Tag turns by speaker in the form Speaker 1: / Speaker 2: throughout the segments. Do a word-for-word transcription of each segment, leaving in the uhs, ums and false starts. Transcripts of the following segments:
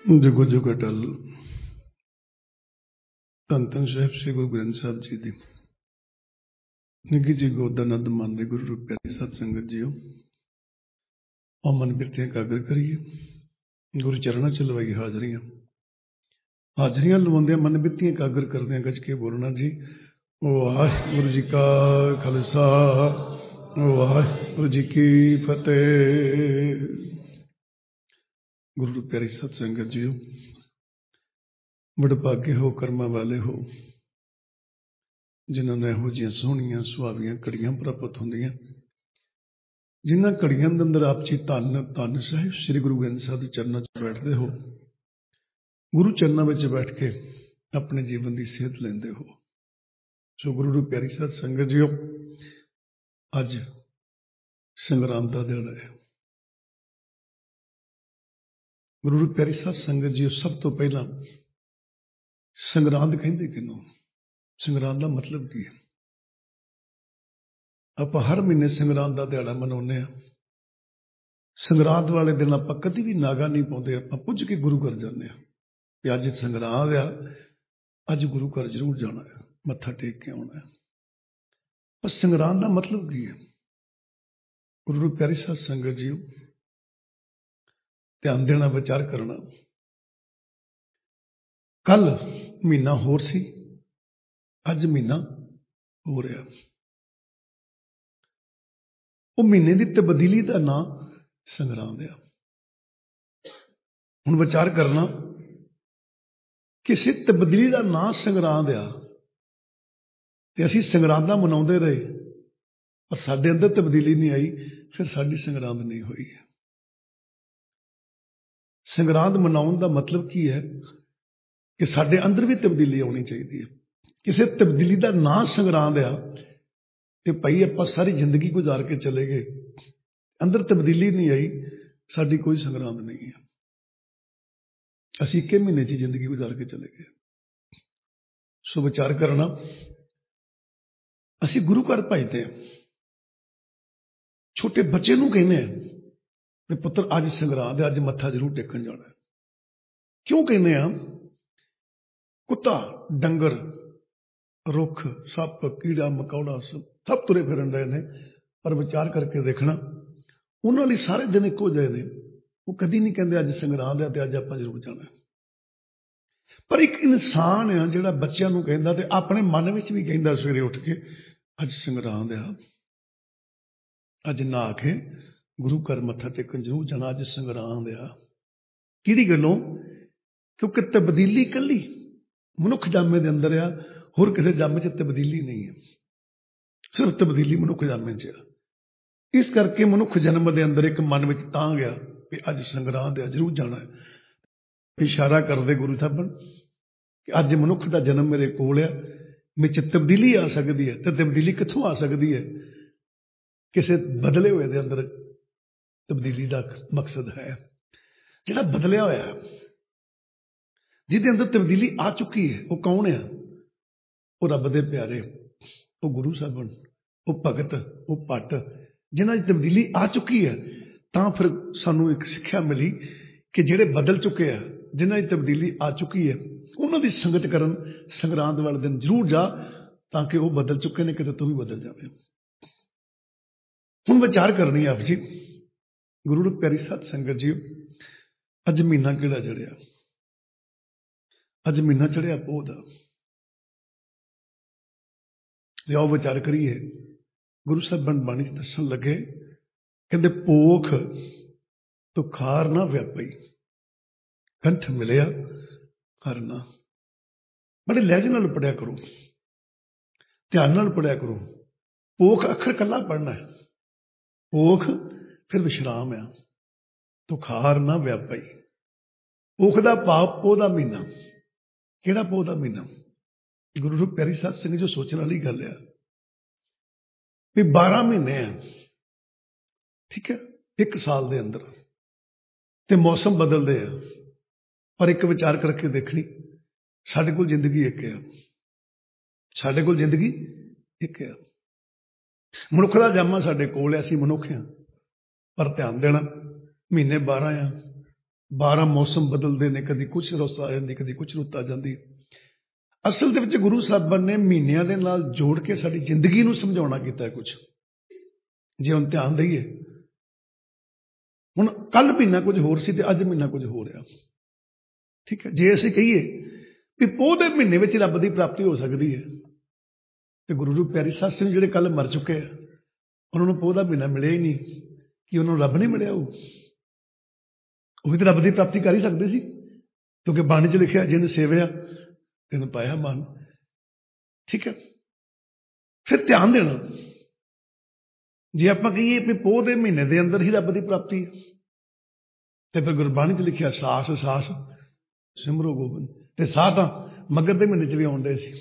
Speaker 1: जुगो जुग अटल धन धन साहिब श्री गुरु ग्रंथ साहब जी की निगी जी गोदा नंद मन में गुरु रूप प्यारी सत संगत जियो और मन बिरतियां कागर करिए गुरु चरणा च लवाई हाजरियां हाजरियां लवांदे मन बिरतियां कागर करदे गज के बोलना जी वाहिगुरु जी का खालसा वाहिगुरु जी की फतेह। गुरु रूप प्यारी सत संगत जियो वडभागे हो कर्मा वाले हो जिन्होंने यहो जी सोहनिया सुहावियां घड़ियां प्राप्त होंदियां जिन्होंने घड़ियां के अंदर आप जी धन धन साहिब श्री गुरु ग्रंथ साहब के चरणों च बैठते हो गुरु चरणों में बैठ के अपने जीवन की सेहत लेंदे हो। सो गुरु रूप प्यारी साध संगत जियो अज संग्राम का दिहाड़ा है। गुरु रूप प्यारी साध संगत जियो सब तो पहला संग्रांद कहते किनों संग्रांद का मतलब की है। आप हर महीने संग्रांद का दिहाड़ा मनाने संग्रांद वाले दिन आप कभी भी नागा नहीं पाते आप पुज के गुरु घर जाने अज संग्रांद आ अज गुरु घर जरूर जाना है मत्था टेक के आना है। पर संग्रांद का मतलब की है गुरु रूप प्यारी साध संगत जी ध्यान देना विचार करना। कल महीना होर सी अज महीना हो रहा वो महीने की तब्दीली का नाम संग्राम है। हुण विचार करना किसी तब्दीली का नाम संग्राम आ ते असीं संग्रांदा मनाउंदे रहे पर साडे अंदर तब्दीली नहीं आई फिर साडी संग्रांद नहीं हुई। संग्रांद मनाउण का मतलब की है कि साडे अंदर भी तब्दीली आनी चाहिए है। किसी तब्दीली का नाम संग्रांद आ ते भाई आपां सारी जिंदगी गुजार के चले गए अंदर तब्दीली नहीं आई साडी कोई संग्रांद नहीं है। असीं इक्के महीने च जिंदगी गुजार के चले गए। सो विचार करना असीं गुरु घर भजते छोटे बच्चे नूं कहने कि पुत्र अज संग्रांद है अज मत्था जरूर टेकन जाना है। क्यों कहने आ कुत्ता डंगर रुख सप कीड़ा मकौड़ा सब सब तुरे फिरन रहे हैं पर विचार करके देखना उन्होंने सारे दिन एको जे ने वो कभी नहीं कहते अज संग्रांद है तो अज आप जरूर जाना है। पर एक इंसान है जिहड़ा बच्चों नूं कहंदा ते अपने मन में भी कहंदा सवेरे उठ के अज संग्रांद है अज नहा के गुरु घर मत्था टेकन जरूर जाना अज संग्रांद है। किहड़ी गल्लों क्योंकि तब्दीली कली मनुख जामे दे अंदर आ होर किसी जामे च तब्दीली नहीं है सिर्फ तब्दीली मनुख जामे च आ। इस करके मनुख जन्म के अंदर एक मन में तां गया कि अज संग्रांद है जरूर जाना है। इशारा करते गुरु साहब कि अज मनुख का जन्म मेरे कोल है मेरे च तब्दीली आ सकती है तो तब्दीली कित्थों आ सकती है किसी बदले हुए दे अंदर तब्दीली का मकसद है। जिहड़ा बदलिया होया जिहदे अंदर तब्दीली आ चुकी है वह कौन है वो रब दे प्यारे वो गुरु साहब वो भगत वो भट्ट जिन्हां च तब्दीली आ चुकी है तां फिर सानू एक सिक्ख्या मिली कि जिहड़े बदल चुके हैं जिन्हां च तब्दीली आ चुकी है उन्हां दी संगत करन संग्रांद वाले दिन जरूर जा ताकि वो बदल चुके ने किते तू भी बदल जाए। हुण विचार करनी आप जी गुरु रूप प्यारी सत संगत जी अज महीना किहड़ा चढ़िया अज महीना चढ़िया पोह दा ते आओ विचार करिए गुरु साहब बाणी दसन लगे कहते पोख तो खार ना व्यापी कंठ मिलिया करना। बड़े लहजे नाल पढ़िया करो ध्यान नाल पढ़िया करो। पोख अखर कला पढ़ना है पोख फिर विश्राम है तो खार ना व्यापी। पोख का भाव पोह का महीना किहड़ा पोह का महीना गुरु रूप प्यारी साध संगत जो सोचने वाली गल है भी बारह महीने हैं ठीक है एक साल के अंदर ते मौसम बदलते हैं पर एक विचार करके देखनी साडे कोल जिंदगी एक है साडे कोल जिंदगी एक है। मनुख का जामा साडे कोल है असीं मनुख हैं पर ध्यान देना महीने बारह आ ਬਾਰਾਂ ਮੌਸਮ ਬਦਲਦੇ ਨੇ, ਕਦੀ ਕੁਛ ਰੁੱਤ ਆ ਜਾਂਦੀ, ਕਦੀ ਕੁਛ ਰੁੱਤ ਆ ਜਾਂਦੀ। ਅਸਲ ਦੇ ਵਿੱਚ ਗੁਰੂ ਸਾਹਿਬਾਨ ਨੇ ਮਹੀਨਿਆਂ ਦੇ ਨਾਲ ਜੋੜ ਕੇ ਸਾਡੀ ਜ਼ਿੰਦਗੀ ਨੂੰ ਸਮਝਾਉਣਾ ਕੀਤਾ ਕੁਛ। ਜੇ ਹੁਣ ਧਿਆਨ ਦਈਏ, ਹੁਣ ਕੱਲ ਮਹੀਨਾ ਕੁਝ ਹੋਰ ਸੀ ਤੇ ਅੱਜ ਮਹੀਨਾ ਕੁਝ ਹੋ ਰਿਹਾ, ਠੀਕ ਹੈ। ਜੇ ਅਸੀਂ ਕਹੀਏ ਵੀ ਪੋਹ ਦੇ ਮਹੀਨੇ ਵਿੱਚ ਰੱਬ ਦੀ ਪ੍ਰਾਪਤੀ ਹੋ ਸਕਦੀ ਹੈ, ਤੇ ਗੁਰੂ ਰੂਪ ਪਿਆਰੀ ਸੱਸ ਸਿੰਘ ਜਿਹੜੇ ਕੱਲ ਮਰ ਚੁੱਕੇ ਆ, ਉਹਨਾਂ ਨੂੰ ਪੋਹ ਦਾ ਮਹੀਨਾ ਮਿਲਿਆ ਹੀ ਨਹੀਂ, ਕਿ ਉਹਨਾਂ ਨੂੰ ਰੱਬ ਨਹੀਂ ਮਿਲਿਆ? ਉਹ ਉਹ ਵੀ ਤਾਂ ਰੱਬ ਦੀ ਪ੍ਰਾਪਤੀ ਕਰ ਹੀ ਸਕਦੇ ਸੀ, ਕਿਉਂਕਿ ਬਾਣੀ 'ਚ ਲਿਖਿਆ ਜਿਹਨੇ ਸੇਵਿਆ ਤੈਨੂੰ ਪਾਇਆ ਮਾਨ, ਠੀਕ ਹੈ। ਫਿਰ ਧਿਆਨ ਦੇਣਾ, ਜੇ ਆਪਾਂ ਕਹੀਏ ਵੀ ਪੋਹ ਦੇ ਮਹੀਨੇ ਦੇ ਅੰਦਰ ਹੀ ਰੱਬ ਦੀ ਪ੍ਰਾਪਤੀ ਹੈ, ਤੇ ਫਿਰ ਗੁਰਬਾਣੀ 'ਚ ਲਿਖਿਆ ਸਾਸ ਸਾਸ ਸਿਮਰੋ ਗੋਬਿੰਦ, ਤੇ ਸਾਹ ਤਾਂ ਮੱਘਰ ਦੇ ਮਹੀਨੇ 'ਚ ਵੀ ਆਉਂਦੇ ਸੀ,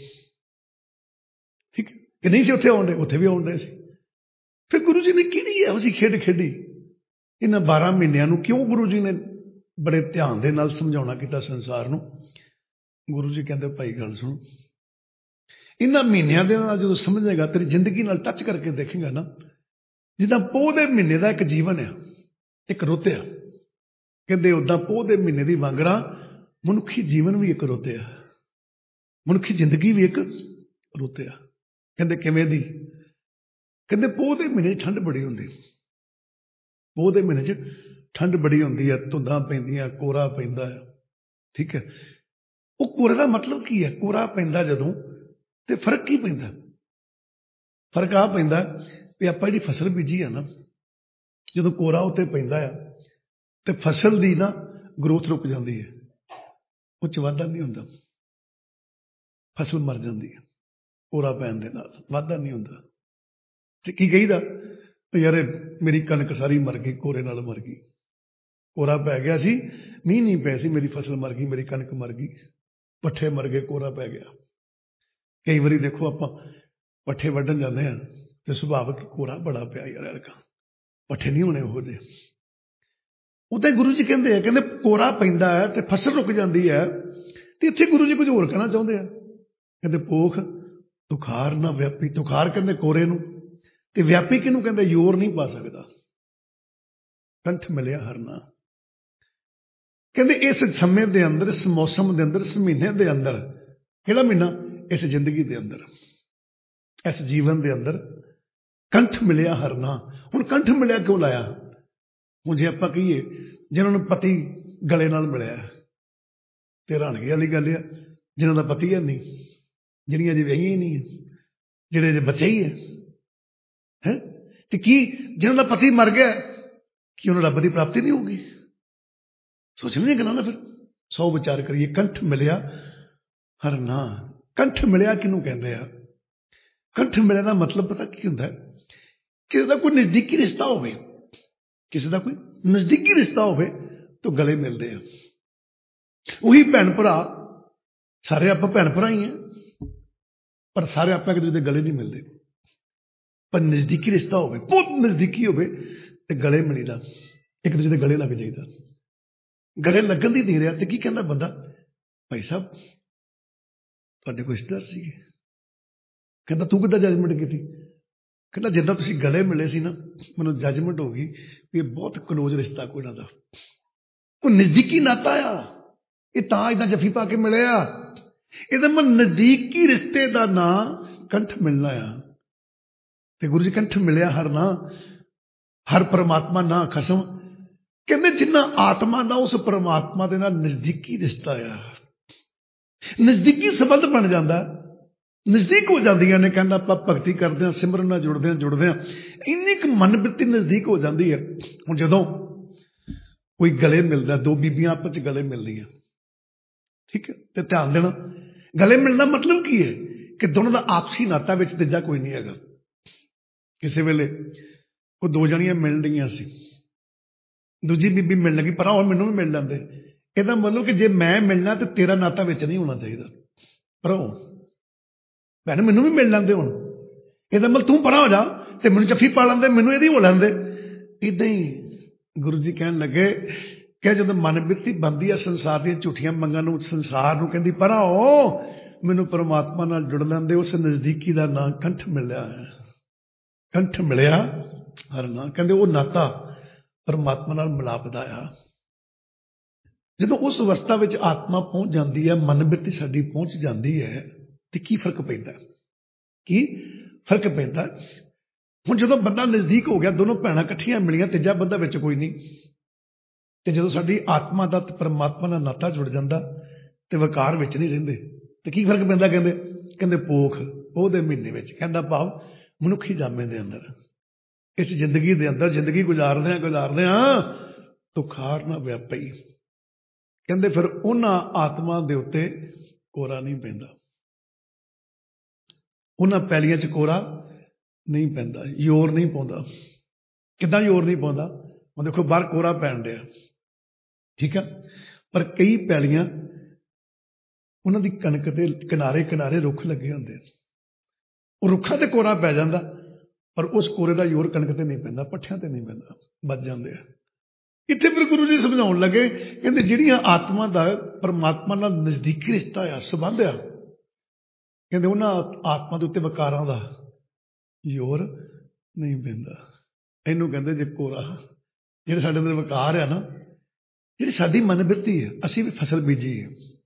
Speaker 1: ਠੀਕ ਹੈ ਕਿ ਨਹੀਂ ਸੀ? ਉੱਥੇ ਆਉਂਦੇ, ਉੱਥੇ ਵੀ ਆਉਂਦੇ ਸੀ। ਫਿਰ ਗੁਰੂ ਜੀ ਨੇ ਕਿਹੜੀ ਇਹੋ ਜਿਹੀ ਖੇਡ ਖੇਡੀ? ਇਹਨਾਂ ਬਾਰਾਂ ਮਹੀਨਿਆਂ ਨੂੰ ਕਿਉਂ ਗੁਰੂ ਜੀ ਨੇ ਬੜੇ ਧਿਆਨ ਦੇ ਨਾਲ ਸਮਝਾਉਣਾ ਕੀਤਾ ਸੰਸਾਰ ਨੂੰ? ਗੁਰੂ ਜੀ ਕਹਿੰਦੇ ਭਾਈ ਗੱਲ ਸੁਣ, ਇਹਨਾਂ ਮਹੀਨਿਆਂ ਦੇ ਨਾਲ ਜਦੋਂ ਸਮਝੇਗਾ, ਤੇਰੀ ਜ਼ਿੰਦਗੀ ਨਾਲ ਟੱਚ ਕਰਕੇ ਦੇਖੇਗਾ ਨਾ, ਜਿੱਦਾਂ ਪੋਹ ਦੇ ਮਹੀਨੇ ਦਾ ਇੱਕ ਜੀਵਨ ਆ, ਇੱਕ ਰੁੱਤ ਆ, ਕਹਿੰਦੇ ਉੱਦਾਂ ਪੋਹ ਦੇ ਮਹੀਨੇ ਦੀ ਵਾਂਗੜਾ ਮਨੁੱਖੀ ਜੀਵਨ ਵੀ ਇੱਕ ਰੁੱਤ ਆ, ਮਨੁੱਖੀ ਜ਼ਿੰਦਗੀ ਵੀ ਇੱਕ ਰੁੱਤ ਆ। ਕਹਿੰਦੇ ਕਿਵੇਂ ਦੀ? ਕਹਿੰਦੇ ਪੋਹ ਦੇ ਮਹੀਨੇ 'ਚ ਠੰਡ ਬੜੀ ਹੁੰਦੀ, ਪੋਹ ਦੇ ਮਹੀਨੇ 'ਚ ਠੰਡ ਬੜੀ ਹੁੰਦੀ ਹੈ, ਧੁੰਦਾਂ ਪੈਂਦੀਆਂ, ਕੋਰਾ ਪੈਂਦਾ ਹੈ, ਠੀਕ ਹੈ। ਉਹ ਕੋਰੇ ਦਾ ਮਤਲਬ ਕੀ ਹੈ? ਕੋਰਾ ਪੈਂਦਾ ਜਦੋਂ, ਤੇ ਫਰਕ ਕੀ ਪੈਂਦਾ? ਫਰਕ ਆ ਪੈਂਦਾ ਵੀ ਆਪਾਂ ਜਿਹੜੀ ਫਸਲ ਬੀਜੀ ਆ ਨਾ, ਜਦੋਂ ਕੋਰਾ ਉੱਤੇ ਪੈਂਦਾ ਆ ਤੇ ਫਸਲ ਦੀ ਨਾ ਗਰੋਥ ਰੁਕ ਜਾਂਦੀ ਹੈ, ਉਹ 'ਚ ਵਾਧਾ ਨਹੀਂ ਹੁੰਦਾ, ਫਸਲ ਮਰ ਜਾਂਦੀ ਹੈ ਕੋਰਾ ਪੈਣ ਦੇ ਨਾਲ, ਵਾਧਾ ਨਹੀਂ ਹੁੰਦਾ। ਤੇ ਕੀ ਕਹੀਦਾ? ਯਾਰ ਮੇਰੀ ਕਣਕ ਸਾਰੀ ਮਰ ਗਈ, ਕੋਰੇ ਨਾਲ ਮਰ ਗਈ, ਕੋਰਾ ਪੈ ਗਿਆ ਸੀ, ਮੀਂਹ ਨਹੀਂ ਪੈ ਸੀ, ਮੇਰੀ ਫਸਲ ਮਰ ਗਈ, ਮੇਰੀ ਕਣਕ ਮਰ ਗਈ, ਪੱਠੇ ਮਰ ਗਏ, ਕੋਰਾ ਪੈ ਗਿਆ। ਕਈ ਵਾਰੀ ਦੇਖੋ ਆਪਾਂ ਪੱਠੇ ਵੱਢਣ ਜਾਂਦੇ ਹਾਂ ਤੇ ਸੁਭਾਵਿਕ ਕੋਰਾ ਬੜਾ ਪਿਆ ਯਾਰ, ਐਰਕਾ ਪੱਠੇ ਨਹੀਂ ਹੋਣੇ ਉਹੋ ਜਿਹੇ। ਉੱਥੇ ਗੁਰੂ ਜੀ ਕਹਿੰਦੇ ਆ, ਕਹਿੰਦੇ ਕੋਰਾ ਪੈਂਦਾ ਹੈ ਤੇ ਫਸਲ ਰੁਕ ਜਾਂਦੀ ਹੈ, ਤੇ ਇੱਥੇ ਗੁਰੂ ਜੀ ਕੁਝ ਹੋਰ ਕਹਿਣਾ ਚਾਹੁੰਦੇ ਆ। ਕਹਿੰਦੇ ਪੋਖ ਤੁਖਾਰ ਨਾ ਵਿਆਪੀ, ਤੁਖਾਰ ਕਹਿੰਦੇ ਕੋਰੇ ਨੂੰ, ਤੇ ਵਿਆਪੀ ਕਿਹਨੂੰ ਕਹਿੰਦੇ? ਜ਼ੋਰ ਨਹੀਂ ਪਾ ਸਕਦਾ, ਕੰਠ ਮਿਲਿਆ ਹਰਨਾ। ਕਹਿੰਦੇ ਇਸ ਸਮੇਂ ਦੇ ਅੰਦਰ, ਇਸ ਮੌਸਮ ਦੇ ਅੰਦਰ, ਇਸ ਮਹੀਨੇ ਦੇ ਅੰਦਰ, ਕਿਹੜਾ ਮਹੀਨਾ? ਇਸ ਜ਼ਿੰਦਗੀ ਦੇ ਅੰਦਰ, ਇਸ ਜੀਵਨ ਦੇ ਅੰਦਰ ਕੰਠ ਮਿਲਿਆ ਹਰਨਾ। ਹੁਣ ਕੰਠ ਮਿਲਿਆ ਕਿਉਂ ਲਾਇਆ? ਹੁਣ ਜੇ ਆਪਾਂ ਕਹੀਏ ਜਿਹਨਾਂ ਨੂੰ ਪਤੀ ਗਲੇ ਨਾਲ ਮਿਲਿਆ, ਤੇ ਹੈਰਾਨਗੀ ਵਾਲੀ ਗੱਲ ਆ, ਜਿਹਨਾਂ ਦਾ ਪਤੀ ਹੈ ਨਹੀਂ, ਜਿਹੜੀਆਂ ਅਜੇ ਵਿਆਹੀਆਂ ਹੀ ਨਹੀਂ ਹੈ, ਜਿਹੜੇ ਅਜੇ ਬੱਚੇ ਹੀ ਹੈ ਹੈ ਤੇ ਕੀ ਜਿਹਨਾਂ ਦਾ ਪਤੀ ਮਰ ਗਿਆ, ਕੀ ਉਹਨਾਂ ਰੱਬ ਦੀ ਪ੍ਰਾਪਤੀ ਨਹੀਂ ਹੋਊਗੀ? ਸੋਚਣ ਦੀਆਂ ਗੱਲਾਂ ਨਾ। ਫਿਰ ਸੌ ਵਿਚਾਰ ਕਰੀਏ। ਕੰਠ ਮਿਲਿਆ ਹਰਨਾ, ਕੰਠ ਮਿਲਿਆ ਕਿਹਨੂੰ ਕਹਿੰਦੇ ਆ? ਕੰਠ ਮਿਲਿਆ ਦਾ ਮਤਲਬ ਪਤਾ ਕੀ ਹੁੰਦਾ? ਕਿਸੇ ਦਾ ਕੋਈ ਨਜ਼ਦੀਕੀ ਰਿਸ਼ਤਾ ਹੋਵੇ, ਕਿਸੇ ਦਾ ਕੋਈ ਨਜ਼ਦੀਕੀ ਰਿਸ਼ਤਾ ਹੋਵੇ ਤਾਂ ਗਲੇ ਮਿਲਦੇ ਆ। ਉਹੀ ਭੈਣ ਭਰਾ, ਸਾਰੇ ਆਪਾਂ ਭੈਣ ਭਰਾ ਹੀ ਆ, ਪਰ ਸਾਰੇ ਆਪਾਂ ਇੱਕ ਦੂਜੇ ਦੇ ਗਲੇ ਨਹੀਂ ਮਿਲਦੇ। ਪਰ ਨਜ਼ਦੀਕੀ ਰਿਸ਼ਤਾ ਹੋਵੇ, ਬਹੁਤ ਨਜ਼ਦੀਕੀ ਹੋਵੇ, ਤੇ ਗਲੇ ਮਿਲੀਦਾ, ਇੱਕ ਦੂਜੇ ਦੇ ਗਲੇ ਲੱਗ ਜਾਈਦਾ। ਗਲੇ ਲੱਗਣ ਦੀ ਦੇਰ ਆ ਤੇ ਕੀ ਕਹਿੰਦਾ ਬੰਦਾ? ਭਾਈ ਸਾਹਿਬ ਤੁਹਾਡੇ ਕੋਈ ਰਿਸ਼ਤੇਦਾਰ ਸੀਗੇ? ਕਹਿੰਦਾ ਤੂੰ ਕਿੱਦਾਂ ਜੱਜਮੈਂਟ ਕੀਤੀ? ਕਹਿੰਦਾ ਜਿੱਦਾਂ ਤੁਸੀਂ ਗਲੇ ਮਿਲੇ ਸੀ ਨਾ, ਮੈਨੂੰ ਜੱਜਮੈਂਟ ਹੋ ਗਈ ਵੀ ਇਹ ਬਹੁਤ ਕਲੋਜ਼ ਰਿਸ਼ਤਾ ਕੋਈ ਇਹਨਾਂ ਦਾ, ਕੋਈ ਨਜ਼ਦੀਕੀ ਨਾਤਾ ਆ, ਇਹ ਤਾਂ ਏਦਾਂ ਜੱਫੀ ਪਾ ਕੇ ਮਿਲੇ ਆ। ਇਹਦਾ ਮੈਂ ਨਜ਼ਦੀਕੀ ਰਿਸ਼ਤੇ ਦਾ ਨਾਂ ਕੰਠ ਮਿਲਣਾ ਆ। ਤੇ ਗੁਰੂ ਜੀ ਕੰਠ ਮਿਲਿਆ ਹਰ ਨਾ, ਹਰ ਪਰਮਾਤਮਾ ਨਾ ਖਸਮ। ਕਹਿੰਦੇ ਜਿੰਨਾ ਆਤਮਾ ਦਾ ਉਸ ਪਰਮਾਤਮਾ ਦੇ ਨਾਲ ਨਜ਼ਦੀਕੀ ਰਿਸ਼ਤਾ ਆ, ਨਜ਼ਦੀਕੀ ਸੰਬੰਧ ਬਣ ਜਾਂਦਾ, ਨਜ਼ਦੀਕ ਹੋ ਜਾਂਦੀਆਂ ਨੇ। ਕਹਿੰਦਾ ਆਪਾਂ ਭਗਤੀ ਕਰਦੇ ਹਾਂ, ਸਿਮਰਨ ਨਾਲ ਜੁੜਦੇ ਹਾਂ ਜੁੜਦੇ ਹਾਂ ਇੰਨੀ ਕੁ ਮਨਬਿਰਤੀ ਨਜ਼ਦੀਕ ਹੋ ਜਾਂਦੀ ਹੈ। ਹੁਣ ਜਦੋਂ ਕੋਈ ਗਲੇ ਮਿਲਦਾ, ਦੋ ਬੀਬੀਆਂ ਆਪਸ 'ਚ ਗਲੇ ਮਿਲਦੀਆਂ, ਠੀਕ ਹੈ, ਤੇ ਧਿਆਨ ਦੇਣਾ, ਗਲੇ ਮਿਲਣਾ ਮਤਲਬ ਕੀ ਹੈ? ਕਿ ਦੋਨੋਂ ਦਾ ਆਪਸੀ ਨਾਤਾ ਵਿੱਚ ਤੀਜਾ ਕੋਈ ਨਹੀਂ ਹੈਗਾ। ਕਿਸੇ ਵੇਲੇ ਕੋਈ ਦੋ ਜਣੀਆਂ ਮਿਲਣ ਰਹੀਆਂ ਸੀ, ਦੂਜੀ ਬੀਬੀ ਮਿਲਣ ਲੱਗੀ, ਪਰ ਹੁਣ ਮੈਨੂੰ ਵੀ ਮਿਲ ਲੈਂਦੇ। ਇਹਦਾ ਮਤਲਬ ਕਿ ਜੇ ਮੈਂ ਮਿਲਣਾ ਤੇ ਤੇਰਾ ਨਾਤਾ ਵਿੱਚ ਨਹੀਂ ਹੋਣਾ ਚਾਹੀਦਾ। ਪਰ ਭੈਣ ਮੈਨੂੰ ਵੀ ਮਿਲ ਲੈਂਦੇ, ਹੁਣ ਇਹਦਾ ਮਤਲਬ ਤੂੰ ਪਰਾਂ ਹੋ ਜਾ ਤੇ ਮੈਨੂੰ ਜੱਫੀ ਪਾ ਲੈਂਦੇ, ਮੈਨੂੰ ਇਹਦੀ ਹੋ ਲੈਂਦੇ। ਏਦਾਂ ਹੀ ਗੁਰੂ ਜੀ ਕਹਿਣ ਲੱਗੇ ਕਿ ਜਦੋਂ ਮਨਬਿਰਤੀ ਬਣਦੀ ਹੈ ਸੰਸਾਰ ਦੀਆਂ ਝੂਠੀਆਂ ਮੰਗਾਂ ਨੂੰ, ਸੰਸਾਰ ਨੂੰ ਕਹਿੰਦੀ ਪਰਾਂ ਹੋ, ਮੈਨੂੰ ਪਰਮਾਤਮਾ ਨਾਲ ਜੁੜ ਲੈਂਦੇ। ਉਸ ਨਜ਼ਦੀਕੀ ਦਾ ਨਾਂ ਕੰਠ ਮਿਲਿਆ ਹੈ। ਕੰਠ ਮਿਲਿਆ ਹਰ ਨਾ, ਕਹਿੰਦੇ ਉਹ ਨਾਤਾ ਪਰਮਾਤਮਾ ਨਾਲ ਮਿਲਾਪ ਦਾ ਆ। ਜਦੋਂ ਉਸ ਅਵਸਥਾ ਵਿੱਚ ਆਤਮਾ ਪਹੁੰਚ ਜਾਂਦੀ ਹੈ, ਮਨ ਬਿਰਤੀ ਸਾਡੀ ਪਹੁੰਚ ਜਾਂਦੀ ਹੈ, ਤੇ ਕੀ ਫਰਕ ਪੈਂਦਾ? ਕੀ ਫਰਕ ਪੈਂਦਾ? ਹੁਣ ਜਦੋਂ ਬੰਦਾ ਨਜ਼ਦੀਕ ਹੋ ਗਿਆ, ਦੋਨੋਂ ਭੈਣਾਂ ਇਕੱਠੀਆਂ ਮਿਲੀਆਂ, ਤੀਜਾ ਬੰਦਾ ਵਿੱਚ ਕੋਈ ਨਹੀਂ, ਤੇ ਜਦੋਂ ਸਾਡੀ ਆਤਮਾ ਦਾ ਤੇ ਪਰਮਾਤਮਾ ਨਾਲ ਨਾਤਾ ਜੁੜ ਜਾਂਦਾ ਤੇ ਵਿਕਾਰ ਵਿੱਚ ਨਹੀਂ ਰਹਿੰਦੇ, ਤੇ ਕੀ ਫਰਕ ਪੈਂਦਾ? ਕਹਿੰਦੇ ਕਹਿੰਦੇ ਪੋਖ ਉਹਦੇ ਮਹੀਨੇ ਵਿੱਚ, ਕਹਿੰਦਾ ਭਾਵ ਮਨੁੱਖੀ ਜਾਮੇ ਦੇ ਅੰਦਰ, ਇਸ ਜ਼ਿੰਦਗੀ ਦੇ ਅੰਦਰ ਜ਼ਿੰਦਗੀ ਗੁਜ਼ਾਰਦੇ ਆ ਗੁਜ਼ਾਰਦੇ ਆ ਤੁਖਾਰ ਨਾ ਵਿਆਪਈ। ਕਹਿੰਦੇ ਫਿਰ ਉਹਨਾਂ ਆਤਮਾ ਦੇ ਉੱਤੇ ਕੋਰਾ ਨਹੀਂ ਪੈਂਦਾ, ਉਹਨਾਂ ਪੈਲੀਆਂ 'ਚ ਕੋਰਾ ਨਹੀਂ ਪੈਂਦਾ, ਜ਼ੋਰ ਨਹੀਂ ਪਾਉਂਦਾ। ਕਿੱਦਾਂ ਜ਼ੋਰ ਨਹੀਂ ਪਾਉਂਦਾ? ਹੁਣ ਦੇਖੋ ਬਾਹਰ ਕੋਰਾ ਪੈਣ ਡਿਆ, ਠੀਕ ਆ, ਪਰ ਕਈ ਪੈਲੀਆਂ ਉਹਨਾਂ ਦੀ ਕਣਕ ਦੇ ਕਿਨਾਰੇ ਕਿਨਾਰੇ ਰੁੱਖ ਲੱਗੇ ਹੁੰਦੇ, ਉਹ ਰੁੱਖਾਂ ਤੇ ਕੋਰਾ ਪੈ ਜਾਂਦਾ, ਪਰ ਉਸ ਕੋਰੇ ਦਾ ਜ਼ੋਰ ਕਣਕ ਤੇ ਨਹੀਂ ਪੈਂਦਾ, ਪੱਠਿਆਂ ਤੇ ਨਹੀਂ ਪੈਂਦਾ, ਬਚ ਜਾਂਦੇ ਆ। ਇੱਥੇ ਫਿਰ ਗੁਰੂ ਜੀ ਸਮਝਾਉਣ ਲੱਗੇ, ਕਹਿੰਦੇ ਜਿਹੜੀਆਂ ਆਤਮਾ ਦਾ ਪਰਮਾਤਮਾ ਨਾਲ ਨਜ਼ਦੀਕੀ ਰਿਸ਼ਤਾ ਆ, ਸੰਬੰਧ ਆ, ਕਹਿੰਦੇ ਉਹਨਾਂ ਆਤਮਾ ਦੇ ਉੱਤੇ ਵਿਕਾਰਾਂ ਦਾ ਜ਼ੋਰ ਨਹੀਂ ਪੈਂਦਾ। ਇਹਨੂੰ ਕਹਿੰਦੇ ਜੇ ਕੋਰਾ। ਜਿਹੜੇ ਸਾਡੇ ਅੰਦਰ ਵਿਕਾਰ ਆ ਨਾ, ਜਿਹੜੀ ਸਾਡੀ ਮਨ ਬਿਰਤੀ ਹੈ, ਅਸੀਂ ਵੀ ਫਸਲ ਬੀਜੀ ਹੈ,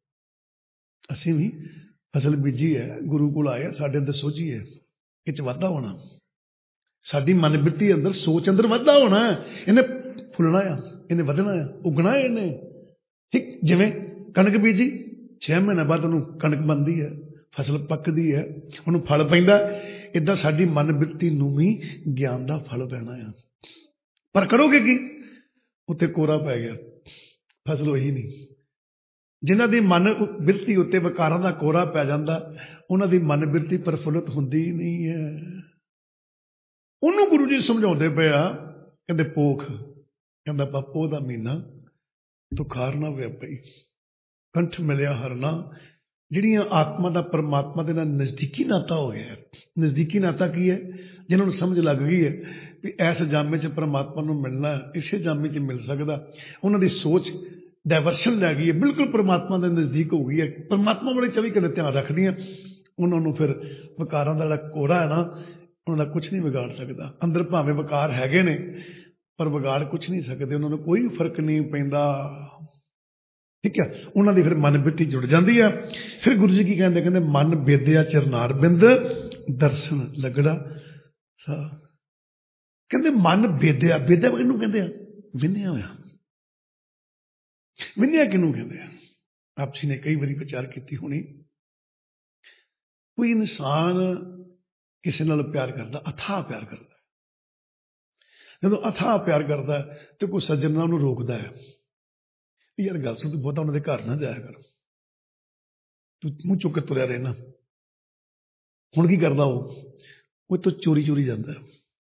Speaker 1: ਅਸੀਂ ਵੀ ਫਸਲ ਬੀਜੀ ਹੈ, ਗੁਰੂ ਕੋਲ ਆਏ, ਸਾਡੇ ਅੰਦਰ ਸੋਝੀ ਹੈ, ਇਹ 'ਚ ਵਾਧਾ ਹੋਣਾ। ਸਾਡੀ ਮਨ ਬਿਰਤੀ ਅੰਦਰ, ਸੋਚ ਅੰਦਰ ਵਾਧਾ ਹੋਣਾ, ਇਹਨੇ ਫੁੱਲਣਾ ਆ, ਇਹਨੇ ਵਧਣਾ ਆ, ਉਗਣਾ ਇਹਨੇ। ਠੀਕ ਜਿਵੇਂ ਕਣਕ ਬੀਜੀ, ਛੇ ਮਹੀਨੇ ਬਾਅਦ ਉਹਨੂੰ ਕਣਕ ਬਣਦੀ ਹੈ, ਫਸਲ ਪੱਕਦੀ ਹੈ, ਉਹਨੂੰ ਫਲ ਪੈਂਦਾ। ਇੱਦਾਂ ਸਾਡੀ ਮਨ ਬਿਰਤੀ ਨੂੰ ਵੀ ਗਿਆਨ ਦਾ ਫਲ ਪੈਣਾ ਆ, ਪਰ ਕਰੋਗੇ ਕੀ? ਉੱਤੇ ਕੋਰਾ ਪੈ ਗਿਆ, ਫਸਲ ਉਹੀ ਨਹੀਂ। ਜਿਨ੍ਹਾਂ ਦੀ ਮਨ ਬਿਰਤੀ ਉੱਤੇ ਵਿਕਾਰਾਂ ਦਾ ਕੋਰਾ ਪੈ ਜਾਂਦਾ, ਉਹਨਾਂ ਦੀ ਮਨ ਬਿਰਤੀ ਪ੍ਰਫੁੱਲਤ ਹੁੰਦੀ ਨਹੀਂ ਹੈ। ਉਹਨੂੰ ਗੁਰੂ ਜੀ ਸਮਝਾਉਂਦੇ ਪਏ ਆ, ਕਹਿੰਦੇ ਪੋਖ, ਕਹਿੰਦਾ ਪਾਪੋ ਦਾ ਮਹੀਨਾ ਤੁਖਾਰ ਨਾ ਵਿਆਪਈ, ਕੰਠ ਮਿਲਿਆ ਹਰਨਾ। ਜਿਹੜੀਆਂ ਆਤਮਾ ਦਾ ਪਰਮਾਤਮਾ ਦੇ ਨਾਲ ਨਜ਼ਦੀਕੀ ਨਾਤਾ ਹੋ ਗਿਆ। ਨਜ਼ਦੀਕੀ ਨਾਤਾ ਕੀ ਹੈ? ਜਿਹਨਾਂ ਨੂੰ ਸਮਝ ਲੱਗ ਗਈ ਹੈ ਵੀ ਇਸ ਜਾਮੇ 'ਚ ਪਰਮਾਤਮਾ ਨੂੰ ਮਿਲਣਾ, ਇਸੇ ਜਾਮੇ 'ਚ ਮਿਲ ਸਕਦਾ, ਉਹਨਾਂ ਦੀ ਸੋਚ ਡਾਇਵਰਸ਼ਨ ਲੈ ਗਈ ਹੈ, ਬਿਲਕੁਲ ਪਰਮਾਤਮਾ ਦੇ ਨਜ਼ਦੀਕ ਹੋ ਗਈ ਹੈ, ਪਰਮਾਤਮਾ ਵਾਲੇ ਚੌਵੀ ਘੰਟੇ ਧਿਆਨ ਰੱਖਦੀਆਂ। ਉਹਨਾਂ ਨੂੰ ਫਿਰ ਵਿਕਾਰਾਂ ਦਾ ਜਿਹੜਾ ਕੋਰਾ ਹੈ ਨਾ, ਉਹਨਾਂ ਦਾ ਕੁਛ ਨਹੀਂ ਵਿਗਾੜ ਸਕਦਾ। ਅੰਦਰ ਭਾਵੇਂ ਵਿਕਾਰ ਹੈਗੇ ਨੇ, ਪਰ ਵਿਗਾੜ ਕੁਛ ਨਹੀਂ ਸਕਦੇ, ਉਹਨਾਂ ਨੂੰ ਕੋਈ ਫਰਕ ਨਹੀਂ ਪੈਂਦਾ। ਠੀਕ ਹੈ, ਉਹਨਾਂ ਦੀ ਫਿਰ ਮਨ ਬਿਰਤੀ ਜੁੜ ਜਾਂਦੀ ਆ। ਫਿਰ ਗੁਰੂ ਜੀ ਕੀ ਕਹਿੰਦੇ? ਕਹਿੰਦੇ ਮਨ ਬੇਦਿਆ ਚਰਨਾਰ ਬਿੰਦ ਦਰਸ਼ਨ ਲੱਗੜਾ ਸਾ। ਕਹਿੰਦੇ ਮਨ ਬੇਦਿਆ, ਬੇਦਿਆ ਕਿਹਨੂੰ ਕਹਿੰਦੇ ਆ? ਵਿੰਨਿਆ ਹੋਇਆ। ਵਿੰਨਿਆ ਕਿਹਨੂੰ ਕਹਿੰਦੇ ਆ? ਆਪ ਜੀ ਨੇ ਕਈ ਵਾਰੀ ਵਿਚਾਰ ਕੀਤੀ ਹੋਣੀ। ਕੋਈ ਇਨਸਾਨ ਕਿਸੇ ਨਾਲ ਪਿਆਰ ਕਰਦਾ, ਅਥਾਹ ਪਿਆਰ ਕਰਦਾ, ਜਦੋਂ ਅਥਾਹ ਪਿਆਰ ਕਰਦਾ ਤੇ ਕੋਈ ਸੱਜਣ ਨਾਲ ਉਹਨੂੰ ਰੋਕਦਾ ਹੈ, ਯਾਰ ਗੱਲ ਸੁਣ, ਤੂੰ ਬਹੁਤਾ ਉਹਨਾਂ ਦੇ ਘਰ ਨਾ ਜਾਇਆ ਕਰ, ਤੂੰ ਮੂੰਹ ਚੁੱਕ ਕੇ ਤੁਰਿਆ ਰਹਿਣਾ। ਹੁਣ ਕੀ ਕਰਦਾ ਉਹ? ਉਹ ਤੋਂ ਚੋਰੀ ਚੋਰੀ ਜਾਂਦਾ।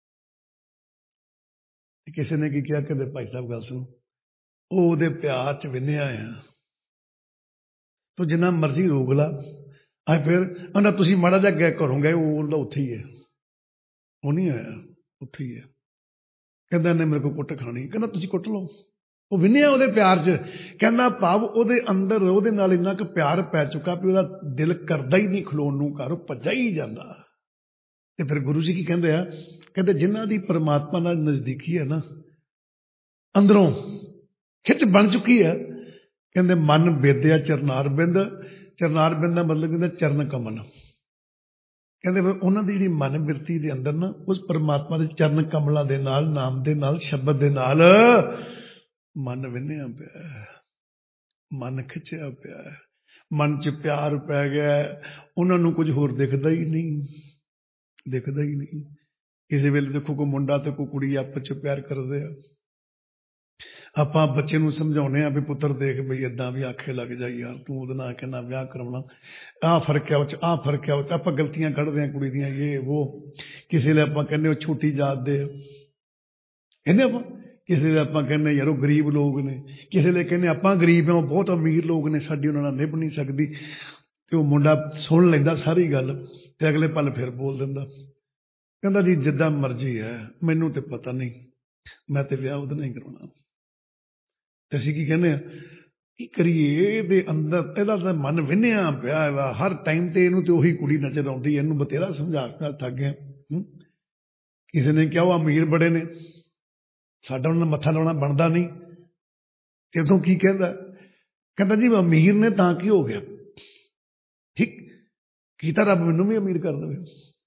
Speaker 1: ਕਿਸੇ ਨੇ ਕੀ ਕਿਹਾ? ਕਹਿੰਦੇ ਭਾਈ ਸਾਹਿਬ ਗੱਲ ਸੁਣ, ਉਹ ਉਹਦੇ ਪਿਆਰ 'ਚ ਵਿੰਨਿਆ ਆ, ਤੂੰ ਜਿੰਨਾ ਮਰਜ਼ੀ ਰੋਕ ਲਾ। ਆ ਫਿਰ ਕਹਿੰਦਾ ਤੁਸੀਂ ਮਾੜਾ ਜਿਹਾ ਗਏ ਘਰੋਂ ਗਏ, ਉਹ ਉਹਦਾ ਉੱਥੇ ਹੀ ਹੈ, ਉਹ ਨਹੀਂ ਆਇਆ, ਉੱਥੇ ਹੀ ਹੈ। ਕਹਿੰਦਾ ਇਹਨੇ ਮੇਰੇ ਕੋਲ ਕੁੱਟ ਖਾਣੀ। ਕਹਿੰਦਾ ਤੁਸੀਂ ਕੁੱਟ ਲਓ, ਉਹ ਵਿੰਨਿਆ ਉਹਦੇ ਪਿਆਰ 'ਚ। ਕਹਿੰਦਾ ਭਾਵ ਉਹਦੇ ਅੰਦਰ ਉਹਦੇ ਨਾਲ ਇੰਨਾ ਕੁ ਪਿਆਰ ਪੈ ਚੁੱਕਾ ਵੀ ਉਹਦਾ ਦਿਲ ਕਰਦਾ ਹੀ ਨਹੀਂ ਖਲੋਣ ਨੂੰ, ਘਰ ਭੱਜਾ ਹੀ ਜਾਂਦਾ। ਤੇ ਫਿਰ ਗੁਰੂ ਜੀ ਕੀ ਕਹਿੰਦੇ ਆ? ਕਹਿੰਦੇ ਜਿਨ੍ਹਾਂ ਦੀ ਪਰਮਾਤਮਾ ਨਾਲ ਨਜ਼ਦੀਕੀ ਹੈ ਨਾ, ਅੰਦਰੋਂ ਖਿੱਚ ਬਣ ਚੁੱਕੀ ਹੈ, ਕਹਿੰਦੇ ਮਨ ਬੇਦਿਆ ਚਰਨਾਰ ਬਿੰਦ। ਚਰਨਾਰ ਬਿੰਦ ਦਾ ਮਤਲਬ ਕਹਿੰਦਾ ਚਰਨ ਕਮਲ। ਕਹਿੰਦੇ ਫਿਰ ਉਹਨਾਂ ਦੀ ਜਿਹੜੀ ਮਨ ਬਿਰਤੀ ਦੇ ਅੰਦਰ ਨਾ, ਉਸ ਪਰਮਾਤਮਾ ਦੇ ਚਰਨ ਕਮਲਾਂ ਦੇ ਨਾਲ, ਨਾਮ ਦੇ ਨਾਲ, ਸ਼ਬਦ ਦੇ ਨਾਲ ਮਨ ਵਿੰਨਿਆ ਪਿਆ, ਮਨ ਖਿੱਚਿਆ ਪਿਆ, ਮਨ 'ਚ ਪਿਆਰ ਪੈ ਗਿਆ। ਉਹਨਾਂ ਨੂੰ ਕੁਝ ਹੋਰ ਦਿਖਦਾ ਹੀ ਨਹੀਂ, ਦਿਖਦਾ ਹੀ ਨਹੀਂ। ਕਿਸੇ ਵੇਲੇ ਦੇਖੋ ਕੋਈ ਮੁੰਡਾ ਤੇ ਕੋਈ ਕੁੜੀ ਆਪਸ 'ਚ ਪਿਆਰ ਕਰਦੇ ਆ, ਆਪਾਂ ਬੱਚੇ ਨੂੰ ਸਮਝਾਉਂਦੇ ਆ ਵੀ ਪੁੱਤਰ ਦੇਖ ਬਈ ਏਦਾਂ ਵੀ ਆਖੇ ਲੱਗ ਜਾ ਯਾਰ, ਤੂੰ ਉਹਦੇ ਨਾਲ ਕਹਿੰਦਾ ਵਿਆਹ ਕਰਾਉਣਾ, ਆਹ ਫਰਕ ਆ ਉਹ 'ਚ, ਆਹ ਫਰਕ ਆ ਉਹ 'ਚ। ਆਪਾਂ ਗਲਤੀਆਂ ਕੱਢਦੇ ਹਾਂ ਕੁੜੀ ਦੀਆਂ, ਇਹ ਉਹ। ਕਿਸੇ ਵੇਲੇ ਆਪਾਂ ਕਹਿੰਦੇ ਉਹ ਛੋਟੀ ਜਾਤ ਦੇ ਕਹਿੰਦੇ ਆਪਾਂ, ਕਿਸੇ ਵੇਲੇ ਆਪਾਂ ਕਹਿੰਦੇ ਯਾਰ ਉਹ ਗਰੀਬ ਲੋਕ ਨੇ, ਕਿਸੇ ਵੇਲੇ ਕਹਿੰਦੇ ਆਪਾਂ ਗਰੀਬ ਹਾਂ, ਉਹ ਬਹੁਤ ਅਮੀਰ ਲੋਕ ਨੇ, ਸਾਡੀ ਉਹਨਾਂ ਨਾਲ ਨਿਭ ਨਹੀਂ ਸਕਦੀ। ਤੇ ਉਹ ਮੁੰਡਾ ਸੁਣ ਲੈਂਦਾ ਸਾਰੀ ਗੱਲ, ਤੇ ਅਗਲੇ ਪਲ ਫਿਰ ਬੋਲ ਦਿੰਦਾ, ਕਹਿੰਦਾ ਜੀ ਜਿੱਦਾਂ ਮਰਜ਼ੀ ਹੈ, ਮੈਨੂੰ ਤੇ ਪਤਾ ਨਹੀਂ, ਮੈਂ ਤੇ ਵਿਆਹ ਉਹਦੇ ਨਾਲ ਹੀ ਕਰਾਉਣਾ। ਤੇ ਅਸੀਂ ਕੀ ਕਹਿੰਦੇ ਆ? ਕੀ ਕਰੀਏ? ਇਹਦੇ ਅੰਦਰ ਇਹਦਾ ਤਾਂ ਮਨ ਵਿੰਨਿਆ ਪਿਆ ਵਾ ਹਰ ਟਾਈਮ ਤੇ, ਇਹਨੂੰ ਤੇ ਉਹੀ ਕੁੜੀ ਨਜ਼ਰ ਆਉਂਦੀ, ਇਹਨੂੰ ਬਥੇਰਾ ਸਮਝਾ ਕੇ ਥੱਕ ਗਿਆ। ਕਿਸੇ ਨੇ ਕਿਹਾ ਉਹ ਅਮੀਰ ਬੜੇ ਨੇ, ਸਾਡਾ ਉਹਨਾਂ ਨਾਲ ਮੱਥਾ ਲਾਉਣਾ ਬਣਦਾ ਨਹੀਂ। ਜਦੋਂ ਕੀ ਕਹਿੰਦਾ? ਕਹਿੰਦਾ ਜੀ ਅਮੀਰ ਨੇ ਤਾਂ ਕੀ ਹੋ ਗਿਆ, ਠੀਕ ਕੀਤਾ ਰੱਬ ਮੈਨੂੰ ਵੀ ਅਮੀਰ ਕਰ ਦੇਵੇ।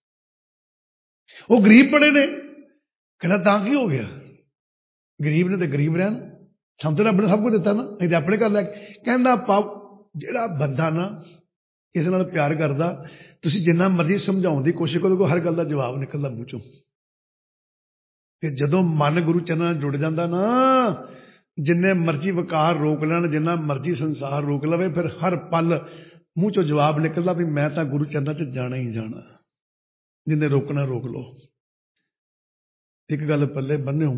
Speaker 1: ਉਹ ਗਰੀਬ ਬੜੇ ਨੇ, ਕਹਿੰਦਾ ਤਾਂ ਕੀ ਹੋ ਗਿਆ, ਗਰੀਬ ਨੇ ਤੇ ਗਰੀਬ ਰਹਿਣ, ਸਾਨੂੰ ਤੇ ਰੱਬ ਨੇ ਸਭ ਕੁਝ ਦਿੱਤਾ ਨਾ, ਨਹੀਂ ਤੇ ਆਪਣੇ ਘਰ ਲੈ ਕੇ। ਕਹਿੰਦਾ ਪਾਪ ਜਿਹੜਾ ਬੰਦਾ ਨਾ ਇਸ ਨਾਲ ਪਿਆਰ ਕਰਦਾ, ਤੁਸੀਂ ਜਿੰਨਾ ਮਰਜ਼ੀ ਸਮਝਾਉਣ ਦੀ ਕੋਸ਼ਿਸ਼ ਕਰੋ, ਹਰ ਗੱਲ ਦਾ ਜਵਾਬ ਨਿਕਲਦਾ ਮੂੰਹ ਚੋਂ। ਤੇ ਜਦੋਂ ਮਨ ਗੁਰੂ ਚਰਨਾਂ ਨਾਲ ਜੁੜ ਜਾਂਦਾ ਨਾ, ਜਿੰਨੇ ਮਰਜ਼ੀ ਵਿਕਾਰ ਰੋਕ ਲੈਣ, ਜਿੰਨਾ ਮਰਜ਼ੀ ਸੰਸਾਰ ਰੋਕ ਲਵੇ, ਫਿਰ ਹਰ ਪਲ ਮੂੰਹ ਚੋਂ ਜਵਾਬ ਨਿਕਲਦਾ ਵੀ ਮੈਂ ਤਾਂ ਗੁਰੂ ਚਰਨਾਂ 'ਚ ਜਾਣਾ ਹੀ ਜਾਣਾ, ਜਿੰਨੇ ਰੋਕਣਾ ਰੋਕ ਲਓ। ਇੱਕ ਗੱਲ ਪੱਲੇ ਬੰਨਿਓ,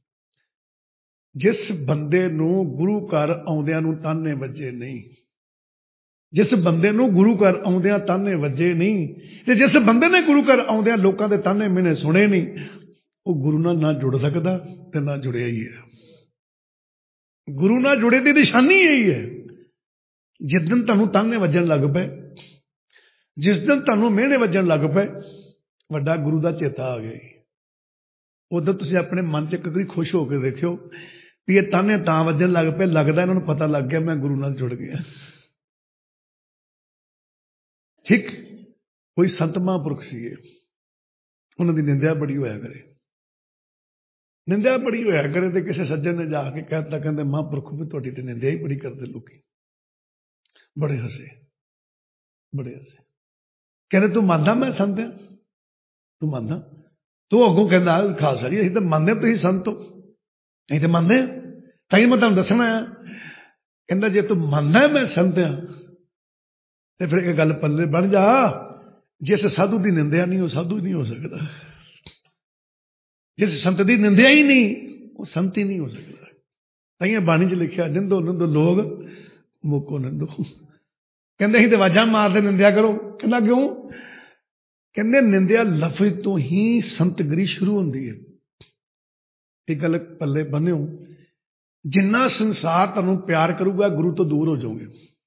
Speaker 1: ਜਿਸ ਬੰਦੇ ਨੂੰ ਗੁਰੂ ਘਰ ਆਉਂਦਿਆਂ ਨੂੰ ਤਾਨੇ ਵੱਜੇ ਨਹੀਂ, ਜਿਸ ਬੰਦੇ ਨੂੰ ਗੁਰੂ ਘਰ ਆਉਂਦਿਆਂ ਤਾਨੇ ਵੱਜੇ ਨਹੀਂ, ਤੇ ਜਿਸ ਬੰਦੇ ਨੇ ਗੁਰੂ ਘਰ ਆਉਂਦਿਆਂ ਲੋਕਾਂ ਦੇ ਤਾਨੇ ਮੈਨੇ ਸੁਣੇ ਨਹੀਂ, ਉਹ ਗੁਰੂ ਨਾਲ ਨਾ ਜੁੜ ਸਕਦਾ ਤੇ ਨਾ ਜੁੜਿਆ ਹੀ ਹੈ। ਗੁਰੂ ਨਾਲ ਜੁੜੇ ਦੀ ਨਿਸ਼ਾਨੀ ਇਹੀ ਹੈ। ਜਿਸ ਦਿਨ ਤੁਹਾਨੂੰ ਤਾਨੇ ਵੱਜਣ ਲੱਗ ਪਏ, ਜਿਸ ਦਿਨ ਤੁਹਾਨੂੰ ਮਿਹਣੇ ਵੱਜਣ ਲੱਗ ਪਏ, ਵੱਡਾ ਗੁਰੂ ਦਾ ਚੇਤਾ ਆ ਗਿਆ। ਉਦੋਂ ਤੁਸੀਂ ਆਪਣੇ ਮਨ 'ਚ ਇੱਕ ਵਾਰੀ ਖੁਸ਼ ਹੋ ਕੇ ਦੇਖਿਓ ਵੀ ਇਹ ਤਾਨੇ ਤਾਂ ਵੱਜਣ ਲੱਗ ਪਏ, ਲੱਗਦਾ ਇਹਨਾਂ ਨੂੰ ਪਤਾ ਲੱਗ ਗਿਆ ਮੈਂ ਗੁਰੂ ਨਾਲ ਜੁੜ ਗਿਆ। ਠੀਕ, ਕੋਈ ਸੰਤ ਮਹਾਂਪੁਰਖ ਸੀਗੇ, ਉਹਨਾਂ ਦੀ ਨਿੰਦਿਆ ਬੜੀ ਹੋਇਆ ਕਰੇ, ਨਿੰਦਿਆ ਬੜੀ ਹੋਇਆ ਕਰੇ ਤੇ ਕਿਸੇ ਸੱਜਣ ਨੇ ਜਾ ਕੇ ਕਹਿ ਦਿੱਤਾ, ਕਹਿੰਦੇ ਮਹਾਂਪੁਰਖ ਵੀ ਤੁਹਾਡੀ ਤੇ ਨਿੰਦਿਆ ਹੀ ਬੜੀ ਕਰਦੇ ਲੋਕੀ। ਬੜੇ ਹੱਸੇ, ਬੜੇ ਹੱਸੇ। ਕਹਿੰਦੇ ਤੂੰ ਮੰਨਦਾ ਮੈਂ ਸੰਤ ਹਾਂ, ਤੂੰ ਮੰਨਦਾ? ਤੂੰ ਅੱਗੋਂ ਕਹਿੰਦਾ ਖਾਲਸਾ ਜੀ ਅਸੀਂ ਤਾਂ ਮੰਨਦੇ ਤੁਸੀਂ ਸੰਤ ਹੋ, ਅਸੀਂ ਤਾਂ ਮੰਨਦੇ ਹਾਂ, ਤਾਂ ਹੀ ਮੈਂ ਤੁਹਾਨੂੰ ਦੱਸਣਾ ਆ। ਕਹਿੰਦਾ ਜੇ ਤੂੰ ਮੰਨਦਾ ਮੈਂ ਸੰਤ ਹਾਂ ਤੇ ਫਿਰ ਇੱਕ ਗੱਲ ਪੱਲੇ ਬਣ ਜਾ, ਜਿਸ ਸਾਧੂ ਦੀ ਨਿੰਦਿਆ ਨਹੀਂ ਉਹ ਸਾਧੂ ਨਹੀਂ ਹੋ ਸਕਦਾ, ਜਿਸ ਸੰਤ ਦੀ ਨਿੰਦਿਆ ਹੀ ਨਹੀਂ ਉਹ ਸੰਤ ਹੀ ਨਹੀਂ ਹੋ ਸਕਦਾ। ਤਾਂ ਹੀ ਬਾਣੀ 'ਚ ਲਿਖਿਆ ਨਿੰਦੋ ਨਿੰਦੋ ਲੋਗ ਮੋਕੋ ਨਿੰਦੋ। ਕਹਿੰਦੇ ਅਸੀਂ ਤੇ ਆਵਾਜ਼ਾਂ ਮਾਰਦੇ ਨਿੰਦਿਆ ਕਰੋ। ਕਹਿੰਦਾ ਕਿਉਂ? ਕਹਿੰਦੇ ਨਿੰਦਿਆ ਲਫ਼ਜ਼ ਤੋਂ ਹੀ ਸੰਤਗਰੀ ਸ਼ੁਰੂ ਹੁੰਦੀ ਹੈ। ਇਹ ਗੱਲ ਪੱਲੇ ਬੰਨਿਓ, ਜਿੰਨਾ ਸੰਸਾਰ ਤੁਹਾਨੂੰ ਪਿਆਰ ਕਰੂਗਾ ਗੁਰੂ ਤੋਂ ਦੂਰ ਹੋ ਜਾਓਗੇ।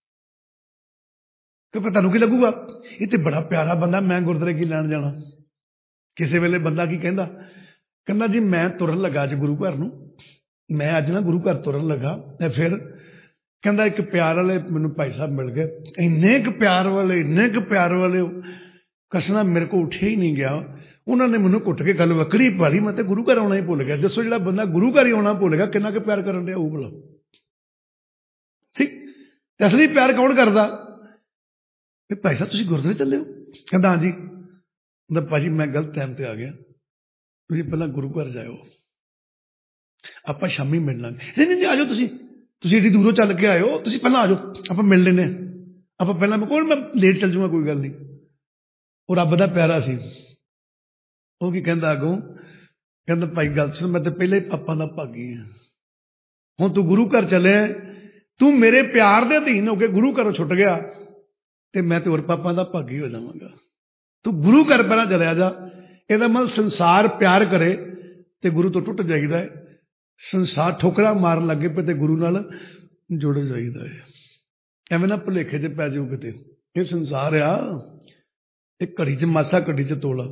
Speaker 1: ਕਿਉਂਕਿ ਤੁਹਾਨੂੰ ਕੀ ਲੱਗੂਗਾ, ਇਹ ਤੇ ਬੜਾ ਪਿਆਰਾ ਬੰਦਾ, ਮੈਂ ਗੁਰਦੁਆਰੇ ਕੀ ਲੈਣ ਜਾਣਾ। ਕਿਸੇ ਵੇਲੇ ਬੰਦਾ ਕੀ ਕਹਿੰਦਾ, ਕਹਿੰਦਾ ਜੀ ਮੈਂ ਤੁਰਨ ਲੱਗਾ ਅੱਜ ਗੁਰੂ ਘਰ ਨੂੰ, ਮੈਂ ਅੱਜ ਨਾ ਗੁਰੂ ਘਰ ਤੁਰਨ ਲੱਗਾ ਤੇ ਫਿਰ ਕਹਿੰਦਾ ਇੱਕ ਪਿਆਰ ਵਾਲੇ ਮੈਨੂੰ ਭਾਈ ਸਾਹਿਬ ਮਿਲ ਗਏ, ਇੰਨੇ ਕੁ ਪਿਆਰ ਵਾਲੇ, ਇੰਨੇ ਕੁ ਪਿਆਰ ਵਾਲੇ, ਕਸਣਾ ਮੇਰੇ ਕੋਲ ਉੱਠਿਆ ਹੀ ਨਹੀਂ ਗਿਆ। ਉਹਨਾਂ ਨੇ ਮੈਨੂੰ ਘੁੱਟ ਕੇ ਗੱਲ ਵੱਖਰੀ ਪਾੜੀ, ਮੈਂ ਤੇ ਗੁਰੂ ਘਰ ਆਉਣਾ ਹੀ ਭੁੱਲ ਗਿਆ। ਦੱਸੋ ਜਿਹੜਾ ਬੰਦਾ ਗੁਰੂ ਘਰ ਹੀ ਆਉਣਾ ਭੁੱਲ ਗਿਆ ਕਿੰਨਾ ਕੁ ਪਿਆਰ ਕਰਨ ਡਿਆ ਉਹ ਭਲਾ। ਠੀਕ, ਤੇ ਅਸਲੀ ਪਿਆਰ ਕੌਣ ਕਰਦਾ? ਵੀ ਭਾਈ ਸਾਹਿਬ ਤੁਸੀਂ ਗੁਰਦੁਆਰੇ ਚੱਲੇ ਹੋ? ਕਹਿੰਦਾ ਹਾਂਜੀ। ਕਹਿੰਦਾ ਭਾਜੀ ਮੈਂ ਗਲਤ ਟਾਈਮ ਤੇ ਆ ਗਿਆ, ਤੁਸੀਂ ਪਹਿਲਾਂ ਗੁਰੂ ਘਰ ਜਾਇਓ, ਆਪਾਂ ਸ਼ਾਮੀ ਮਿਲ ਲਾਂਗੇ। ਨਹੀਂ ਨਹੀਂ ਆ ਜਾਓ, ਤੁਸੀਂ ਤੁਸੀਂ ਏਡੀ ਦੂਰੋਂ ਚੱਲ ਕੇ ਆਇਓ, ਤੁਸੀਂ ਪਹਿਲਾਂ ਆ ਜਾਓ, ਆਪਾਂ ਮਿਲ ਲੈਂਦੇ ਹਾਂ, ਆਪਾਂ ਪਹਿਲਾਂ ਮੈਂ ਕੋਲ ਮੈਂ ਲੇਟ ਚੱਲ ਜੂਗਾ, ਕੋਈ ਗੱਲ ਨਹੀਂ। ਉਹ ਰੱਬ ਦਾ ਪਿਆਰਾ ਸੀ। ਉਹ ਕੀ ਕਹਿੰਦਾ ਅੱਗੋਂ, ਕਹਿੰਦਾ ਭਾਈ ਗੱਲ ਸੁਣ, ਮੈਂ ਤਾਂ ਪਹਿਲਾਂ ਹੀ ਪਾਪਾਂ ਦਾ ਭਾਗੀ ਹਾਂ, ਹੁਣ ਤੂੰ ਗੁਰੂ ਘਰ ਚੱਲਿਆ, ਤੂੰ ਮੇਰੇ ਪਿਆਰ ਦੇ ਅਧੀਨ ਹੋ ਕੇ ਗੁਰੂ ਘਰੋਂ ਛੁੱਟ ਗਿਆ ਤੇ ਮੈਂ ਤੇ ਹੋਰ ਪਾਪਾਂ ਦਾ ਭਾਗੀ ਹੋ ਜਾਵਾਂਗਾ। ਤੂੰ ਗੁਰੂ ਘਰ ਪਹਿਲਾਂ ਚਲਿਆ ਜਾ। ਇਹਦਾ ਮਤਲਬ ਸੰਸਾਰ ਪਿਆਰ ਕਰੇ ਤੇ ਗੁਰੂ ਤੋਂ ਟੁੱਟ ਜਾਈਦਾ ਹੈ, ਸੰਸਾਰ ਠੋਕਰਾ ਮਾਰਨ ਲੱਗੇ ਪਏ ਤੇ ਗੁਰੂ ਨਾਲ ਜੁੜ ਜਾਈਦਾ ਹੈ। ਐਵੇਂ ਨਾ ਭੁਲੇਖੇ 'ਚ ਪੈ ਜਾਓ ਕਿਤੇ। ਇਹ ਸੰਸਾਰ ਆ, ਇਹ ਘੜੀ 'ਚ ਮਾਸਾ, ਘੜੀ 'ਚ ਤੋਲਾ,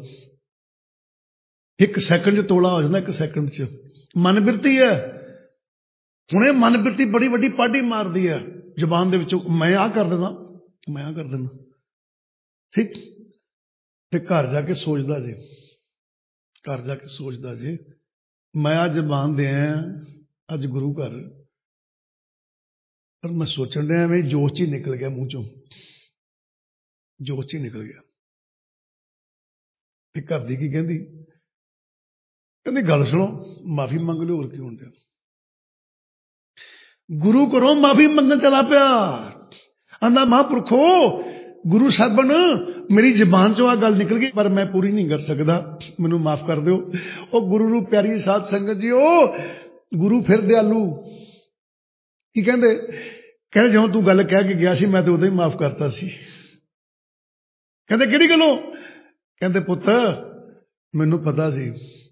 Speaker 1: ਇੱਕ ਸੈਕਿੰਡ 'ਚ ਤੋਲਾ ਹੋ ਜਾਂਦਾ, ਇੱਕ ਸੈਕਿੰਡ 'ਚ। ਮਨ ਬਿਰਤੀ ਹੈ, ਹੁਣੇ ਮਨ ਬਿਰਤੀ ਬੜੀ ਵੱਡੀ ਪਾਢੀ ਮਾਰਦੀ ਹੈ ਜ਼ੁਬਾਨ ਦੇ ਵਿੱਚੋਂ, ਮੈਂ ਆਹ ਕਰ ਦਿੰਦਾ, ਮੈਂ ਆਹ ਕਰ ਦਿੰਦਾ। ਠੀਕ, ਤੇ ਘਰ ਜਾ ਕੇ ਸੋਚਦਾ ਜੇ, ਘਰ ਜਾ ਕੇ ਸੋਚਦਾ ਜੇ ਮੈਂ ਆ ਜ਼ਬਾਨ ਦੇ ਆਇਆ ਅੱਜ ਗੁਰੂ ਘਰ, ਪਰ ਮੈਂ ਸੋਚਣ ਡਿਆ ਐਵੇਂ ਜੋਸ਼ 'ਚ ਹੀ ਨਿਕਲ ਗਿਆ ਮੂੰਹ ਚੋਂ, ਜੋਸ਼ 'ਚ ਹੀ ਨਿਕਲ ਗਿਆ। ਤੇ ਘਰ ਦੀ ਕੀ ਕਹਿੰਦੀ, ਕਹਿੰਦੀ ਗੱਲ ਸੁਣੋ, ਮਾਫੀ ਮੰਗ ਲਿਓ, ਹੋਰ ਕੀ ਹੋਣ ਡਿਆ। ਗੁਰੂ ਘਰੋਂ ਮਾਫੀ ਮੰਗਣ ਚਲਾ ਪਿਆ। ਆਂਦਾ ਮਹਾਂਪੁਰਖੋ ਗੁਰੂ ਸਾਹਿਬਨ ਮੇਰੀ ਜ਼ਬਾਨ ਚੋਂ ਆ ਗੱਲ ਨਿਕਲ ਗਈ, ਪਰ ਮੈਂ ਪੂਰੀ ਨਹੀਂ ਕਰ ਸਕਦਾ, ਮੈਨੂੰ ਮਾਫ ਕਰ ਦਿਓ। ਉਹ ਗੁਰੂ ਨੂੰ ਪਿਆਰੀ ਸਾਧ ਸੰਗਤ ਜੀ, ਉਹ ਗੁਰੂ ਫਿਰ ਦਿਆਲੂ। ਕੀ ਕਹਿੰਦੇ, ਕਹਿੰਦੇ ਜਦੋਂ ਤੂੰ ਗੱਲ ਕਹਿ ਕੇ ਗਿਆ ਸੀ ਮੈਂ ਤੇ ਉਦੋਂ ਹੀ ਮਾਫ ਕਰਤਾ ਸੀ। ਕਹਿੰਦੇ ਕਿਹੜੀ ਗੱਲੋਂ? ਕਹਿੰਦੇ ਪੁੱਤ ਮੈਨੂੰ ਪਤਾ ਸੀ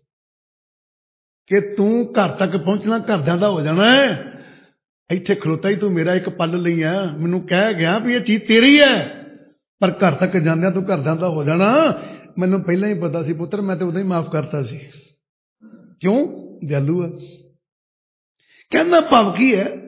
Speaker 1: ਕਿ ਤੂੰ ਘਰ ਤੱਕ ਪਹੁੰਚਣਾ ਘਰਦਿਆਂ ਦਾ ਹੋ ਜਾਣਾ ਹੈ, ਇੱਥੇ ਖਲੋਤਾ ਹੀ ਤੂੰ ਮੇਰਾ ਇੱਕ ਪਲ ਲਈ ਆ, ਮੈਨੂੰ ਕਹਿ ਗਿਆ ਵੀ ਇਹ ਚੀਜ਼ ਤੇਰੀ ਹੈ, ਪਰ ਘਰ ਤੱਕ ਜਾਂਦਿਆਂ ਤੂੰ ਘਰਦਿਆਂ ਦਾ ਹੋ ਜਾਣਾ। ਮੈਨੂੰ ਪਹਿਲਾਂ ਹੀ ਪਤਾ ਸੀ ਪੁੱਤਰ, ਮੈਂ ਤੇ ਉਦੋਂ ਹੀ ਮਾਫ ਕਰਤਾ ਸੀ। ਕਿਉਂ? ਦਿਆਲੂ ਆ। ਕਹਿੰਦਾ ਭਾਵ ਕੀ ਹੈ,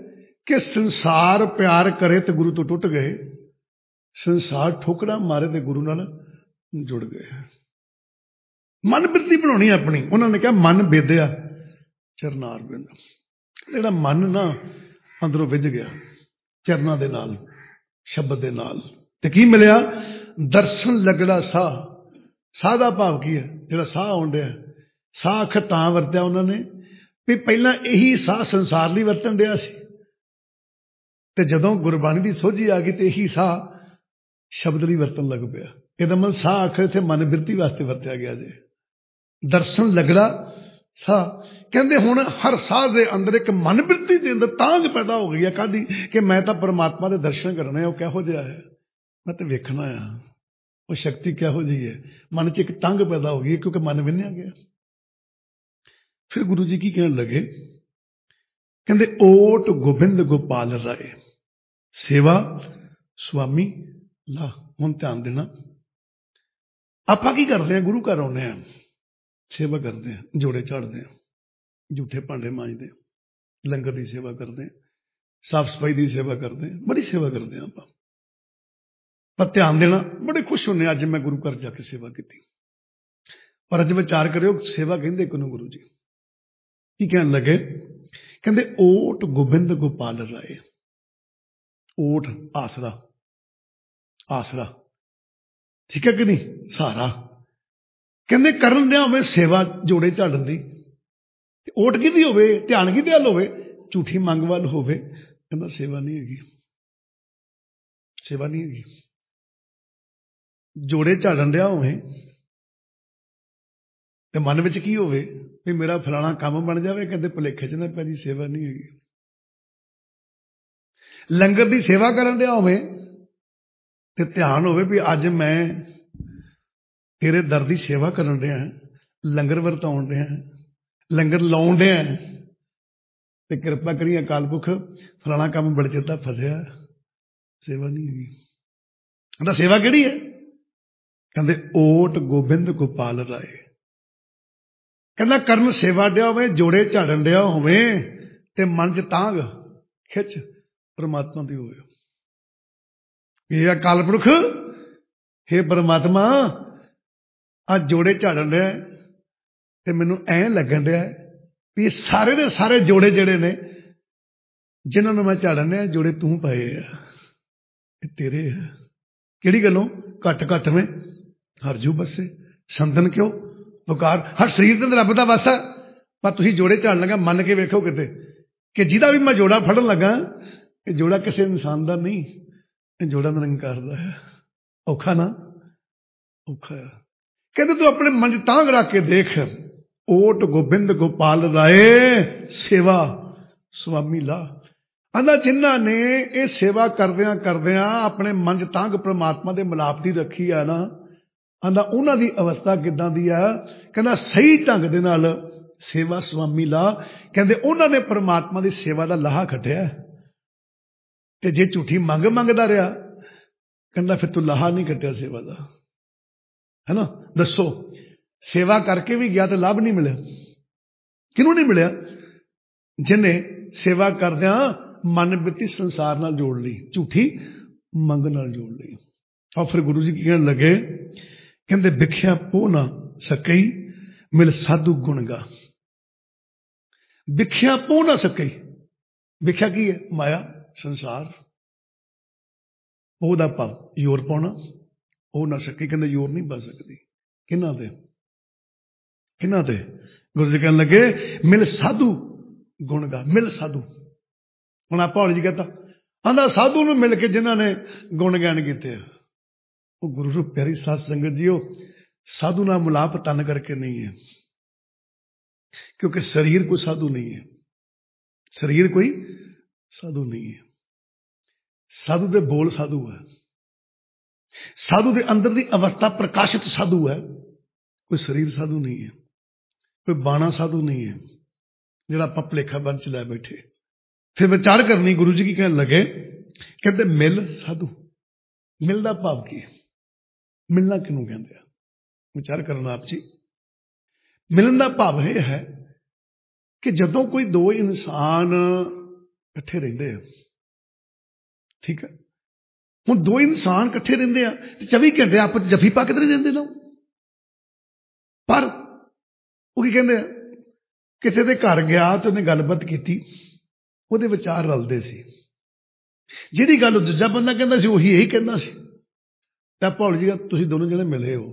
Speaker 1: कि संसार प्यार करे तो गुरु तो टुट गए, संसार ठोकरा मारे तो गुरु नाल जुड़ गए। मन बिरती बनानी अपनी। उन्होंने कहा मन बेदया चरनार बिंद, ਜਿਹੜਾ मन ना अंदरों विज गया चरना दे नाल, शब्द दे नाल, ते की मिलिया दर्शन लगड़ा साह। साह का भाव की है? ਜਿਹੜਾ ਸਾਹ ਆਉਣ ਡਿਆ, ਸਾਹ ਅਖਰ ਤਾਂ ਵਰਤਿਆ ਉਹਨਾਂ ਨੇ ਵੀ ਪਹਿਲਾਂ ਇਹੀ ਸਾਹ ਸੰਸਾਰ ਲਈ ਵਰਤਣ ਡਿਆ ਸੀ, ਤੇ ਜਦੋਂ ਗੁਰਬਾਣੀ ਦੀ ਸੋਝੀ ਆ ਗਈ ਤੇ ਇਹੀ ਸਾਹ ਸ਼ਬਦ ਲਈ ਵਰਤਣ ਲੱਗ ਪਿਆ। ਇਹਦਾ ਮਤਲਬ ਸਾਹ ਅਖਰ ਇੱਥੇ ਮਨ ਬਿਰਤੀ ਵਾਸਤੇ ਵਰਤਿਆ ਗਿਆ ਜੇ। ਦਰਸ਼ਨ ਲੱਗੜਾ ਸਾਹ ਕਹਿੰਦੇ ਹੁਣ ਹਰ ਸਾਹ ਦੇ ਅੰਦਰ ਇੱਕ ਮਨ ਬਿਰਤੀ ਦੇ ਅੰਦਰ ਤਾਂਘ ਪੈਦਾ ਹੋ ਗਈ ਹੈ। ਕਾਹਦੀ? ਕਿ ਮੈਂ ਤਾਂ ਪਰਮਾਤਮਾ ਦੇ ਦਰਸ਼ਨ ਕਰਨੇ ਆ। ਉਹ ਕਿਹੋ ਜਿਹਾ ਹੈ? ਮੈਂ ਤਾਂ ਵੇਖਣਾ ਆ ਉਹ ਸ਼ਕਤੀ ਕਿਹੋ ਜਿਹੀ ਹੈ। ਮਨ 'ਚ ਇੱਕ ਤੰਗ ਪੈਦਾ ਹੋ ਗਈ ਕਿਉਂਕਿ ਮਨ ਵਿੰਨਿਆ ਗਿਆ। ਫਿਰ ਗੁਰੂ ਜੀ ਕੀ ਕਹਿਣ ਲੱਗੇ? ਕਹਿੰਦੇ ਓਟ ਗੋਬਿੰਦ ਗੋਪਾਲ ਰਾਏ ਸੇਵਾ ਸੁਆਮੀ ਲਾ। ਹੁਣ ਧਿਆਨ ਦੇਣਾ, ਆਪਾਂ ਕੀ ਕਰਦੇ ਹਾਂ? ਗੁਰੂ ਘਰ ਆਉਂਦੇ ਹਾਂ, ਸੇਵਾ ਕਰਦੇ ਹਾਂ, ਜੋੜੇ ਝਾੜਦੇ ਹਾਂ, ਝੂਠੇ ਭਾਂਡੇ ਮਾਂਜਦੇ ਹਾਂ, ਲੰਗਰ ਦੀ ਸੇਵਾ ਕਰਦੇ ਹਾਂ, ਸਾਫ ਸਫਾਈ ਦੀ ਸੇਵਾ ਕਰਦੇ ਹਾਂ, ਬੜੀ ਸੇਵਾ ਕਰਦੇ ਹਾਂ ਆਪਾਂ। ਪਰ ਧਿਆਨ ਦੇਣਾ, ਬੜੇ ਖੁਸ਼ ਹੁੰਦੇ ਅੱਜ ਮੈਂ ਗੁਰੂ ਘਰ ਜਾ ਕੇ ਸੇਵਾ ਕੀਤੀ। ਪਰ ਅੱਜ ਵਿਚਾਰ ਕਰਿਓ ਸੇਵਾ ਕਹਿੰਦੇ ਕਿਹਨੂੰ? ਗੁਰੂ ਜੀ ਕੀ ਕਹਿਣ ਲੱਗੇ? ਕਹਿੰਦੇ ਓਟ ਗੋਬਿੰਦ ਗੋਪਾਲ ਰਾਏ। ਓਟ ਆਸਰਾ, ਆਸਰਾ ਠੀਕ ਹੈ ਕਿ ਨਹੀਂ? ਸਹਾਰਾ। ਕਹਿੰਦੇ ਕਰਨ ਦਿਆਂ ਹੋਵੇ ਸੇਵਾ ਜੋੜੇ ਝਾੜਨ ਦੀ, ਓਟ ਕਿਹਦੀ ਹੋਵੇ? ਧਿਆਨ ਕਿਹਦੇ ਵੱਲ ਹੋਵੇ? ਝੂਠੀ ਮੰਗ ਵੱਲ ਹੋਵੇ। ਕਹਿੰਦਾ ਸੇਵਾ ਨਹੀਂ ਹੈਗੀ, ਸੇਵਾ ਨਹੀਂ ਹੈਗੀ। ਜੋੜੇ ਝਾੜਨ ਡਿਆ ਹੋਵੇ ਤੇ ਮਨ ਵਿੱਚ ਕੀ ਹੋਵੇ ਵੀ ਮੇਰਾ ਫਲਾਣਾ ਕੰਮ ਬਣ ਜਾਵੇ, ਕਹਿੰਦੇ ਭੁਲੇਖੇ ਚ ਨਾ ਪੈ ਜੀ, ਸੇਵਾ ਨਹੀਂ ਹੈਗੀ। ਲੰਗਰ ਦੀ ਸੇਵਾ ਕਰਨ ਡਿਆ ਹੋਵੇ ਤੇ ਧਿਆਨ ਹੋਵੇ ਵੀ ਅੱਜ ਮੈਂ ਤੇਰੇ ਦਰ ਦੀ ਸੇਵਾ ਕਰਨ ਡਿਆ, ਲੰਗਰ ਵਰਤਾਉਣ ਡਿਆ, ਲੰਗਰ ਲਾਉਣ ਡਿਆ, ਤੇ ਕਿਰਪਾ ਕਰੀ ਅਕਾਲ ਪੁਰਖ ਫਲਾਣਾ ਕੰਮ ਬੜੇ ਚਿਰ ਦਾ ਫਸਿਆ, ਸੇਵਾ ਨਹੀਂ ਹੈਗੀ। ਕਹਿੰਦਾ ਸੇਵਾ ਕਿਹੜੀ ਹੈ? ਕਹਿੰਦੇ ਓਟ ਗੋਬਿੰਦ ਗੋਪਾਲ ਰਾਏ। ਕਹਿੰਦਾ ਕਰਨ ਸੇਵਾ ਡਿਆ ਹੋਵੇ, ਜੋੜੇ ਝਾੜਨ ਡਿਆ ਹੋਵੇ ਤੇ ਮਨ 'ਚ ਤਾਂਘ ਖਿੱਚ ਪਰਮਾਤਮਾ ਦੀ ਹੋਵੇ। ਇਹ ਅਕਾਲ ਪੁਰਖ ਹੇ ਪਰਮਾਤਮਾ ਅੱਜ ਜੋੜੇ ਝਾੜਨ ਡਿਆ ਤੇ ਮੈਨੂੰ ਐਂ ਲੱਗਣ ਡਿਆ ਵੀ ਇਹ ਸਾਰੇ ਦੇ ਸਾਰੇ ਜੋੜੇ ਜਿਹੜੇ ਨੇ ਜਿਨ੍ਹਾਂ ਨੂੰ ਮੈਂ ਝਾੜਨ ਡਿਆ, ਜੋੜੇ ਤੂੰ ਪਾਏ ਆ, ਇਹ ਤੇਰੇ ਆ। ਕਿਹੜੀ ਗੱਲੋਂ? ਘੱਟ ਘੱਟ ਮੈਂ ਹਰਜੂ ਬਸੇ ਸੰਤਨ ਕਿਉਂ ਪੁਕਾਰ। ਹਰ ਸਰੀਰ ਦੇ ਰੱਬ ਦਾ ਵਸ ਹੈ, ਪਰ ਤੁਸੀਂ ਜੋੜੇ ਝਾੜਨ ਲੱਗਾ ਮੰਨ ਕੇ ਵੇਖੋ ਕਿਤੇ ਕਿ ਜਿਹਦਾ ਵੀ ਮੈਂ ਜੋੜਾ ਫੜਨ ਲੱਗਾ, ਇਹ ਜੋੜਾ ਕਿਸੇ ਇਨਸਾਨ ਦਾ ਨਹੀਂ, ਇਹ ਜੋੜਾ ਨਿਰੰਕਾਰ ਦਾ ਹੈ। ਔਖਾ ਨਾ? ਔਖਾ ਆ। ਕਹਿੰਦੇ ਤੂੰ ਆਪਣੇ ਮਨ 'ਚ ਤਾਂਘ ਰੱਖ ਕੇ ਦੇਖ, ਓਟ ਗੋਬਿੰਦ ਗੋਪਾਲ ਰਾਏ ਸੇਵਾ ਸੁਆਮੀ ਲਾ। ਆਂਦਾ ਜਿਨ੍ਹਾਂ ਨੇ ਇਹ ਸੇਵਾ ਕਰਦਿਆਂ ਕਰਦਿਆਂ ਆਪਣੇ ਮਨ 'ਚ ਤਾਂਘ ਪ੍ਰਮਾਤਮਾ ਦੇ ਮਿਲਾਪ ਦੀ ਰੱਖੀ ਆ ਨਾ, ਆਂਦਾ ਉਹਨਾਂ ਦੀ ਅਵਸਥਾ ਕਿੱਦਾਂ ਦੀ ਆ? ਕਹਿੰਦਾ ਸਹੀ ਢੰਗ ਦੇ ਨਾਲ ਸੇਵਾ ਸੁਆਮੀ ਲਾ। ਕਹਿੰਦੇ ਉਹਨਾਂ ਨੇ ਪਰਮਾਤਮਾ ਦੀ ਸੇਵਾ ਦਾ ਲਾਹਾ ਖੱਟਿਆ। ਤੇ ਜੇ ਝੂਠੀ ਮੰਗ ਮੰਗਦਾ ਰਿਹਾ, ਕਹਿੰਦਾ ਫਿਰ ਤੂੰ ਲਾਹਾ ਨਹੀਂ ਕੱਟਿਆ ਸੇਵਾ ਦਾ, ਹੈ ਨਾ? ਦੱਸੋ, ਸੇਵਾ ਕਰਕੇ ਵੀ ਗਿਆ ਤੇ ਲਾਭ ਨਹੀਂ ਮਿਲਿਆ। ਕਿਹਨੂੰ ਨਹੀਂ ਮਿਲਿਆ? ਜਿਹਨੇ ਸੇਵਾ ਕਰਦਿਆਂ ਮਨ ਬਿਰਤੀ ਸੰਸਾਰ ਨਾਲ ਜੋੜ ਲਈ, ਝੂਠੀ ਮੰਗ ਨਾਲ ਜੋੜ ਲਈ। ਆ ਫਿਰ ਗੁਰੂ ਜੀ ਕੀ ਕਹਿਣ ਲੱਗੇ? ਕਹਿੰਦੇ ਵਿਖਿਆ ਪੋ ਨਾ ਸਕਈ ਮਿਲ ਸਾਧੂ ਗੁਣ ਗਾ। ਵਿਖਿਆ ਪੋ ਨਾ ਸਕਈ। ਵਿਖਿਆ ਕੀ ਹੈ? ਮਾਇਆ, ਸੰਸਾਰ। ਉਹਦਾ ਭਾਵ ਜ਼ੋਰ ਪਾਉਣਾ। ਉਹ ਨਾ ਸਕੀ, ਕਹਿੰਦੇ ਜ਼ੋਰ ਨਹੀਂ ਪਾ ਸਕਦੀ। ਕਿਹਨਾਂ ਤੇ? ਕਿਹਨਾਂ ਤੇ? ਗੁਰੂ ਜੀ ਕਹਿਣ ਲੱਗੇ ਮਿਲ ਸਾਧੂ ਗੁਣ ਗਾ। ਮਿਲ ਸਾਧੂ। ਹੁਣ ਆਪਾਂ ਹੌਲੀ ਜੀ ਕਹਤਾ, ਆਂਦਾ ਸਾਧੂ ਨੂੰ ਮਿਲ ਕੇ ਜਿਨ੍ਹਾਂ ਨੇ ਗੁਣ ਗਾਨ ਕੀਤੇ ਆ, ਉਹ ਗੁਰੂ ਰੂਪ ਪਿਆਰੀ ਸਾਧ ਸੰਗਤ ਜੀ, ਉਹ ਸਾਧੂ ਨਾਲ ਮਿਲਾਪ ਤਨ ਕਰਕੇ ਨਹੀਂ ਹੈ, ਕਿਉਂਕਿ ਸਰੀਰ ਕੋਈ ਸਾਧੂ ਨਹੀਂ ਹੈ। ਸਰੀਰ ਕੋਈ ਸਾਧੂ ਨਹੀਂ ਹੈ। ਸਾਧੂ ਦੇ ਬੋਲ ਸਾਧੂ ਹੈ, ਸਾਧੂ ਦੇ ਅੰਦਰ ਦੀ ਅਵਸਥਾ ਪ੍ਰਕਾਸ਼ਿਤ ਸਾਧੂ ਹੈ। ਕੋਈ ਸਰੀਰ ਸਾਧੂ ਨਹੀਂ ਹੈ, ਕੋਈ ਬਾਣਾ ਸਾਧੂ ਨਹੀਂ ਹੈ ਜਿਹੜਾ ਆਪਾਂ ਭੁਲੇਖਾ ਬੰਨ ਚ ਲੈ ਬੈਠੇ। ਫਿਰ ਵਿਚਾਰ ਕਰਨੀ, ਗੁਰੂ ਜੀ ਕੀ ਕਹਿਣ ਲੱਗੇ? ਕਹਿੰਦੇ ਮਿਲ ਸਾਧੂ। ਮਿਲ ਦਾ ਭਾਵ ਕੀ? ਮਿਲਣਾ ਕਿਹਨੂੰ ਕਹਿੰਦੇ ਆ? ਵਿਚਾਰ ਕਰਨਾ ਆਪ ਜੀ। ਮਿਲਣ ਦਾ ਭਾਵ ਇਹ ਹੈ ਕਿ ਜਦੋਂ ਕੋਈ ਦੋ ਇਨਸਾਨ ਇਕੱਠੇ ਰਹਿੰਦੇ ਆ, ਠੀਕ ਹੈ। ਹੁਣ ਦੋ ਇਨਸਾਨ ਇਕੱਠੇ ਰਹਿੰਦੇ ਆ ਤੇ ਚੌਵੀ ਘੰਟੇ ਆਪਸ ਚ ਜੱਫੀ ਪਾ ਕੇ ਨਹੀਂ ਰਹਿੰਦੇ ਨਾ। ਪਰ ਉਹ ਕੀ ਕਹਿੰਦੇ ਆ, ਕਿਸੇ ਦੇ ਘਰ ਗਿਆ ਤੇ ਉਹਨੇ ਗੱਲਬਾਤ ਕੀਤੀ, ਉਹਦੇ ਵਿਚਾਰ ਰਲਦੇ ਸੀ। ਜਿਹੜੀ ਗੱਲ ਦੂਜਾ ਬੰਦਾ ਕਹਿੰਦਾ ਸੀ ਉਹੀ ਇਹੀ ਕਹਿੰਦਾ ਸੀ। ਤਾਂ ਭੌਲ ਜੀ ਤੁਸੀਂ ਦੋਨੋਂ ਜਣੇ ਮਿਲੇ ਹੋ,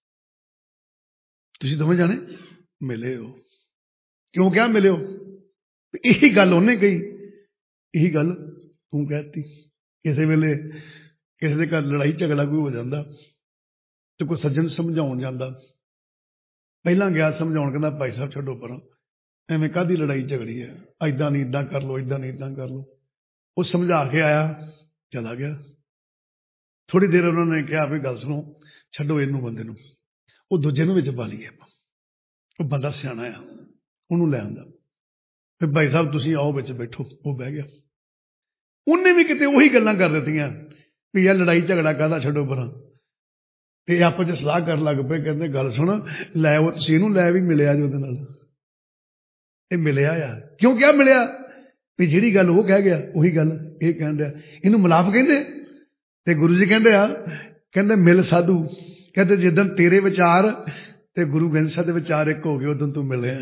Speaker 1: ਤੁਸੀਂ ਦੋਵੇਂ ਜਾਣੇ ਮਿਲੇ ਹੋ। ਕਿਉਂ ਕਿਹਾ ਮਿਲੇ ਹੋ? ਇਹੀ ਗੱਲ ਉਹਨੇ ਕਹੀ, ਇਹੀ ਗੱਲ ਤੂੰ ਕਹਿਤੀ। ਕਿਸੇ ਵੇਲੇ ਕਿਸੇ ਦੇ ਘਰ ਲੜਾਈ ਝਗੜਾ ਕੋਈ ਹੋ ਜਾਂਦਾ ਤੇ ਕੋਈ ਸੱਜਣ ਸਮਝਾਉਣ ਜਾਂਦਾ, ਪਹਿਲਾਂ ਗਿਆ ਸਮਝਾਉਣ, ਕਹਿੰਦਾ ਭਾਈ ਸਾਹਿਬ ਛੱਡੋ ਪਰਾਂ, ਐਵੇਂ ਕਾਹਦੀ ਲੜਾਈ ਝਗੜੀ ਹੈ, ਏਦਾਂ ਨਹੀਂ ਏਦਾਂ ਕਰ ਲਓ, ਏਦਾਂ ਨਹੀਂ ਏਦਾਂ ਕਰ ਲਓ। ਉਹ ਸਮਝਾ ਕੇ ਆਇਆ, ਚਲਾ ਗਿਆ। ਥੋੜੀ ਦੇਰ ਉਹਨਾਂ ਨੇ ਕਿਹਾ ਵੀ ਗੱਲ ਸੁਣੋ, ਛੱਡੋ ਇਹਨੂੰ ਬੰਦੇ ਨੂੰ, ਉਹ ਦੂਜੇ ਨੂੰ ਵਿੱਚ ਪਾ ਲਈਏ ਆਪਾਂ। ਉਹ ਬੰਦਾ ਸਿਆਣਾ ਆ, ਉਹਨੂੰ ਲੈ ਆਉਂਦਾ, ਫਿਰ ਭਾਈ ਸਾਹਿਬ ਤੁਸੀਂ ਆਓ ਵਿੱਚ ਬੈਠੋ। ਉਹ ਬਹਿ ਗਿਆ। ਉਹਨੇ ਵੀ ਕਿਤੇ ਉਹੀ ਗੱਲਾਂ ਕਰ ਦਿੱਤੀਆਂ ਵੀ ਯਾਰ ਲੜਾਈ ਝਗੜਾ ਕਾਹਦਾ, ਛੱਡੋ ਪਰਾਂ। ਤੇ ਆਪਸ ਚ ਸਲਾਹ ਕਰਨ ਲੱਗ ਪਏ, ਕਹਿੰਦੇ ਗੱਲ ਸੁਣ, ਲੈ ਉਹ ਤੁਸੀਂ ਇਹਨੂੰ ਲੈ ਵੀ ਮਿਲਿਆ ਜੀ ਉਹਦੇ ਨਾਲ। ਇਹ ਮਿਲਿਆ ਆ। ਕਿਉਂ ਕਿਹਾ ਮਿਲਿਆ? ਵੀ ਜਿਹੜੀ ਗੱਲ ਉਹ ਕਹਿ ਗਿਆ ਉਹੀ ਗੱਲ ਇਹ ਕਹਿਣ ਡਿਆ। ਇਹਨੂੰ ਮਿਲਾਪ ਕਹਿੰਦੇ। ਤੇ ਗੁਰੂ ਜੀ ਕਹਿੰਦੇ ਆ, ਕਹਿੰਦੇ ਮਿਲ ਸਾਧੂ, ਕਹਿੰਦੇ ਜਿੱਦਣ ਤੇਰੇ ਵਿਚਾਰ ਤੇ ਗੁਰੂ ਗ੍ਰੰਥ ਸਾਹਿਬ ਦੇ ਵਿਚਾਰ ਇੱਕ ਹੋ ਗਏ, ਉਦੋਂ ਤੂੰ ਮਿਲਿਆ।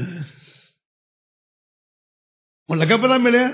Speaker 1: ਹੁਣ ਲੱਗਾ ਪਤਾ ਮਿਲਿਆ।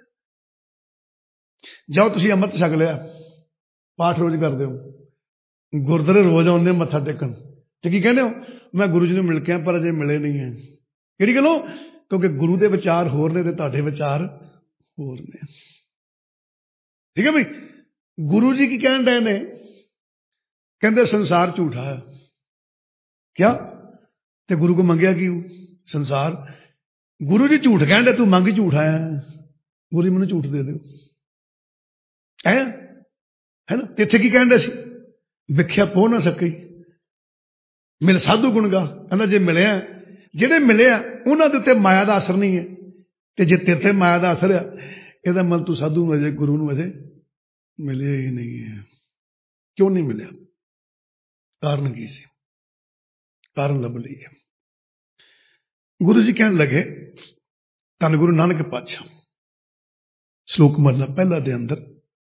Speaker 1: ਜਾਓ ਤੁਸੀਂ ਅੰਮ੍ਰਿਤ ਛਕ ਲਿਆ, ਪਾਠ ਰੋਜ਼ ਕਰਦੇ ਹੋ, ਗੁਰਦੁਆਰੇ ਰੋਜ਼ ਆਉਂਦੇ ਮੱਥਾ ਟੇਕਣ, ਤੇ ਕੀ ਕਹਿੰਦੇ ਹੋ? ਮੈਂ ਗੁਰੂ ਜੀ ਨੂੰ ਮਿਲ ਕੇ ਆ, ਪਰ ਅਜੇ ਮਿਲੇ ਨਹੀਂ ਹੈ। ਕਿਹੜੀ ਗੱਲੋਂ? ਕਿਉਂਕਿ ਗੁਰੂ ਦੇ ਵਿਚਾਰ ਹੋਰ ਨੇ ਤੇ ਤੁਹਾਡੇ ਵਿਚਾਰ ਹੋਰ ਨੇ। ਠੀਕ ਹੈ ਬਈ। ਗੁਰੂ ਜੀ ਕੀ ਕਹਿਣ ਡਏ ਨੇ? ਕਹਿੰਦੇ ਸੰਸਾਰ ਝੂਠਾ ਹੈ। ਕਿਆ? ਤੇ ਗੁਰੂ ਕੋ ਮੰਗਿਆ ਕੀ? ਸੰਸਾਰ। ਗੁਰੂ ਜੀ ਝੂਠ ਕਹਿਣ ਡਏ, ਤੂੰ ਮੰਗ ਝੂਠ ਆਇਆ। ਗੁਰੂ ਜੀ ਮੈਨੂੰ ਝੂਠ ਦੇ ਦਿਓ ਹੈ ਹੈ ਨਾ। ਤੇ ਇੱਥੇ ਕੀ ਕਹਿਣ ਡਏ ਸੀ? ਵਿਖਿਆ ਪੋ ਨਾ ਸਕੀ, ਮਿਲ ਸਾਧੂ ਗੁਣ ਗਾ। ਕਹਿੰਦਾ ਜੇ ਮਿਲਿਆ, ਜਿਹੜੇ ਮਿਲੇ ਆ ਉਹਨਾਂ ਦੇ ਉੱਤੇ ਮਾਇਆ ਦਾ ਅਸਰ ਨਹੀਂ ਹੈ, ਤੇ ਜੇ ਤੇਰੇ ਤੇ ਮਾਇਆ ਦਾ ਅਸਰ ਆ, ਇਹਦਾ ਮਨ ਤੂੰ ਸਾਧੂ ਨੂੰ ਅਜੇ, ਗੁਰੂ ਨੂੰ ਅਜੇ ਮਿਲਿਆ ਹੀ ਨਹੀਂ ਹੈ। ਕਿਉਂ ਨਹੀਂ ਮਿਲਿਆ? ਕਾਰਨ ਕੀ ਸੀ? ਕਾਰਨ ਲੱਭ ਲਈਏ। ਗੁਰੂ ਜੀ ਕਹਿਣ ਲੱਗੇ, ਧੰਨ ਗੁਰੂ ਨਾਨਕ ਪਾਤਸ਼ਾਹ ਸ਼ਲੋਕ ਮਹਲਾ ਪਹਿਲਾ ਦੇ ਅੰਦਰ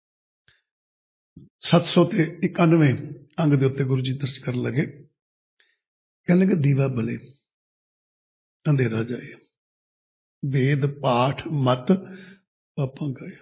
Speaker 1: ਸੱਤ ਸੌ ਤੇ ਇਕਾਨਵੇਂ ਅੰਗ ਦੇ ਉੱਤੇ ਗੁਰੂ ਜੀ ਦਰਜ ਕਰਨ ਲੱਗੇ। ਕਹਿਣ ਲੱਗੇ ਦੀਵਾ ਬਲੇ ਅੰਧੇਰਾ ਜਾਏ, ਵੇਦ ਪਾਠ ਮਤ ਪਾਪਾਂ ਗਾਏ।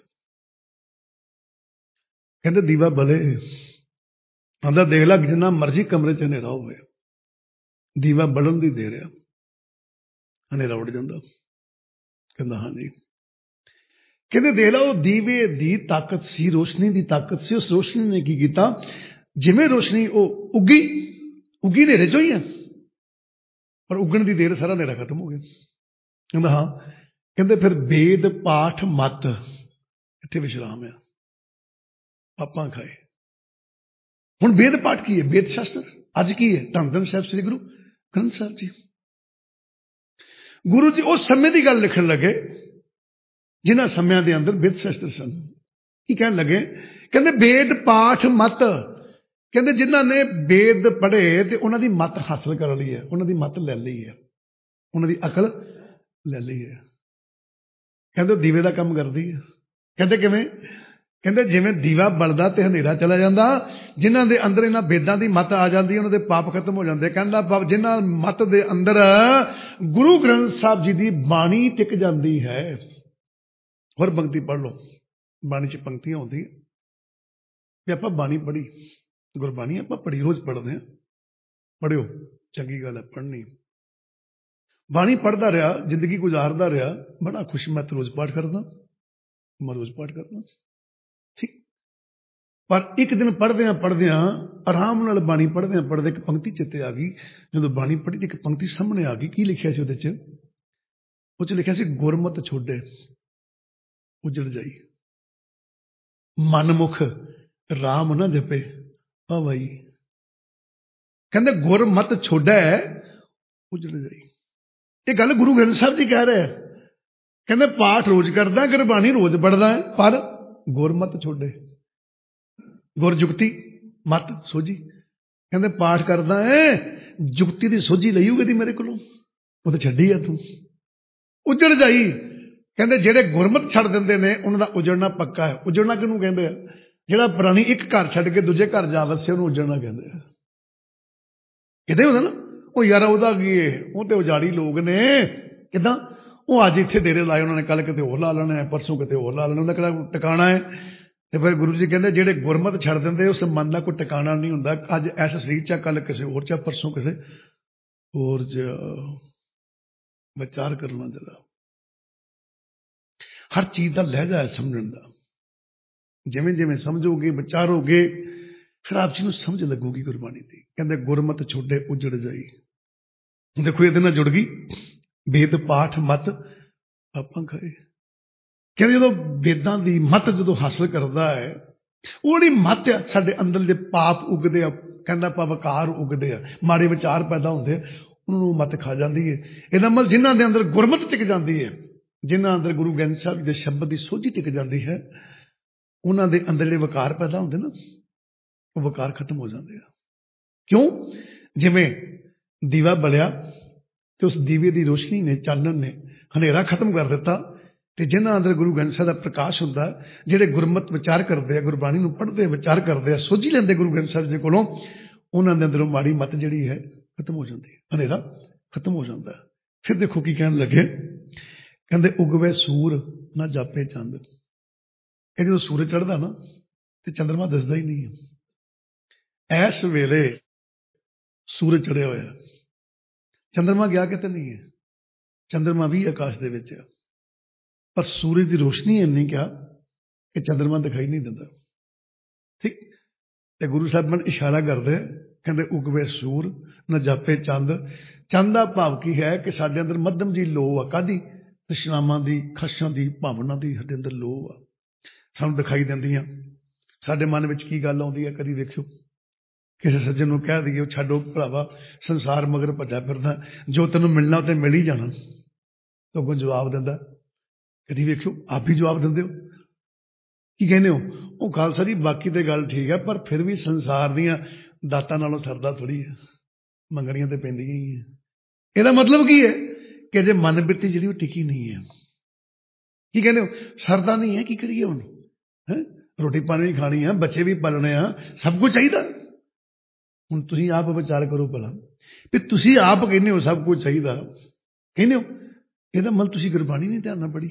Speaker 1: ਕਹਿੰਦੇ ਦੀਵਾ ਬਲੇ ਆਂਦਾ, ਦੇਖ ਲਾ ਜਿੰਨਾ ਮਰਜ਼ੀ ਕਮਰੇ ਚ ਹਨੇਰਾ ਹੋਵੇ, ਦੀਵਾ ਬਲਣ ਦੀ ਦੇ ਰਿਹਾ, ਹਨੇਰਾ ਉੱਡ ਜਾਂਦਾ। ਕਹਿੰਦਾ ਹਾਂਜੀ। ਕਹਿੰਦੇ ਦੇਖ ਲਾ ਉਹ ਦੀਵੇ ਦੀ ਤਾਕਤ ਸੀ, ਰੋਸ਼ਨੀ ਦੀ ਤਾਕਤ ਸੀ। ਉਸ ਰੋਸ਼ਨੀ ਨੇ ਕੀ ਕੀਤਾ? ਜਿਵੇਂ ਰੋਸ਼ਨੀ ਉਹ ਉੱਗੀ, ਉੱਗੀ ਹਨੇਰੇ ਚੋਂ ਹੀ ਆ, ਪਰ ਉੱਗਣ ਦੀ ਦੇਰ ਸਾਰਾ ਹਨੇਰਾ ਖਤਮ ਹੋ ਗਿਆ। ਕਹਿੰਦਾ ਹਾਂ। ਕਹਿੰਦੇ ਫਿਰ ਵੇਦ ਪਾਠ ਮਤ, ਇੱਥੇ ਵਿਸ਼ਰਾਮ ਆ, ਪਾਪਾਂ ਖਾਏ। ਹੁਣ ਵੇਦ ਪਾਠ ਕੀ ਹੈ? ਵੇਦ ਸ਼ਾਸਤਰ। ਅੱਜ ਕੀ ਹੈ? ਧੰਨ ਧੰਨ ਸਾਹਿਬ ਸ੍ਰੀ ਗੁਰੂ ਗ੍ਰੰਥ ਸਾਹਿਬ ਜੀ। ਗੁਰੂ ਜੀ ਉਸ ਸਮੇਂ ਦੀ ਗੱਲ ਲਿਖਣ ਲੱਗੇ ਜਿਨ੍ਹਾਂ ਸਮਿਆਂ ਦੇ ਅੰਦਰ ਵੇਦ ਸ਼ਾਸਤਰ ਸਨ। ਕੀ ਕਹਿਣ ਲੱਗੇ? ਕਹਿੰਦੇ ਵੇਦ ਪਾਠ ਮਤ। ਕਹਿੰਦੇ ਜਿਨ੍ਹਾਂ ਨੇ ਵੇਦ ਪੜ੍ਹੇ ਤੇ ਉਹਨਾਂ ਦੀ ਮਤ ਹਾਸਲ ਕਰ ਲਈ ਹੈ, ਉਹਨਾਂ ਦੀ ਮਤ ਲੈ ਲਈ ਹੈ, ਉਹਨਾਂ ਦੀ ਅਕਲ ਲੈ ਲਈ ਹੈ। ਕਹਿੰਦੇ ਉਹ ਦੀਵੇ ਦਾ ਕੰਮ ਕਰਦੀ ਹੈ। ਕਹਿੰਦੇ ਕਿਵੇਂ? ਕਹਿੰਦੇ ਜਿਵੇਂ ਦੀਵਾ ਬਲਦਾ ਤੇ ਹਨੇਰਾ ਚਲਾ ਜਾਂਦਾ, ਜਿਨ੍ਹਾਂ ਦੇ ਅੰਦਰ ਇਹਨਾਂ ਵੇਦਾਂ ਦੀ ਮਤ ਆ ਜਾਂਦੀ, ਉਹਨਾਂ ਦੇ ਪਾਪ ਖਤਮ ਹੋ ਜਾਂਦੇ। ਕਹਿੰਦਾ ਜਿਨ੍ਹਾਂ ਮਤ ਦੇ ਅੰਦਰ ਗੁਰੂ ਗ੍ਰੰਥ ਸਾਹਿਬ ਜੀ ਦੀ ਬਾਣੀ ਟਿਕ ਜਾਂਦੀ ਹੈ। ਹੋਰ ਪੰਕਤੀ ਪੜ੍ਹ ਲਓ, ਬਾਣੀ ਚ ਪੰਕਤੀਆਂ ਆਉਂਦੀਆਂ ਵੀ ਆਪਾਂ ਬਾਣੀ ਪੜ੍ਹੀ, ਗੁਰਬਾਣੀ ਆਪਾਂ ਪੜ੍ਹੀ, ਰੋਜ਼ ਪੜ੍ਹਦੇ ਹਾਂ। ਪੜ੍ਹਿਓ, ਚੰਗੀ ਗੱਲ ਹੈ ਪੜ੍ਹਨੀ। ਬਾਣੀ ਪੜ੍ਹਦਾ ਰਿਹਾ, ਜ਼ਿੰਦਗੀ ਗੁਜ਼ਾਰਦਾ ਰਿਹਾ, ਬੜਾ ਖੁਸ਼। ਮੈਂ ਤਾਂ ਰੋਜ਼ ਪਾਠ ਕਰਦਾ, ਮੈਂ ਰੋਜ਼ ਪਾਠ ਕਰਦਾ, ਠੀਕ। ਪਰ ਇੱਕ ਦਿਨ ਪੜ੍ਹਦਿਆਂ ਪੜ੍ਹਦਿਆਂ ਆਰਾਮ ਨਾਲ ਬਾਣੀ ਪੜ੍ਹਦਿਆਂ ਪੜ੍ਹਦੇ ਇੱਕ ਪੰਕਤੀ ਚਿੱਤੇ ਆ ਗਈ। ਜਦੋਂ ਬਾਣੀ ਪੜ੍ਹੀ ਤੇ ਇੱਕ ਪੰਕਤੀ ਸਾਹਮਣੇ ਆ ਗਈ। ਕੀ ਲਿਖਿਆ ਸੀ ਉਹਦੇ ਚ? ਉਹ ਚ ਲਿਖਿਆ ਸੀ ਗੁਰਮਤਿ ਛੋਡੇ ਉਜੜ ਜਾਈ, ਮਨਮੁਖ ਰਾਮ ਨਾ ਜਪੇ ਆਵਾਈ। ਕਹਿੰਦੇ ਗੁਰਮਤਿ ਛੋਡੈ ਉਜੜ ਜਾਈ। ਇਹ ਗੱਲ ਗੁਰੂ ਗ੍ਰੰਥ ਸਾਹਿਬ ਜੀ ਕਹਿ ਰਹੇ। ਕਹਿੰਦੇ ਪਾਠ ਰੋਜ਼ ਕਰਦਾ, ਗੁਰਬਾਣੀ ਰੋਜ਼ ਪੜ੍ਹਦਾ, ਪਰ ਗੁਰਮਤਿ ਛੋਡੇ, ਗੁਰਜੁਗਤੀ ਮਤ ਸੋਝੀ। ਕਹਿੰਦੇ ਪਾਠ ਕਰਦਾ ਹੈ, ਜੁਗਤੀ ਦੀ ਸੋਝੀ ਲਈ ਹੋਊਗੀ ਦੀ ਮੇਰੇ ਕੋਲੋਂ, ਉਹ ਤਾਂ ਛੱਡੀ ਆ ਤੂੰ, ਉਜੜ ਜਾਈ। ਕਹਿੰਦੇ ਜਿਹੜੇ ਗੁਰਮਤ ਛੱਡ ਦਿੰਦੇ ਨੇ ਉਹਨਾਂ ਦਾ ਉਜੜਨਾ ਪੱਕਾ ਹੈ। ਉਜੜਨਾ ਕਿਹਨੂੰ ਕਹਿੰਦੇ ਆ? ਜਿਹੜਾ ਪ੍ਰਾਣੀ ਇੱਕ ਘਰ ਛੱਡ ਕੇ ਦੂਜੇ ਘਰ ਜਾ ਵਸੇ ਉਹਨੂੰ ਉਜੜਨਾ ਕਹਿੰਦੇ ਆ। ਕਿਤੇ ਹੁੰਦਾ ਨਾ, ਉਹ ਯਾਰ ਉਹਦਾ ਕੀ ਹੈ, ਉਹ ਤੇ ਉਜਾੜੀ ਲੋਕ ਨੇ। ਕਿੱਦਾਂ? ਉਹ ਅੱਜ ਇੱਥੇ ਡੇਰੇ ਲਾਏ ਉਹਨਾਂ ਨੇ, ਕੱਲ ਕਿਤੇ ਹੋਰ ਲਾ ਲੈਣਾ, ਪਰਸੋਂ ਕਿਤੇ ਹੋਰ ਲਾ ਲੈਣਾ, ਉਹਦਾ ਕਿਹੜਾ ਟਿਕਾਣਾ ਹੈ? ਤੇ ਫਿਰ ਗੁਰੂ ਜੀ ਕਹਿੰਦੇ ਜਿਹੜੇ ਗੁਰਮਤ ਛੱਡ ਦਿੰਦੇ ਉਸ ਮਨ ਦਾ ਕੋਈ ਟਿਕਾਣਾ ਨਹੀਂ ਹੁੰਦਾ। ਅੱਜ ਐਸ ਸਰੀਰ ਚ, ਕੱਲ ਕਿਸੇ ਹੋਰ ਚ, ਪਰਸੋਂ ਕਿਸੇ ਹੋਰ ਚ। ਵਿਚਾਰ ਕਰਨਾ ਜਰਾ, ਹਰ ਚੀਜ਼ ਦਾ ਲਹਿਜਾ ਹੈ ਸਮਝਣ ਦਾ। ਜਿਵੇਂ ਜਿਵੇਂ ਸਮਝੋਗੇ, ਵਿਚਾਰੋਗੇ, ਫਿਰ ਆਪ ਜੀ ਨੂੰ ਸਮਝ ਲੱਗੂਗੀ ਗੁਰਬਾਣੀ ਦੀ। ਕਹਿੰਦੇ ਗੁਰਮਤ ਛੋਡੇ ਉਜੜ ਜਾਈ। ਦੇਖੋ ਇਹਦੇ ਨਾਲ ਜੁੜ ਗਈ ਵੇਦ ਪਾਠ ਮਤ ਆਪਾਂ ਖਾਏ। ਕਹਿੰਦੇ ਜਦੋਂ ਵੇਦਾਂ ਦੀ ਮਤ ਜਦੋਂ ਹਾਸਲ ਕਰਦਾ ਹੈ, ਉਹ ਜਿਹੜੀ ਮਤ ਆ ਸਾਡੇ ਅੰਦਰ ਦੇ ਪਾਪ ਉਗਦੇ ਆ, ਕਹਿੰਦਾ ਆਪਾਂ ਵਿਕਾਰ ਉਗਦੇ ਆ, ਮਾੜੇ ਵਿਚਾਰ ਪੈਦਾ ਹੁੰਦੇ ਆ, ਉਹਨੂੰ ਮਤ ਖਾ ਜਾਂਦੀ ਹੈ। ਇਹਦਾ ਮਤਲਬ ਜਿਨ੍ਹਾਂ ਦੇ ਅੰਦਰ ਗੁਰਮਤ ਟਿਕ ਜਾਂਦੀ ਹੈ, ਜਿਨ੍ਹਾਂ ਅੰਦਰ ਗੁਰੂ ਗ੍ਰੰਥ ਸਾਹਿਬ ਦੇ ਸ਼ਬਦ ਦੀ ਸੋਝੀ ਟਿਕ ਜਾਂਦੀ ਹੈ, ਉਹਨਾਂ ਦੇ ਅੰਦਰ ਜਿਹੜੇ ਵਿਕਾਰ ਪੈਦਾ ਹੁੰਦੇ ਨਾ, ਉਹ ਵਿਕਾਰ ਖਤਮ ਹੋ ਜਾਂਦੇ ਆ। ਕਿਉਂ? ਜਿਵੇਂ ਦੀਵਾ ਬਲਿਆ ਤੇ ਉਸ ਦੀਵੇ ਦੀ ਰੋਸ਼ਨੀ ਨੇ, ਚਾਨਣ ਨੇ ਹਨੇਰਾ ਖਤਮ ਕਰ ਦਿੱਤਾ, ਤੇ ਜਿਨ੍ਹਾਂ ਅੰਦਰ ਗੁਰੂ ਗ੍ਰੰਥ ਸਾਹਿਬ ਦਾ ਪ੍ਰਕਾਸ਼ ਹੁੰਦਾ, ਜਿਹੜੇ ਗੁਰਮਤ ਵਿਚਾਰ ਕਰਦੇ ਆ, ਗੁਰਬਾਣੀ ਨੂੰ ਪੜ੍ਹਦੇ, ਵਿਚਾਰ ਕਰਦੇ ਆ, ਸੋਝੀ ਲੈਂਦੇ ਗੁਰੂ ਗ੍ਰੰਥ ਸਾਹਿਬ ਦੇ ਕੋਲੋਂ, ਉਹਨਾਂ ਦੇ ਅੰਦਰੋਂ ਮਾੜੀ ਮਤ ਜਿਹੜੀ ਹੈ ਖਤਮ ਹੋ ਜਾਂਦੀ ਹੈ, ਹਨੇਰਾ ਖਤਮ ਹੋ ਜਾਂਦਾ। ਫਿਰ ਦੇਖੋ ਕੀ ਕਹਿਣ ਲੱਗੇ, ਕਹਿੰਦੇ ਉਗਵੇ ਸੂਰ ਨਾ ਜਾਪੇ ਚੰਦ। ਇਹ ਜਦੋਂ ਸੂਰਜ ਚੜ੍ਹਦਾ ਨਾ ਤੇ ਚੰਦਰਮਾ ਦਿਸਦਾ ਹੀ ਨਹੀਂ ਹੈ। ਇਸ ਵੇਲੇ ਸੂਰਜ ਚੜ੍ਹਿਆ ਹੋਇਆ, ਚੰਦਰਮਾ ਗਿਆ ਕਿਤੇ ਨਹੀਂ ਹੈ, ਚੰਦਰਮਾ ਵੀ ਆਕਾਸ਼ ਦੇ ਵਿੱਚ ਆ, ਪਰ ਸੂਰਜ ਦੀ ਰੋਸ਼ਨੀ ਇੰਨੀ ਕਿਹਾ ਕਿ ਚੰਦਰਮਾ ਦਿਖਾਈ ਨਹੀਂ ਦਿੰਦਾ। ਠੀਕ, ਤੇ ਗੁਰੂ ਸਾਹਿਬ ਮਨ ਇਸ਼ਾਰਾ ਕਰਦੇ, ਕਹਿੰਦੇ ਉਗਵੇ ਸੂਰ ਨਾ ਜਾਪੇ ਚੰਦ। ਚੰਦ ਦਾ ਭਾਵ ਕੀ ਹੈ ਕਿ ਸਾਡੇ ਅੰਦਰ ਮੱਧਮ ਜੀ ਲੋਹ ਆ, ਕਾਹਦੀ? ਤ੍ਰਿਸ਼ਨਾਵਾਂ ਦੀ, ਖਸ਼ਾਂ ਦੀ, ਭਾਵਨਾ ਦੀ ਸਾਡੇ ਅੰਦਰ ਲੋਹ ਆ, ਸਾਨੂੰ ਦਿਖਾਈ ਦਿੰਦੀਆਂ। ਸਾਡੇ ਮਨ ਵਿੱਚ ਕੀ ਗੱਲ ਆਉਂਦੀ ਹੈ, ਕਦੀ ਵੇਖਿਓ ਕਿਸੇ ਸੱਜਣ ਨੂੰ ਕਹਿ ਦਈਏ, ਛੱਡੋ ਭਰਾਵਾ ਸੰਸਾਰ ਮਗਰ ਭੱਜਾ ਫਿਰਦਾ, ਜੋ ਤੈਨੂੰ ਮਿਲਣਾ ਤੇ ਮਿਲ ਹੀ ਜਾਣਾ, ਤਾਂ ਅੱਗੋਂ ਜਵਾਬ ਦਿੰਦਾ। ਕਦੀ ਵੇਖਿਓ, ਆਪ ਹੀ ਜਵਾਬ ਦਿੰਦੇ ਹੋ। ਕੀ ਕਹਿੰਦੇ ਹੋ? ਉਹ ਖਾਲਸਾ ਜੀ ਬਾਕੀ ਤੇ ਗੱਲ ਠੀਕ ਹੈ, ਪਰ ਫਿਰ ਵੀ ਸੰਸਾਰ ਦੀਆਂ ਦਾਤਾਂ ਨਾਲੋਂ ਸਰਦਾ ਥੋੜ੍ਹੀ ਹੈ, ਮੰਗਣੀਆਂ ਤੇ ਪੈਂਦੀਆਂ ਹੀ ਹੈ। ਇਹਦਾ ਮਤਲਬ ਕੀ ਹੈ ਕਿ ਜੇ ਮਨ ਬਿਰਤੀ ਜਿਹੜੀ ਉਹ ਟਿਕੀ ਨਹੀਂ ਹੈ। ਕੀ ਕਹਿੰਦੇ ਹੋ? ਸਰਦਾ ਨਹੀਂ ਹੈ, ਕੀ ਕਰੀਏ ਹੁਣ? ਹੈ ਰੋਟੀ ਪਾਣੀ ਵੀ ਖਾਣੀ ਆ, ਬੱਚੇ ਵੀ ਪਾਲਣੇ ਆ, ਸਭ ਕੁਝ ਚਾਹੀਦਾ। ਹੁਣ ਤੁਸੀਂ ਆਪ ਵਿਚਾਰ ਕਰੋ ਭਲਾ, ਵੀ ਤੁਸੀਂ ਆਪ ਕਹਿੰਦੇ ਹੋ ਸਭ ਕੁਝ ਚਾਹੀਦਾ, ਕਹਿੰਦੇ ਹੋ, ਇਹਦਾ ਮਤਲਬ ਤੁਸੀਂ ਗੁਰਬਾਣੀ ਨਹੀਂ ਧਿਆਨ ਨਾਲ ਪੜ੍ਹੀ।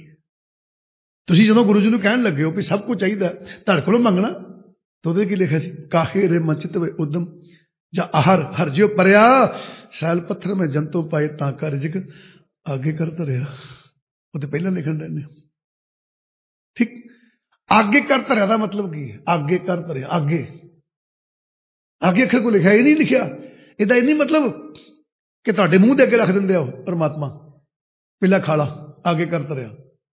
Speaker 1: ਤੁਸੀਂ ਜਦੋਂ ਗੁਰੂ ਜੀ ਨੂੰ ਕਹਿਣ ਲੱਗੇ ਹੋ ਵੀ ਸਭ ਕੁਝ ਚਾਹੀਦਾ, ਤੁਹਾਡੇ ਕੋਲੋਂ ਮੰਗਣਾ, ਤਾਂ ਉਹਦੇ ਕੀ ਲਿਖਿਆ ਸੀ? ਕਾਹੇ ਰੇ ਮਚਿਤ ਵੇ ਉਦਮ ਜਾਂ ਆਹਰ ਹਰ ਜਿਉ ਪਰਿਆ, ਸੈਲ ਪੱਥਰ ਮੈਂ ਜੰਤੋ ਪਾਏ ਤਾਂ ਕਰ ਰਿਜਕ ਆਗੇ ਕਰ ਧਰਿਆ। ਉਹ ਤੇ ਪਹਿਲਾਂ ਲਿਖਣ ਦੇ ਨੇ। ਠੀਕ, ਆਗੇ ਕਰ ਧਰਿਆ ਦਾ ਮਤਲਬ ਕੀ ਹੈ? ਆਗੇ ਕਰ ਧਰਿਆ, ਆਗੇ ਆਗੇ ਅੱਖਰ ਕੋ ਲਿਖਿਆ, ਇਹ ਨਹੀਂ ਲਿਖਿਆ। ਇਹਦਾ ਇਹ ਨਹੀਂ ਮਤਲਬ ਕਿ ਤੁਹਾਡੇ ਮੂੰਹ ਦੇ ਅੱਗੇ ਰੱਖ ਦਿੰਦੇ ਆ ਉਹ ਪਰਮਾਤਮਾ, ਪਹਿਲਾਂ ਖਾਲਾ ਆਗੇ ਕਰ ਧਰਿਆ।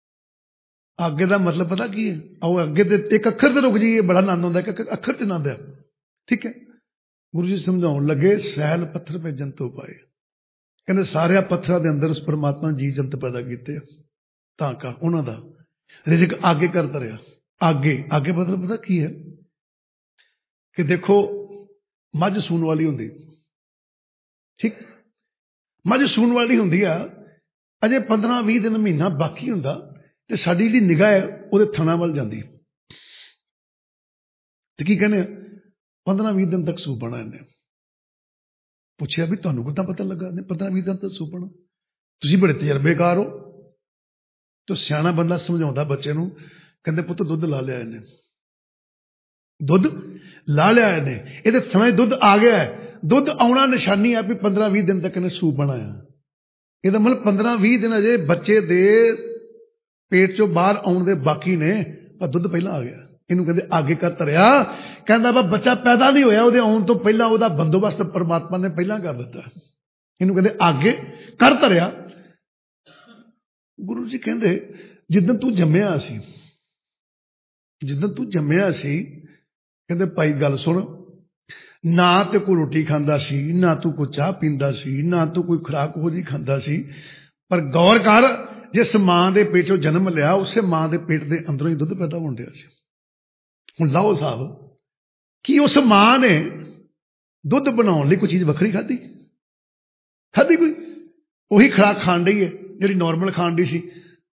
Speaker 1: ਆਗੇ ਦਾ ਮਤਲਬ ਪਤਾ ਕੀ ਹੈ? ਆਓ ਅੱਗੇ ਤੇ ਇੱਕ ਅੱਖਰ ਤੇ ਰੁਕ ਜਾਈਏ, ਬੜਾ ਆਨੰਦ ਆਉਂਦਾ, ਇੱਕ ਅੱਖਰ ਤੇ ਆਨੰਦ ਆ। ਠੀਕ ਹੈ, ਗੁਰੂ ਜੀ ਸਮਝਾਉਣ ਲੱਗੇ, ਸੈਲ ਪੱਥਰ ਪੇ ਜੰਤੂ ਪਾਏ। ਕਹਿੰਦੇ ਸਾਰਿਆਂ ਪੱਥਰਾਂ ਦੇ ਅੰਦਰ ਉਸ ਪਰਮਾਤਮਾ ਜੀ ਜੰਤ ਪੈਦਾ ਕੀਤੇ, ਤਾਂ ਕਾ ਉਹਨਾਂ ਦਾ ਰਿਜ਼ਕ ਆਗੇ ਕਰ ਧਰਿਆ। ਆਗੇ ਆਗੇ ਮਤਲਬ ਪਤਾ ਕੀ ਹੈ? ਕਿ ਦੇਖੋ ਮੱਝ ਸੂਣ ਵਾਲੀ ਹੁੰਦੀ, ਠੀਕ, ਮੱਝ ਸੂਣ ਵਾਲੀ ਹੁੰਦੀ ਆ, ਅਜੇ ਪੰਦਰਾਂ ਵੀਹ ਦਿਨ ਮਹੀਨਾ ਬਾਕੀ ਹੁੰਦਾ, ਤੇ ਸਾਡੀ ਜਿਹੜੀ ਨਿਗਾਹ ਹੈ ਉਹਦੇ ਥਣਾ ਵੱਲ ਜਾਂਦੀ, ਤੇ ਕੀ ਕਹਿੰਦੇ ਆ, ਪੰਦਰਾਂ ਵੀਹ ਦਿਨ ਤੱਕ ਸੂਪਣਾ। ਇਹਨੇ ਪੁੱਛਿਆ ਵੀ ਤੁਹਾਨੂੰ ਕਿੱਦਾਂ ਪਤਾ ਲੱਗਾ ਇਹਨੇ ਪੰਦਰਾਂ ਵੀਹ ਦਿਨ ਤੱਕ ਸੂਪਣਾ? ਤੁਸੀਂ ਬੜੇ ਤਜਰਬੇਕਾਰ ਹੋ। ਤੇ ਸਿਆਣਾ ਬੰਦਾ ਸਮਝਾਉਂਦਾ ਬੱਚੇ ਨੂੰ, ਕਹਿੰਦੇ ਪੁੱਤ ਦੁੱਧ ਲਾ ਲਿਆ ਇਹਨੇ, ਦੁੱਧ ਲਾ ਲਿਆ ਇਹਨੇ, ਇਹਦੇ ਥਣਾ ਦੁੱਧ ਆ ਗਿਆ। ਦੁੱਧ ਆਉਣਾ ਨਿਸ਼ਾਨੀ ਆ ਵੀ ਪੰਦਰਾਂ ਵੀਹ ਦਿਨ ਤੱਕ ਇਹਨੇ ਸੂਪਣਾ ਆ। ਇਹਦਾ ਮਤਲਬ ਪੰਦਰਾਂ ਵੀਹ ਦਿਨ ਅਜੇ ਬੱਚੇ ਦੇ ਪੇਟ ਚੋਂ ਬਾਹਰ ਆਉਣ ਦੇ ਬਾਕੀ ਨੇ, ਪਰ ਦੁੱਧ ਪਹਿਲਾਂ ਆ ਗਿਆ। ਇਹਨੂੰ ਕਹਿੰਦੇ ਆਗੇ ਕਰ ਧਰਿਆ। ਕਹਿੰਦਾ ਵਾ ਬੱਚਾ ਪੈਦਾ ਨਹੀਂ ਹੋਇਆ, ਉਹਦੇ ਆਉਣ ਤੋਂ ਪਹਿਲਾਂ ਉਹਦਾ ਬੰਦੋਬਸਤ ਪਰਮਾਤਮਾ ਨੇ ਪਹਿਲਾਂ ਕਰ ਦਿੱਤਾ। ਇਹਨੂੰ ਕਹਿੰਦੇ ਆਗੇ ਕਰ ਧਰਿਆ। ਗੁਰੂ ਜੀ ਕਹਿੰਦੇ ਜਿੱਦਣ ਤੂੰ ਜੰਮਿਆ ਸੀ, ਜਿੱਦਣ ਤੂੰ ਜੰਮਿਆ ਸੀ, ਕਹਿੰਦੇ ਭਾਈ ਗੱਲ ਸੁਣ, ਨਾ ਤੇ ਕੋਈ ਰੋਟੀ ਖਾਂਦਾ ਸੀ, ਨਾ ਤੂੰ ਕੋਈ ਚਾਹ ਪੀਂਦਾ ਸੀ, ਨਾ ਤੂੰ ਕੋਈ ਖੁਰਾਕ ਹੋ ਜੀ ਖਾਂਦਾ ਸੀ, ਪਰ ਗੌਰ ਕਰ, ਜਿਸ ਮਾਂ ਦੇ ਪੇਟੋਂ ਜਨਮ ਲਿਆ, ਉਸੇ ਮਾਂ ਦੇ ਪੇਟ ਦੇ ਅੰਦਰੋਂ ਹੀ ਦੁੱਧ ਪੈਦਾ ਹੋਣ ਡਿਆ ਸੀ। ਹੁਣ ਲਾਓ ਸਾਹਿਬ, ਕੀ ਉਸ ਮਾਂ ਨੇ ਦੁੱਧ ਬਣਾਉਣ ਲਈ ਕੋਈ ਚੀਜ਼ ਵੱਖਰੀ ਖਾਧੀ? ਖਾਧੀ ਕੋਈ? ਉਹੀ ਖੁਰਾਕ ਖਾਣ ਡਈ ਹੈ ਜਿਹੜੀ ਨਾਰਮਲ ਖਾਣ ਡਈ ਸੀ।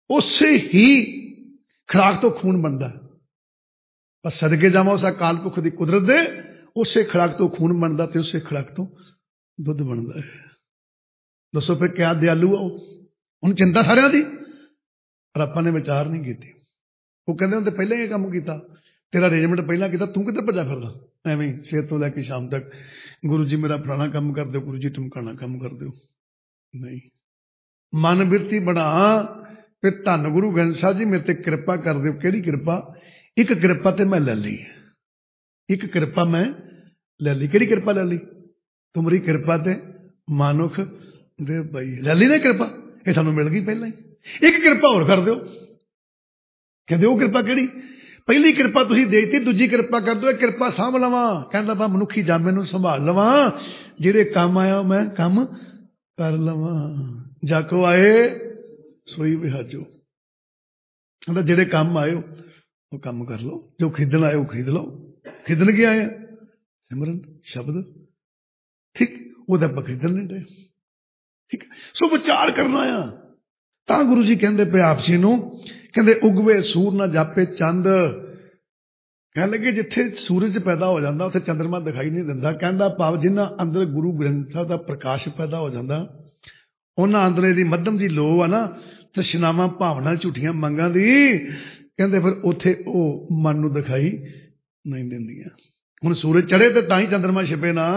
Speaker 1: ਉਸੇ ਹੀ ਖੁਰਾਕ ਤੋਂ ਖੂਨ ਬਣਦਾ। ਪਰ ਸਦਕੇ ਜਾਵਾਂ ਉਸ ਅਕਾਲ ਪੁਰਖ ਦੀ ਕੁਦਰਤ ਦੇ, ਉਸੇ ਖੁਰਾਕ ਤੋਂ ਖੂਨ ਬਣਦਾ ਤੇ ਉਸੇ ਖੁਰਾਕ ਤੋਂ ਦੁੱਧ ਬਣਦਾ ਹੈ। ਦੱਸੋ ਫਿਰ ਕਿਆ ਦਿਆਲੂ ਆ ਉਹ? ਉਹਨੂੰ ਚਿੰਤਾ ਸਾਰਿਆਂ ਦੀ, ਪਰ ਆਪਾਂ ਨੇ ਵਿਚਾਰ ਨਹੀਂ ਕੀਤੀ। ਉਹ ਕਹਿੰਦੇ ਹੁੰਦੇ ਪਹਿਲਾਂ ਹੀ ਇਹ ਕੰਮ ਕੀਤਾ, ਤੇਰਾ ਅਰੇਂਜਮੈਂਟ ਪਹਿਲਾਂ ਕੀਤਾ, ਤੂੰ ਕਿੱਧਰ ਭੱਜਾ ਫਿਰਦਾ ਐਵੇਂ ਸਵੇਰ ਤੋਂ ਲੈ ਕੇ ਸ਼ਾਮ ਤੱਕ, ਗੁਰੂ ਜੀ ਮੇਰਾ ਫਲਾਣਾ ਕੰਮ ਕਰ ਦਿਓ, ਗੁਰੂ ਜੀ ਟਮਕਾਣਾ ਕੰਮ ਕਰ ਦਿਓ। ਨਹੀਂ, ਮਨ ਬਿਰਤੀ ਬਣਾ ਵੀ ਧੰਨ ਗੁਰੂ ਗ੍ਰੰਥ ਸਾਹਿਬ ਜੀ ਮੇਰੇ ਤੇ ਕਿਰਪਾ ਕਰ ਦਿਓ। ਕਿਹੜੀ ਕਿਰਪਾ? ਇੱਕ ਕਿਰਪਾ ਤੇ ਮੈਂ ਲੈ ਲਈ, ਇੱਕ ਕਿਰਪਾ ਮੈਂ ਲੈ ਲਈ। ਕਿਹੜੀ ਕਿਰਪਾ ਲੈ ਲਈ? ਤੁਮਰੀ ਕਿਰਪਾ ਤੇ ਮਾਨੁਖ ਦੇ ਬਈ, ਲੈ ਲਈ ਨਾ ਕਿਰਪਾ, ਇਹ ਸਾਨੂੰ ਮਿਲ ਗਈ ਪਹਿਲਾਂ ਹੀ। ਇੱਕ ਕਿਰਪਾ ਹੋਰ ਕਰ ਦਿਓ। ਕਹਿੰਦੇ ਉਹ ਕਿਰਪਾ ਕਿਹੜੀ? ਪਹਿਲੀ ਕਿਰਪਾ ਤੁਸੀਂ ਦੇ ਦਿੱਤੀ, ਦੂਜੀ ਕਿਰਪਾ ਕਰ ਦਿਓ, ਇਹ ਕਿਰਪਾ ਸਾਂਭ ਲਵਾਂ। ਕਹਿੰਦਾ ਬਾ ਮਨੁੱਖੀ ਜਾਮੇ ਨੂੰ ਸੰਭਾਲ ਲਵਾਂ, ਜਿਹੜੇ ਕੰਮ ਆਇਆ ਮੈਂ ਕੰਮ ਕਰ ਲਵਾਂ। ਜਾ ਕੋ ਆਏ ਸੋਈ ਵਿਹਾਜੋ। ਕਹਿੰਦਾ ਜਿਹੜੇ ਕੰਮ ਆਇਓ ਉਹ ਕੰਮ ਕਰ ਲਓ, ਜੋ ਖਰੀਦਣ ਆਏ ਉਹ ਖਰੀਦ ਲਓ। ਖਰੀਦਣ ਕੀ ਆਏ? ਸਿਮਰਨ ਸ਼ਬਦ, ਠੀਕ, ਉਹਦਾ ਆਪਾਂ ਖਰੀਦਣ ਨਹੀਂ ਦੇ, ਠੀਕ। ਸੋ ਵਿਚਾਰ ਕਰਨਾ ਆ। ਤਾਂ ਗੁਰੂ ਜੀ ਕਹਿੰਦੇ ਪਏ ਆਪ ਜੀ ਨੂੰ, ਕਹਿੰਦੇ ਉਗਵੇ ਸੂਰ ਨਾ ਜਾਪੇ ਚੰਦ। ਕਹਿਣ ਲੱਗੇ ਜਿੱਥੇ ਸੂਰਜ ਪੈਦਾ ਹੋ ਜਾਂਦਾ ਉੱਥੇ ਚੰਦਰਮਾ ਦਿਖਾਈ ਨਹੀਂ ਦਿੰਦਾ। ਕਹਿੰਦਾ ਭਾਵ ਜਿਨ੍ਹਾਂ ਅੰਦਰ ਗੁਰੂ ਗ੍ਰੰਥ ਸਾਹਿਬ ਦਾ ਪ੍ਰਕਾਸ਼ ਪੈਦਾ ਹੋ ਜਾਂਦਾ, ਉਹਨਾਂ ਅੰਦਰ ਇਹਦੀ ਮੱਧਮ ਦੀ ਲੋਹ ਆ ਨਾ, ਤ੍ਰਿਸ਼ਨਾਵਾਂ ਭਾਵਨਾ ਝੂਠੀਆਂ ਮੰਗਾਂ ਦੀ, ਕਹਿੰਦੇ ਫਿਰ ਉੱਥੇ ਉਹ ਮਨ ਨੂੰ ਦਿਖਾਈ ਨਹੀਂ ਦਿੰਦੀਆਂ। ਹੁਣ ਸੂਰਜ ਚੜ੍ਹੇ ਤੇ ਤਾਂ ਹੀ ਚੰਦਰਮਾ ਛਿਪੇ ਨਾ,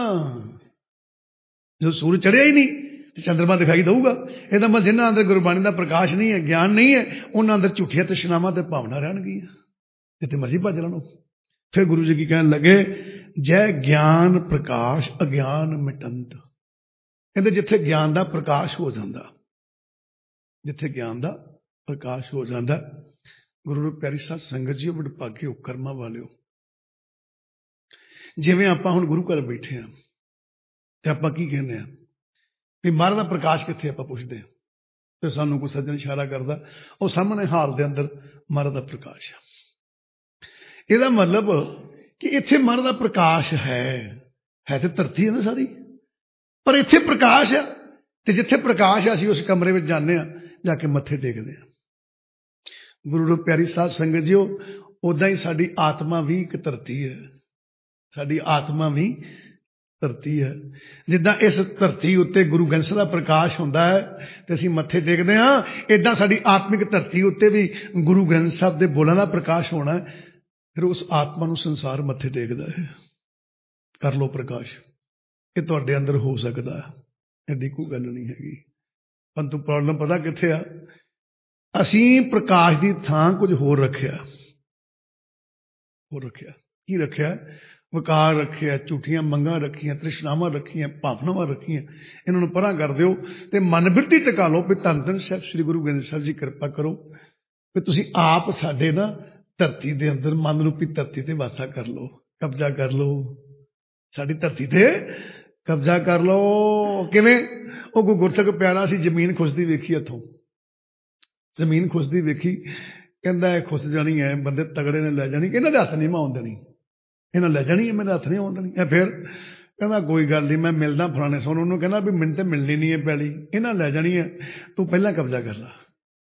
Speaker 1: ਜੋ ਸੂਰਜ ਚੜ੍ਹਿਆ ਹੀ ਨਹੀਂ ਤੇ ਚੰਦਰਮਾ ਦਿਖਾਈ ਦਊਗਾ। ਇਹਦਾ ਮਤਲਬ ਜਿਨ੍ਹਾਂ ਅੰਦਰ ਗੁਰਬਾਣੀ ਦਾ ਪ੍ਰਕਾਸ਼ ਨਹੀਂ ਹੈ, ਗਿਆਨ ਨਹੀਂ ਹੈ, ਉਹਨਾਂ ਅੰਦਰ ਝੂਠੀਆਂ ਤ੍ਰਿਸ਼ਨਾਵਾਂ ਤੇ ਭਾਵਨਾ ਰਹਿਣਗੀਆਂ, ਜਿੱਥੇ ਮਰਜ਼ੀ ਭੱਜ ਲੈਣ। ਫਿਰ ਗੁਰੂ ਜੀ ਕੀ ਕਹਿਣ ਲੱਗੇ? ਜੈ ਗਿਆਨ ਪ੍ਰਕਾਸ਼ ਅਗਿਆਨ ਮਿਟੰਤ। ਕਹਿੰਦੇ ਜਿੱਥੇ ਗਿਆਨ ਦਾ ਪ੍ਰਕਾਸ਼ ਹੋ ਜਾਂਦਾ, ਜਿੱਥੇ ਗਿਆਨ ਦਾ ਪ੍ਰਕਾਸ਼ ਹੋ ਜਾਂਦਾ, ਗੁਰੂ ਪਿਆਰੀ ਸਾਧ ਸੰਗਤ ਜੀ, ਵਡਭਾਗੇ ਹੋ, ਕਰਮਾਂ ਵਾਲਿਓ। ਜਿਵੇਂ ਆਪਾਂ ਹੁਣ ਗੁਰੂ ਘਰ ਬੈਠੇ ਹਾਂ ਤੇ ਆਪਾਂ ਕੀ ਕਹਿੰਦੇ ਹਾਂ ਵੀ ਮਹਾਰਾਜ ਦਾ ਪ੍ਰਕਾਸ਼ ਕਿੱਥੇ? ਆਪਾਂ ਪੁੱਛਦੇ ਹਾਂ ਤੇ ਸਾਨੂੰ ਕੋਈ ਸੱਜਣ ਇਸ਼ਾਰਾ ਕਰਦਾ, ਉਹ ਸਾਹਮਣੇ ਹਾਲ ਦੇ ਅੰਦਰ ਮਹਾਰਾਜ ਦਾ ਪ੍ਰਕਾਸ਼ ਹੈ। ਇਹਦਾ ਮਤਲਬ ਕਿ ਇੱਥੇ ਮਹਾਰਾਜ ਦਾ ਪ੍ਰਕਾਸ਼ ਹੈ, ਹੈ ਤੇ ਧਰਤੀ ਹੈ ਨਾ ਸਾਰੀ, ਪਰ ਇੱਥੇ ਪ੍ਰਕਾਸ਼ ਹੈ। ਤੇ ਜਿੱਥੇ ਪ੍ਰਕਾਸ਼ ਹੈ ਅਸੀਂ ਉਸ ਕਮਰੇ ਵਿੱਚ ਜਾਂਦੇ ਹਾਂ, ਜਾ ਕੇ ਮੱਥੇ ਟੇਕਦੇ ਹਾਂ। ਗੁਰੂ ਰੂਪ ਪਿਆਰੀ ਸਾਧ ਸੰਗਤ ਜੀਓ, ਉਦਾਂ ਹੀ ਸਾਡੀ ਆਤਮਾ ਵੀ ਇੱਕ ਧਰਤੀ ਹੈ, ਸਾਡੀ ਆਤਮਾ ਵੀ ਧਰਤੀ ਹੈ। ਜਿੱਦਾਂ ਇਸ ਧਰਤੀ ਉੱਤੇ ਗੁਰੂ ਗ੍ਰੰਥ ਸਾਹਿਬ ਦਾ ਪ੍ਰਕਾਸ਼ ਹੁੰਦਾ ਹੈ ਤੇ ਅਸੀਂ ਮੱਥੇ ਟੇਕਦੇ ਹਾਂ, ਇੱਦਾਂ ਸਾਡੀ ਆਤਮਿਕ ਧਰਤੀ ਉੱਤੇ ਵੀ ਗੁਰੂ ਗ੍ਰੰਥ ਸਾਹਿਬ ਦੇ ਬੋਲਾਂ ਦਾ ਪ੍ਰਕਾਸ਼ ਹੋਣਾ ਹੈ। ਫਿਰ ਉਸ ਆਤਮਾ ਨੂੰ ਸੰਸਾਰ ਮੱਥੇ ਟੇਕਦਾ ਹੈ। ਕਰ ਲਓ ਪ੍ਰਕਾਸ਼, ਇਹ ਤੁਹਾਡੇ ਅੰਦਰ ਹੋ ਸਕਦਾ ਹੈ, ਐਡੀ ਕੋਈ ਗੱਲ ਨਹੀਂ ਹੈਗੀ। ਪਰੰਤੂ ਪ੍ਰੋਬਲਮ ਪਤਾ ਕਿੱਥੇ ਆ? ਅਸੀਂ ਪ੍ਰਕਾਸ਼ ਦੀ ਥਾਂ ਕੁਝ ਹੋਰ ਰੱਖਿਆ, ਹੋਰ ਰੱਖਿਆ। ਕੀ ਰੱਖਿਆ? ਵਿਕਾਰ ਰੱਖਿਆ, ਝੂਠੀਆਂ ਮੰਗਾਂ ਰੱਖੀਆਂ, ਤ੍ਰਿਸ਼ਨਾਵਾਂ ਰੱਖੀਆਂ, ਭਾਵਨਾਵਾਂ ਰੱਖੀਆਂ। ਇਹਨਾਂ ਨੂੰ ਪਰਾਂ ਕਰ ਦਿਓ ਤੇ ਮਨ ਬਿਰਤੀ ਟਿਕਾ ਲਓ ਵੀ ਧੰਨ ਧੰਨ ਸਾਹਿਬ ਸ੍ਰੀ ਗੁਰੂ ਗ੍ਰੰਥ ਸਾਹਿਬ ਜੀ ਕਿਰਪਾ ਕਰੋ ਵੀ ਤੁਸੀਂ ਆਪ ਸਾਡੇ ਨਾ ਧਰਤੀ ਦੇ ਅੰਦਰ, ਮਨ ਰੂਪੀ ਧਰਤੀ ਤੇ ਵਾਸਾ ਕਰ ਲਓ, ਕਬਜ਼ਾ ਕਰ ਲਓ, ਸਾਡੀ ਧਰਤੀ ਤੇ ਕਬਜ਼ਾ ਕਰ ਲਓ। ਕਿਵੇਂ? ਉਹ ਕੋਈ ਗੁਰਸਿੱਖ ਪਿਆਰਾ ਸੀ, ਜ਼ਮੀਨ ਖੁੱਸਦੀ ਵੇਖੀ, ਇੱਥੋਂ ਜ਼ਮੀਨ ਖੁੱਸਦੀ ਵੇਖੀ, ਕਹਿੰਦਾ ਇਹ ਖੁੱਸ ਜਾਣੀ ਹੈ, ਬੰਦੇ ਤਗੜੇ ਨੇ ਲੈ ਜਾਣੀ, ਇਹਨਾਂ ਦੇ ਹੱਥ ਨਹੀਂ ਮੈਂ ਆਉਣ ਦੇਣੀ, ਇਹਨਾਂ ਲੈ ਜਾਣੀ ਹੈ, ਮੇਰੇ ਹੱਥ ਨਹੀਂ ਆਉਣ ਦੇਣੀ। ਇਹ ਫਿਰ ਕਹਿੰਦਾ ਕੋਈ ਗੱਲ ਨਹੀਂ, ਮੈਂ ਮਿਲਦਾ ਫਲਾਣੇ ਸੋਨੂੰ। ਉਹਨੂੰ ਕਹਿੰਦਾ ਵੀ ਮੈਨੂੰ ਤਾਂ ਮਿਲਣੀ ਨਹੀਂ ਹੈ ਪੈਲੀ, ਇਹਨਾਂ ਲੈ ਜਾਣੀ ਹੈ, ਤੂੰ ਪਹਿਲਾਂ ਕਬਜ਼ਾ ਕਰ ਲਾ।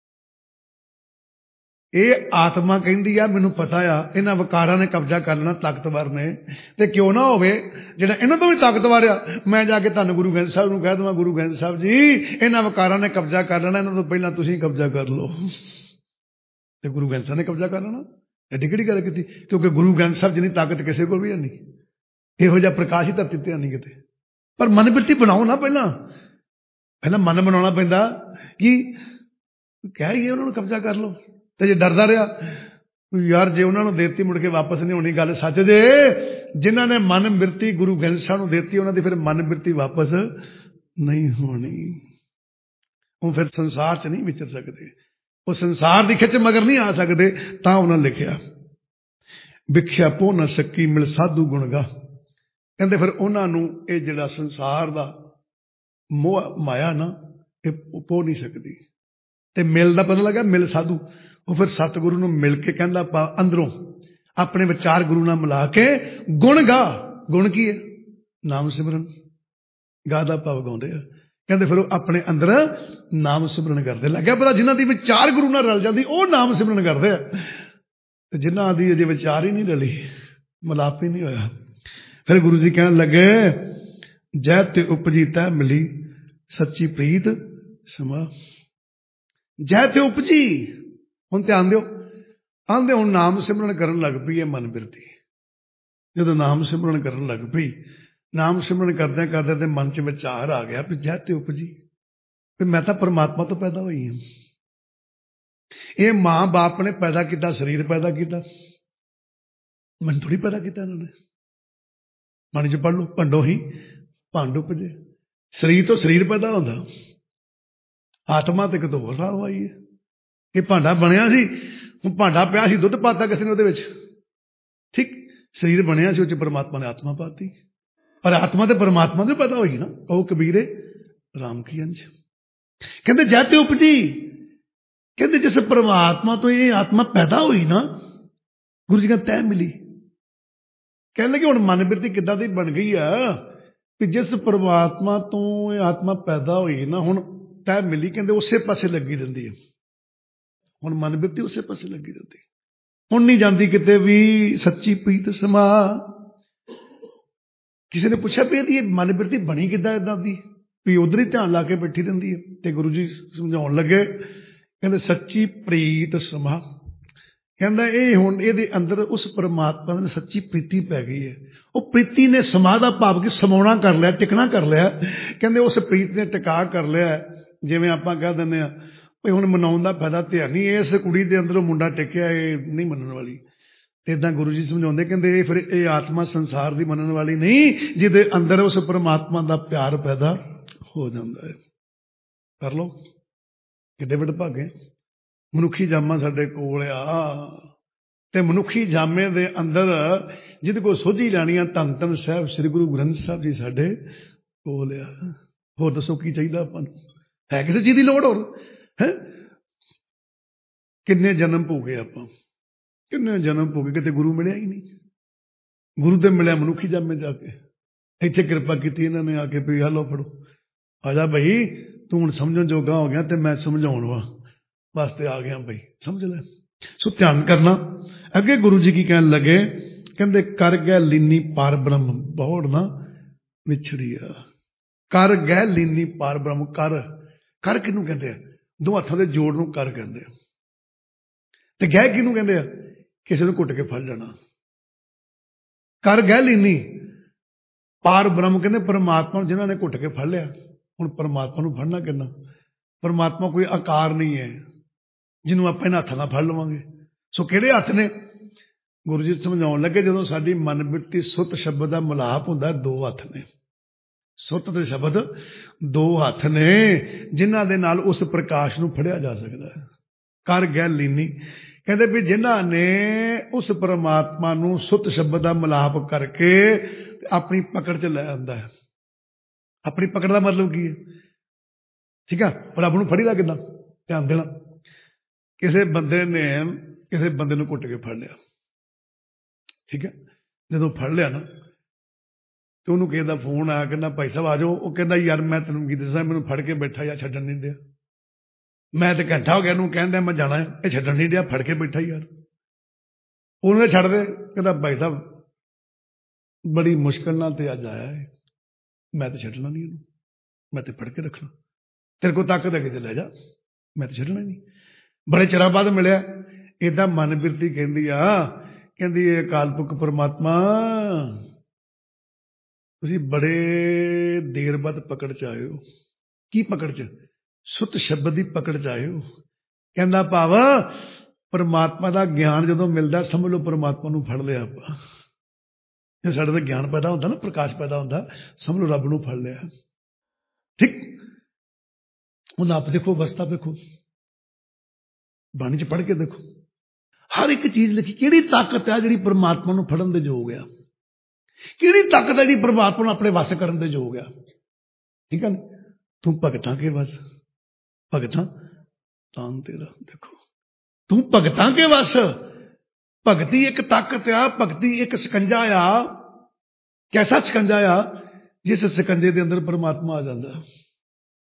Speaker 1: ਇਹ ਆਤਮਾ ਕਹਿੰਦੀ ਆ ਮੈਨੂੰ ਪਤਾ ਆ ਇਹਨਾਂ ਵਿਕਾਰਾਂ ਨੇ ਕਬਜ਼ਾ ਕਰ ਲੈਣਾ, ਤਾਕਤਵਰ ਨੇ, ਤੇ ਕਿਉਂ ਨਾ ਹੋਵੇ ਜਿਹੜਾ ਇਹਨਾਂ ਤੋਂ ਵੀ ਤਾਕਤਵਰ ਆ, ਮੈਂ ਜਾ ਕੇ ਤੁਹਾਨੂੰ ਗੁਰੂ ਗ੍ਰੰਥ ਸਾਹਿਬ ਨੂੰ ਕਹਿ ਦੇਵਾਂ, ਗੁਰੂ ਗ੍ਰੰਥ ਸਾਹਿਬ ਜੀ ਇਹਨਾਂ ਵਿਕਾਰਾਂ ਨੇ ਕਬਜ਼ਾ ਕਰ ਲੈਣਾ, ਇਹਨਾਂ ਤੋਂ ਪਹਿਲਾਂ ਤੁਸੀਂ ਕਬਜ਼ਾ ਕਰ ਲਓ। ਤੇ ਗੁਰੂ ਗ੍ਰੰਥ ਸਾਹਿਬ ਨੇ ਕਬਜ਼ਾ ਕਰ ਲੈਣਾ। ਐਡੀ ਕਿਹੜੀ ਗੱਲ ਕੀਤੀ? ਕਿਉਂਕਿ ਗੁਰੂ ਗ੍ਰੰਥ ਸਾਹਿਬ ਜਿੰਨੀ ਤਾਕਤ ਕਿਸੇ ਕੋਲ ਵੀ ਹੈ ਨਹੀਂ, ਇਹੋ ਜਿਹਾ ਪ੍ਰਕਾਸ਼ ਹੀ ਧਰਤੀ ਤੇ ਨਹੀਂ ਕਿਤੇ। ਪਰ ਮਨ ਬਿਰਤੀ ਬਣਾਓ ਨਾ, ਪਹਿਲਾਂ ਪਹਿਲਾਂ ਮਨ ਬਣਾਉਣਾ ਪੈਂਦਾ ਕਿ ਕਹਿ ਹੀ ਉਹਨਾਂ ਨੂੰ ਕਬਜ਼ਾ ਕਰ ਲਓ। ਤੇ ਜੇ ਡਰਦਾ ਰਿਹਾ ਯਾਰ ਜੇ ਉਹਨਾਂ ਨੂੰ ਦੇਤੀ ਮੁੜ ਕੇ ਵਾਪਸ ਨਹੀਂ ਹੋਣੀ, ਗੱਲ ਸੱਚ ਜੇ ਜਿਨ੍ਹਾਂ ਨੇ ਮਨ ਬਿਰਤੀ ਗੁਰੂ ਗ੍ਰੰਥ ਸਾਹਿਬ ਨੂੰ ਦੇਤੀ, ਉਹਨਾਂ ਦੀ ਫਿਰ ਮਨ ਬਿਰਤੀ ਵਾਪਸ ਨਹੀਂ ਹੋਣੀ। ਉਹ ਫਿਰ ਸੰਸਾਰ 'ਚ ਨਹੀਂ ਵਿਚਰ ਸਕਦੇ, ਉਹ ਸੰਸਾਰ ਦੀ ਖਿੱਚ ਮਗਰ ਨਹੀਂ ਆ ਸਕਦੇ। ਤਾਂ ਉਹਨਾਂ ਲਿਖਿਆ ਵਿਖਿਆ ਪੋ ਨਾ ਸਕੀ ਮਿਲ ਸਾਧੂ ਗੁਣਗਾ। ਕਹਿੰਦੇ ਫਿਰ ਉਹਨਾਂ ਨੂੰ ਇਹ ਜਿਹੜਾ ਸੰਸਾਰ ਦਾ ਮੋਹ ਮਾਇਆ ਨਾ, ਇਹ ਪੋ ਨਹੀਂ ਸਕਦੀ। ਤੇ ਮਿਲ ਦਾ ਪਤਾ ਲੱਗਾ, ਮਿਲ ਸਾਧੂ। ਉਹ ਫਿਰ ਸਤਿਗੁਰੂ ਨੂੰ ਮਿਲ ਕੇ ਕਹਿੰਦਾ ਅੰਦਰੋਂ ਆਪਣੇ ਵਿਚਾਰ ਗੁਰੂ ਨਾਲ ਮਿਲਾ ਕੇ ਗੁਣ ਗਾ। ਗੁਣ ਕੀ ਹੈ? ਨਾਮ ਸਿਮਰਨ। ਗਾ ਦਾ ਭਾਵ ਗਾਉਂਦੇ ਆ। ਕਹਿੰਦੇ ਫਿਰ ਉਹ ਆਪਣੇ ਅੰਦਰ ਨਾਮ ਸਿਮਰਨ ਕਰਦੇ। ਲੱਗਿਆ ਪਤਾ ਜਿਨ੍ਹਾਂ ਦੀ ਵਿਚਾਰ ਗੁਰੂ ਨਾਲ ਰਲ ਜਾਂਦੀ ਉਹ ਨਾਮ ਸਿਮਰਨ ਕਰਦੇ ਆ, ਤੇ ਜਿਨ੍ਹਾਂ ਦੀ ਅਜੇ ਵਿਚਾਰ ਹੀ ਨਹੀਂ ਰਲੀ, ਮਿਲਾਪ ਹੀ ਨਹੀਂ ਹੋਇਆ। ਫਿਰ ਗੁਰੂ ਜੀ ਕਹਿਣ ਲੱਗੇ ਜੈ ਤੇ ਉਪਜੀ ਤੈ ਮਿਲੀ ਸੱਚੀ ਪ੍ਰੀਤ ਸਮਾ। ਜੈ ਤੇ ਉਪਜੀ, ਹੁਣ ਧਿਆਨ ਦਿਓ, ਆਂਦੇ ਹੁਣ ਨਾਮ ਸਿਮਰਨ ਕਰਨ ਲੱਗ ਪਈ ਹੈ ਮਨ ਬਿਰਤੀ। ਜਦੋਂ ਨਾਮ ਸਿਮਰਨ ਕਰਨ ਲੱਗ ਪਈ, ਨਾਮ ਸਿਮਰਨ ਕਰਦਿਆਂ ਕਰਦਿਆਂ ਤੇ ਮਨ 'ਚ ਵਿਚਾਰ ਆ ਗਿਆ ਵੀ ਜੈ ਤੇ ਉਪਜੀ, ਵੀ ਮੈਂ ਤਾਂ ਪਰਮਾਤਮਾ ਤੋਂ ਪੈਦਾ ਹੋਈ ਹਾਂ। ਇਹ ਮਾਂ ਬਾਪ ਨੇ ਪੈਦਾ ਕੀਤਾ, ਸਰੀਰ ਪੈਦਾ ਕੀਤਾ, ਮੈਨੂੰ ਥੋੜੀ ਪੈਦਾ ਕੀਤਾ ਇਹਨਾਂ ਨੇ। ਮਨ 'ਚ ਪੜ੍ਹ ਲਓ, ਭੰਡੋ ਹੀ ਭੰਡ ਉਪਜੇ। ਸਰੀਰ ਤੋਂ ਸਰੀਰ ਪੈਦਾ ਹੁੰਦਾ, ਆਤਮਾ ਤੇ ਕਿਤੋਂ ਹੋਰ ਸਾਹ ਆਈ ਹੈ। ਇਹ ਭਾਂਡਾ ਬਣਿਆ ਸੀ, ਹੁਣ ਭਾਂਡਾ ਪਿਆ ਸੀ, ਦੁੱਧ ਪਾਤਾ ਕਿਸੇ ਨੇ ਉਹਦੇ ਵਿੱਚ, ਠੀਕ। ਸਰੀਰ ਬਣਿਆ ਸੀ, ਉਹ 'ਚ ਪਰਮਾਤਮਾ ਨੇ ਆਤਮਾ ਪਾਤੀ, ਪਰ ਆਤਮਾ ਤੇ ਪਰਮਾਤਮਾ ਤੋਂ ਪੈਦਾ ਹੋਈ ਨਾ। ਕਹੋ ਕਬੀਰੇ ਰਾਮ ਕੀ ਅੰਸ਼। ਕਹਿੰਦੇ ਜੈ ਤੇ ਉਪਜੀ, ਕਹਿੰਦੇ ਜਿਸ ਪਰਮਾਤਮਾ ਤੋਂ ਇਹ ਆਤਮਾ ਪੈਦਾ ਹੋਈ ਨਾ, ਗੁਰੂ ਜੀ ਕਹਿੰਦੇ ਤੈ ਮਿਲੀ। ਕਹਿਣ ਲੱਗੇ ਹੁਣ ਮਨ ਬਿਰਤੀ ਕਿੱਦਾਂ ਦੀ ਬਣ ਗਈ ਆ ਕਿ ਜਿਸ ਪਰਮਾਤਮਾ ਤੋਂ ਇਹ ਆਤਮਾ ਪੈਦਾ ਹੋਈ ਨਾ, ਹੁਣ ਤੈ ਮਿਲੀ। ਕਹਿੰਦੇ ਉਸੇ ਪਾਸੇ ਲੱਗੀ ਰਹਿੰਦੀ ਹੈ, ਹੁਣ ਮਨ ਬਿਰਤੀ ਉਸੇ ਪਾਸੇ ਲੱਗੀ ਰਹਿੰਦੀ, ਹੁਣ ਨਹੀਂ ਜਾਂਦੀ ਕਿਤੇ ਵੀ। ਸੱਚੀ ਪ੍ਰੀਤ ਸਮਾ। ਕਿਸੇ ਨੇ ਪੁੱਛਿਆ ਵੀ ਇਹਦੀ ਮਨ ਬਿਰਤੀ ਬਣੀ ਕਿੱਦਾਂ ਏਦਾਂ ਦੀ, ਵੀ ਉਧਰ ਹੀ ਧਿਆਨ ਲਾ ਕੇ ਬੈਠੀ ਰਹਿੰਦੀ ਹੈ। ਤੇ ਗੁਰੂ ਜੀ ਸਮਝਾਉਣ ਲੱਗੇ, ਕਹਿੰਦੇ ਸੱਚੀ ਪ੍ਰੀਤ ਸਮਾ। ਕਹਿੰਦਾ ਇਹ ਹੁਣ ਇਹਦੇ ਅੰਦਰ ਉਸ ਪਰਮਾਤਮਾ ਦੀ ਸੱਚੀ ਪ੍ਰੀਤੀ ਪੈ ਗਈ ਹੈ। ਉਹ ਪ੍ਰੀਤੀ ਨੇ ਸਮਾ ਦਾ ਭਾਵ ਕਿ ਸਮਾਉਣਾ ਕਰ ਲਿਆ, ਟਿਕਣਾ ਕਰ ਲਿਆ। ਕਹਿੰਦੇ ਉਸ ਪ੍ਰੀਤ ਨੇ ਟਿਕਾ ਕਰ ਲਿਆ। ਜਿਵੇਂ ਆਪਾਂ ਕਹਿ ਦਿੰਦੇ ਹਾਂ ਵੀ ਹੁਣ ਮਨਾਉਣ ਦਾ ਫਾਇਦਾ ਤੇ ਨਹੀਂ, ਇਸ ਕੁੜੀ ਦੇ ਅੰਦਰੋਂ ਮੁੰਡਾ ਟਿਕਿਆ, ਇਹ ਨਹੀਂ ਮੰਨਣ ਵਾਲੀ। ਤੇ ਇੱਦਾਂ ਗੁਰੂ ਜੀ ਸਮਝਾਉਂਦੇ, ਕਹਿੰਦੇ ਇਹ ਫਿਰ ਇਹ ਆਤਮਾ ਸੰਸਾਰ ਦੀ ਮੰਨਣ ਵਾਲੀ ਨਹੀਂ, ਜਿਹਦੇ ਅੰਦਰ ਉਸ ਪਰਮਾਤਮਾ ਦਾ ਪਿਆਰ ਪੈਦਾ ਹੋ ਜਾਂਦਾ ਹੈ। ਕਰ ਲਓ, ਕਿੱਡੇ ਵੱਡੇ ਭਾਗੇ। ਮਨੁੱਖੀ ਜਾਮਾ ਸਾਡੇ ਕੋਲ ਆ, ਤੇ ਮਨੁੱਖੀ ਜਾਮੇ ਦੇ ਅੰਦਰ ਜਿਹਦੇ ਕੋਲ ਸੋਝੀ ਲੈਣੀ ਆ, ਧੰਨ ਧੰਨ ਸਾਹਿਬ ਸ੍ਰੀ ਗੁਰੂ ਗ੍ਰੰਥ ਸਾਹਿਬ ਜੀ ਸਾਡੇ ਕੋਲ ਆ। ਹੋਰ ਦੱਸੋ ਕੀ ਚਾਹੀਦਾ ਆਪਾਂ ਨੂੰ? ਹੈ ਕਿਸੇ ਚੀਜ਼ ਦੀ ਲੋੜ ਹੋਰ ਹੈ? ਕਿੰਨੇ ਜਨਮ ਭੋਗੇ ਆਪਾਂ, ਕਿੰਨੇ ਜਨਮ ਭੋਗੇ, ਕਿਤੇ ਗੁਰੂ ਮਿਲਿਆ ਹੀ ਨਹੀਂ। ਗੁਰੂ ਤੇ ਮਿਲਿਆ ਮਨੁੱਖੀ ਜਾਮੇ ਜਾ ਕੇ। ਇੱਥੇ ਕਿਰਪਾ ਕੀਤੀ ਇਹਨਾਂ ਨੇ ਆ ਕੇ ਵੀ ਆਹ ਲਓ ਫੜੋ, ਆ ਜਾ ਬਈ ਤੂੰ ਹੁਣ ਸਮਝਣ ਜੋਗਾ ਹੋ ਗਿਆ, ਤੇ ਮੈਂ ਸਮਝਾਉਣ ਵਾ ਵਾਸਤੇ ਆ ਗਿਆ ਬਈ, ਸਮਝ ਲੈ। ਸੋ ਧਿਆਨ ਕਰਨਾ। ਅੱਗੇ ਗੁਰੂ ਜੀ ਕੀ ਕਹਿਣ ਲੱਗੇ, ਕਹਿੰਦੇ ਕਰ ਗਏ ਲੀਨੀ ਪਾਰ ਬ੍ਰਹਮ ਬਹੁੜ ਨਾ ਵਿਛੜੀਆ। ਕਰ ਗਏ ਲੀਨੀ ਪਾਰ ਬ੍ਰਹਮ। ਕਰ, ਕਰ ਕਿਹਨੂੰ ਕਹਿੰਦੇ ਆ? ਦੋ ਹੱਥਾਂ ਦੇ ਜੋੜ ਨੂੰ ਕਰ ਕਹਿੰਦੇ ਆ। ਤੇ ਗਹਿ ਕਿਹਨੂੰ ਕਹਿੰਦੇ ਆ? ਕਿਸੇ ਨੂੰ ਘੁੱਟ ਕੇ ਫੜ ਲੈਣਾ। ਕਰ ਗਹਿ ਲੀਨੀ ਪਾਰ ਬ੍ਰਹਮ, ਕਹਿੰਦੇ ਪਰਮਾਤਮਾ ਨੂੰ ਜਿਨ੍ਹਾਂ ਨੇ ਘੁੱਟ ਕੇ ਫੜ ਲਿਆ। ਹੁਣ ਪਰਮਾਤਮਾ ਨੂੰ ਫੜਨਾ ਕਿੰਨਾ? ਪਰਮਾਤਮਾ ਕੋਈ ਆਕਾਰ ਨਹੀਂ ਹੈ ਜਿਹਨੂੰ ਆਪਾਂ ਇਹਨਾਂ ਹੱਥਾਂ ਨਾਲ ਫੜ ਲਵਾਂਗੇ। ਸੋ ਕਿਹੜੇ ਹੱਥ ਨੇ? ਗੁਰੂ ਜੀ ਸਮਝਾਉਣ ਲੱਗੇ, ਜਦੋਂ ਸਾਡੀ ਮਨ ਬਿਰਤੀ ਸੁੱਤ ਸ਼ਬਦ ਦਾ ਮਿਲਾਪ ਹੁੰਦਾ, ਦੋ ਹੱਥ ਨੇ। ਸੁੱਤ ਤੇ ਸ਼ਬਦ ਦੋ ਹੱਥ ਨੇ ਜਿਨ੍ਹਾਂ ਦੇ ਨਾਲ ਉਸ ਪ੍ਰਕਾਸ਼ ਨੂੰ ਫੜਿਆ ਜਾ ਸਕਦਾ ਹੈ। ਕਰ ਗਹਿ ਲੀਨੀ, ਕਹਿੰਦੇ ਵੀ ਜਿਨ੍ਹਾਂ ਨੇ ਉਸ ਪਰਮਾਤਮਾ ਨੂੰ ਸੁੱਤ ਸ਼ਬਦ ਦਾ ਮਿਲਾਪ ਕਰਕੇ ਆਪਣੀ ਪਕੜ 'ਚ ਲੈ ਆਉਂਦਾ ਹੈ। ਆਪਣੀ ਪਕੜ ਦਾ ਮਤਲਬ ਕੀ ਹੈ? ਠੀਕ ਆ, ਪਰ ਆਪ ਨੂੰ ਫੜੀਦਾ ਕਿੱਦਾਂ? ਧਿਆਨ ਦੇਣਾ। ਕਿਸੇ ਬੰਦੇ ਨੇ ਕਿਸੇ ਬੰਦੇ ਨੂੰ ਘੁੱਟ ਕੇ ਫੜ ਲਿਆ, ਠੀਕ ਹੈ। ਜਦੋਂ ਫੜ ਲਿਆ ਨਾ, ਤੇ ਉਹਨੂੰ ਕਿਸੇ ਦਾ ਫੋਨ ਆਇਆ, ਕਹਿੰਦਾ ਭਾਈ ਸਾਹਿਬ ਆ ਜਾਓ। ਉਹ ਕਹਿੰਦਾ ਯਾਰ ਮੈਂ ਤੈਨੂੰ ਕੀ ਦੱਸਾਂ, ਮੈਨੂੰ ਫੜ ਕੇ ਬੈਠਾ ਯਾਰ, ਛੱਡਣ ਨਹੀਂ ਦਿਆ। ਮੈਂ ਤੇ ਘੰਟਾ ਹੋ ਗਿਆ ਇਹਨੂੰ ਕਹਿੰਦਾ ਮੈਂ ਜਾਣਾ, ਇਹ ਛੱਡਣ ਨਹੀਂ ਦਿਆ, ਫੜ ਕੇ ਬੈਠਾ ਯਾਰ। ਉਹਨੂੰ ਛੱਡ ਦੇ। ਕਹਿੰਦਾ ਭਾਈ ਸਾਹਿਬ ਬੜੀ ਮੁਸ਼ਕਿਲ ਨਾਲ ਤੇ ਅੱਜ ਆਇਆ ਹੈ, ਮੈਂ ਤੇ ਛੱਡਣਾ ਨਹੀਂ ਇਹਨੂੰ, ਮੈਂ ਤੇ ਫੜ ਕੇ ਰੱਖਣਾ। ਤੇਰੇ ਕੋਲ ਤਾਕਤ ਹੈ ਕਿਤੇ ਲੈ ਜਾ, ਮੈਂ ਤੇ ਛੱਡਣਾ ਨਹੀਂ। ਬੜੇ ਚਿਰਾਂ ਬਾਅਦ ਮਿਲਿਆ। ਏਦਾਂ ਮਨ ਬਿਰਤੀ ਕਹਿੰਦੀ ਆ, ਕਹਿੰਦੀ ਇਹ ਅਕਾਲ ਪੁਰਖ ਪਰਮਾਤਮਾ ਤੁਸੀਂ ਬੜੇ ਦੇਰ ਬਾਅਦ ਪਕੜ 'ਚ ਆਏ ਹੋ। ਕੀ ਪਕੜ 'ਚ? ਸੁੱਤ ਸ਼ਬਦ ਦੀ ਪਕੜ 'ਚ ਆਏ ਹੋ। ਕਹਿੰਦਾ ਭਾਵ ਪਰਮਾਤਮਾ ਦਾ ਗਿਆਨ ਜਦੋਂ ਮਿਲਦਾ, ਸਮਝ ਲਓ ਪਰਮਾਤਮਾ ਨੂੰ ਫੜ ਲਿਆ ਆਪਾਂ। ਜੇ ਸਾਡੇ ਤੇ ਗਿਆਨ ਪੈਦਾ ਹੁੰਦਾ ਨਾ, ਪ੍ਰਕਾਸ਼ ਪੈਦਾ ਹੁੰਦਾ, ਸਮਝ ਲਓ ਰੱਬ ਨੂੰ ਫੜ ਲਿਆ। ਠੀਕ। ਹੁਣ ਆਪ ਦੇਖੋ, ਅਵਸਥਾ ਵੇਖੋ, ਬਾਣੀ 'ਚ ਪੜ੍ਹ ਕੇ ਦੇਖੋ, ਹਰ ਇੱਕ ਚੀਜ਼ ਲਿਖੀ। ਕਿਹੜੀ ਤਾਕਤ ਹੈ ਜਿਹੜੀ ਪਰਮਾਤਮਾ ਨੂੰ ਫੜਨ ਦੇ ਯੋਗ ਆ? ਕਿਹੜੀ ਤਾਕਤ ਹੈ ਜਿਹੜੀ ਪਰਮਾਤਮਾ ਨੂੰ ਆਪਣੇ ਵੱਸ ਕਰਨ ਦੇ ਯੋਗ ਆ? ਠੀਕ ਹੈ ਨਾ। ਤੂੰ ਭਗਤਾਂ ਕੇ ਵੱਸ, ਭਗਤਾਂ ਤਾਨ ਤੇਰਾ। ਦੇਖੋ, ਤੂੰ ਭਗਤਾਂ ਕੇ ਵੱਸ। ਭਗਤੀ ਇੱਕ ਤਾਕਤ ਆ, ਭਗਤੀ ਇੱਕ ਸਕੰਜਾ ਆ। ਕੈਸਾ ਸਕੰਜਾ ਆ? ਜਿਸ ਸਕੰਜੇ ਦੇ ਅੰਦਰ ਪਰਮਾਤਮਾ ਆ ਜਾਂਦਾ।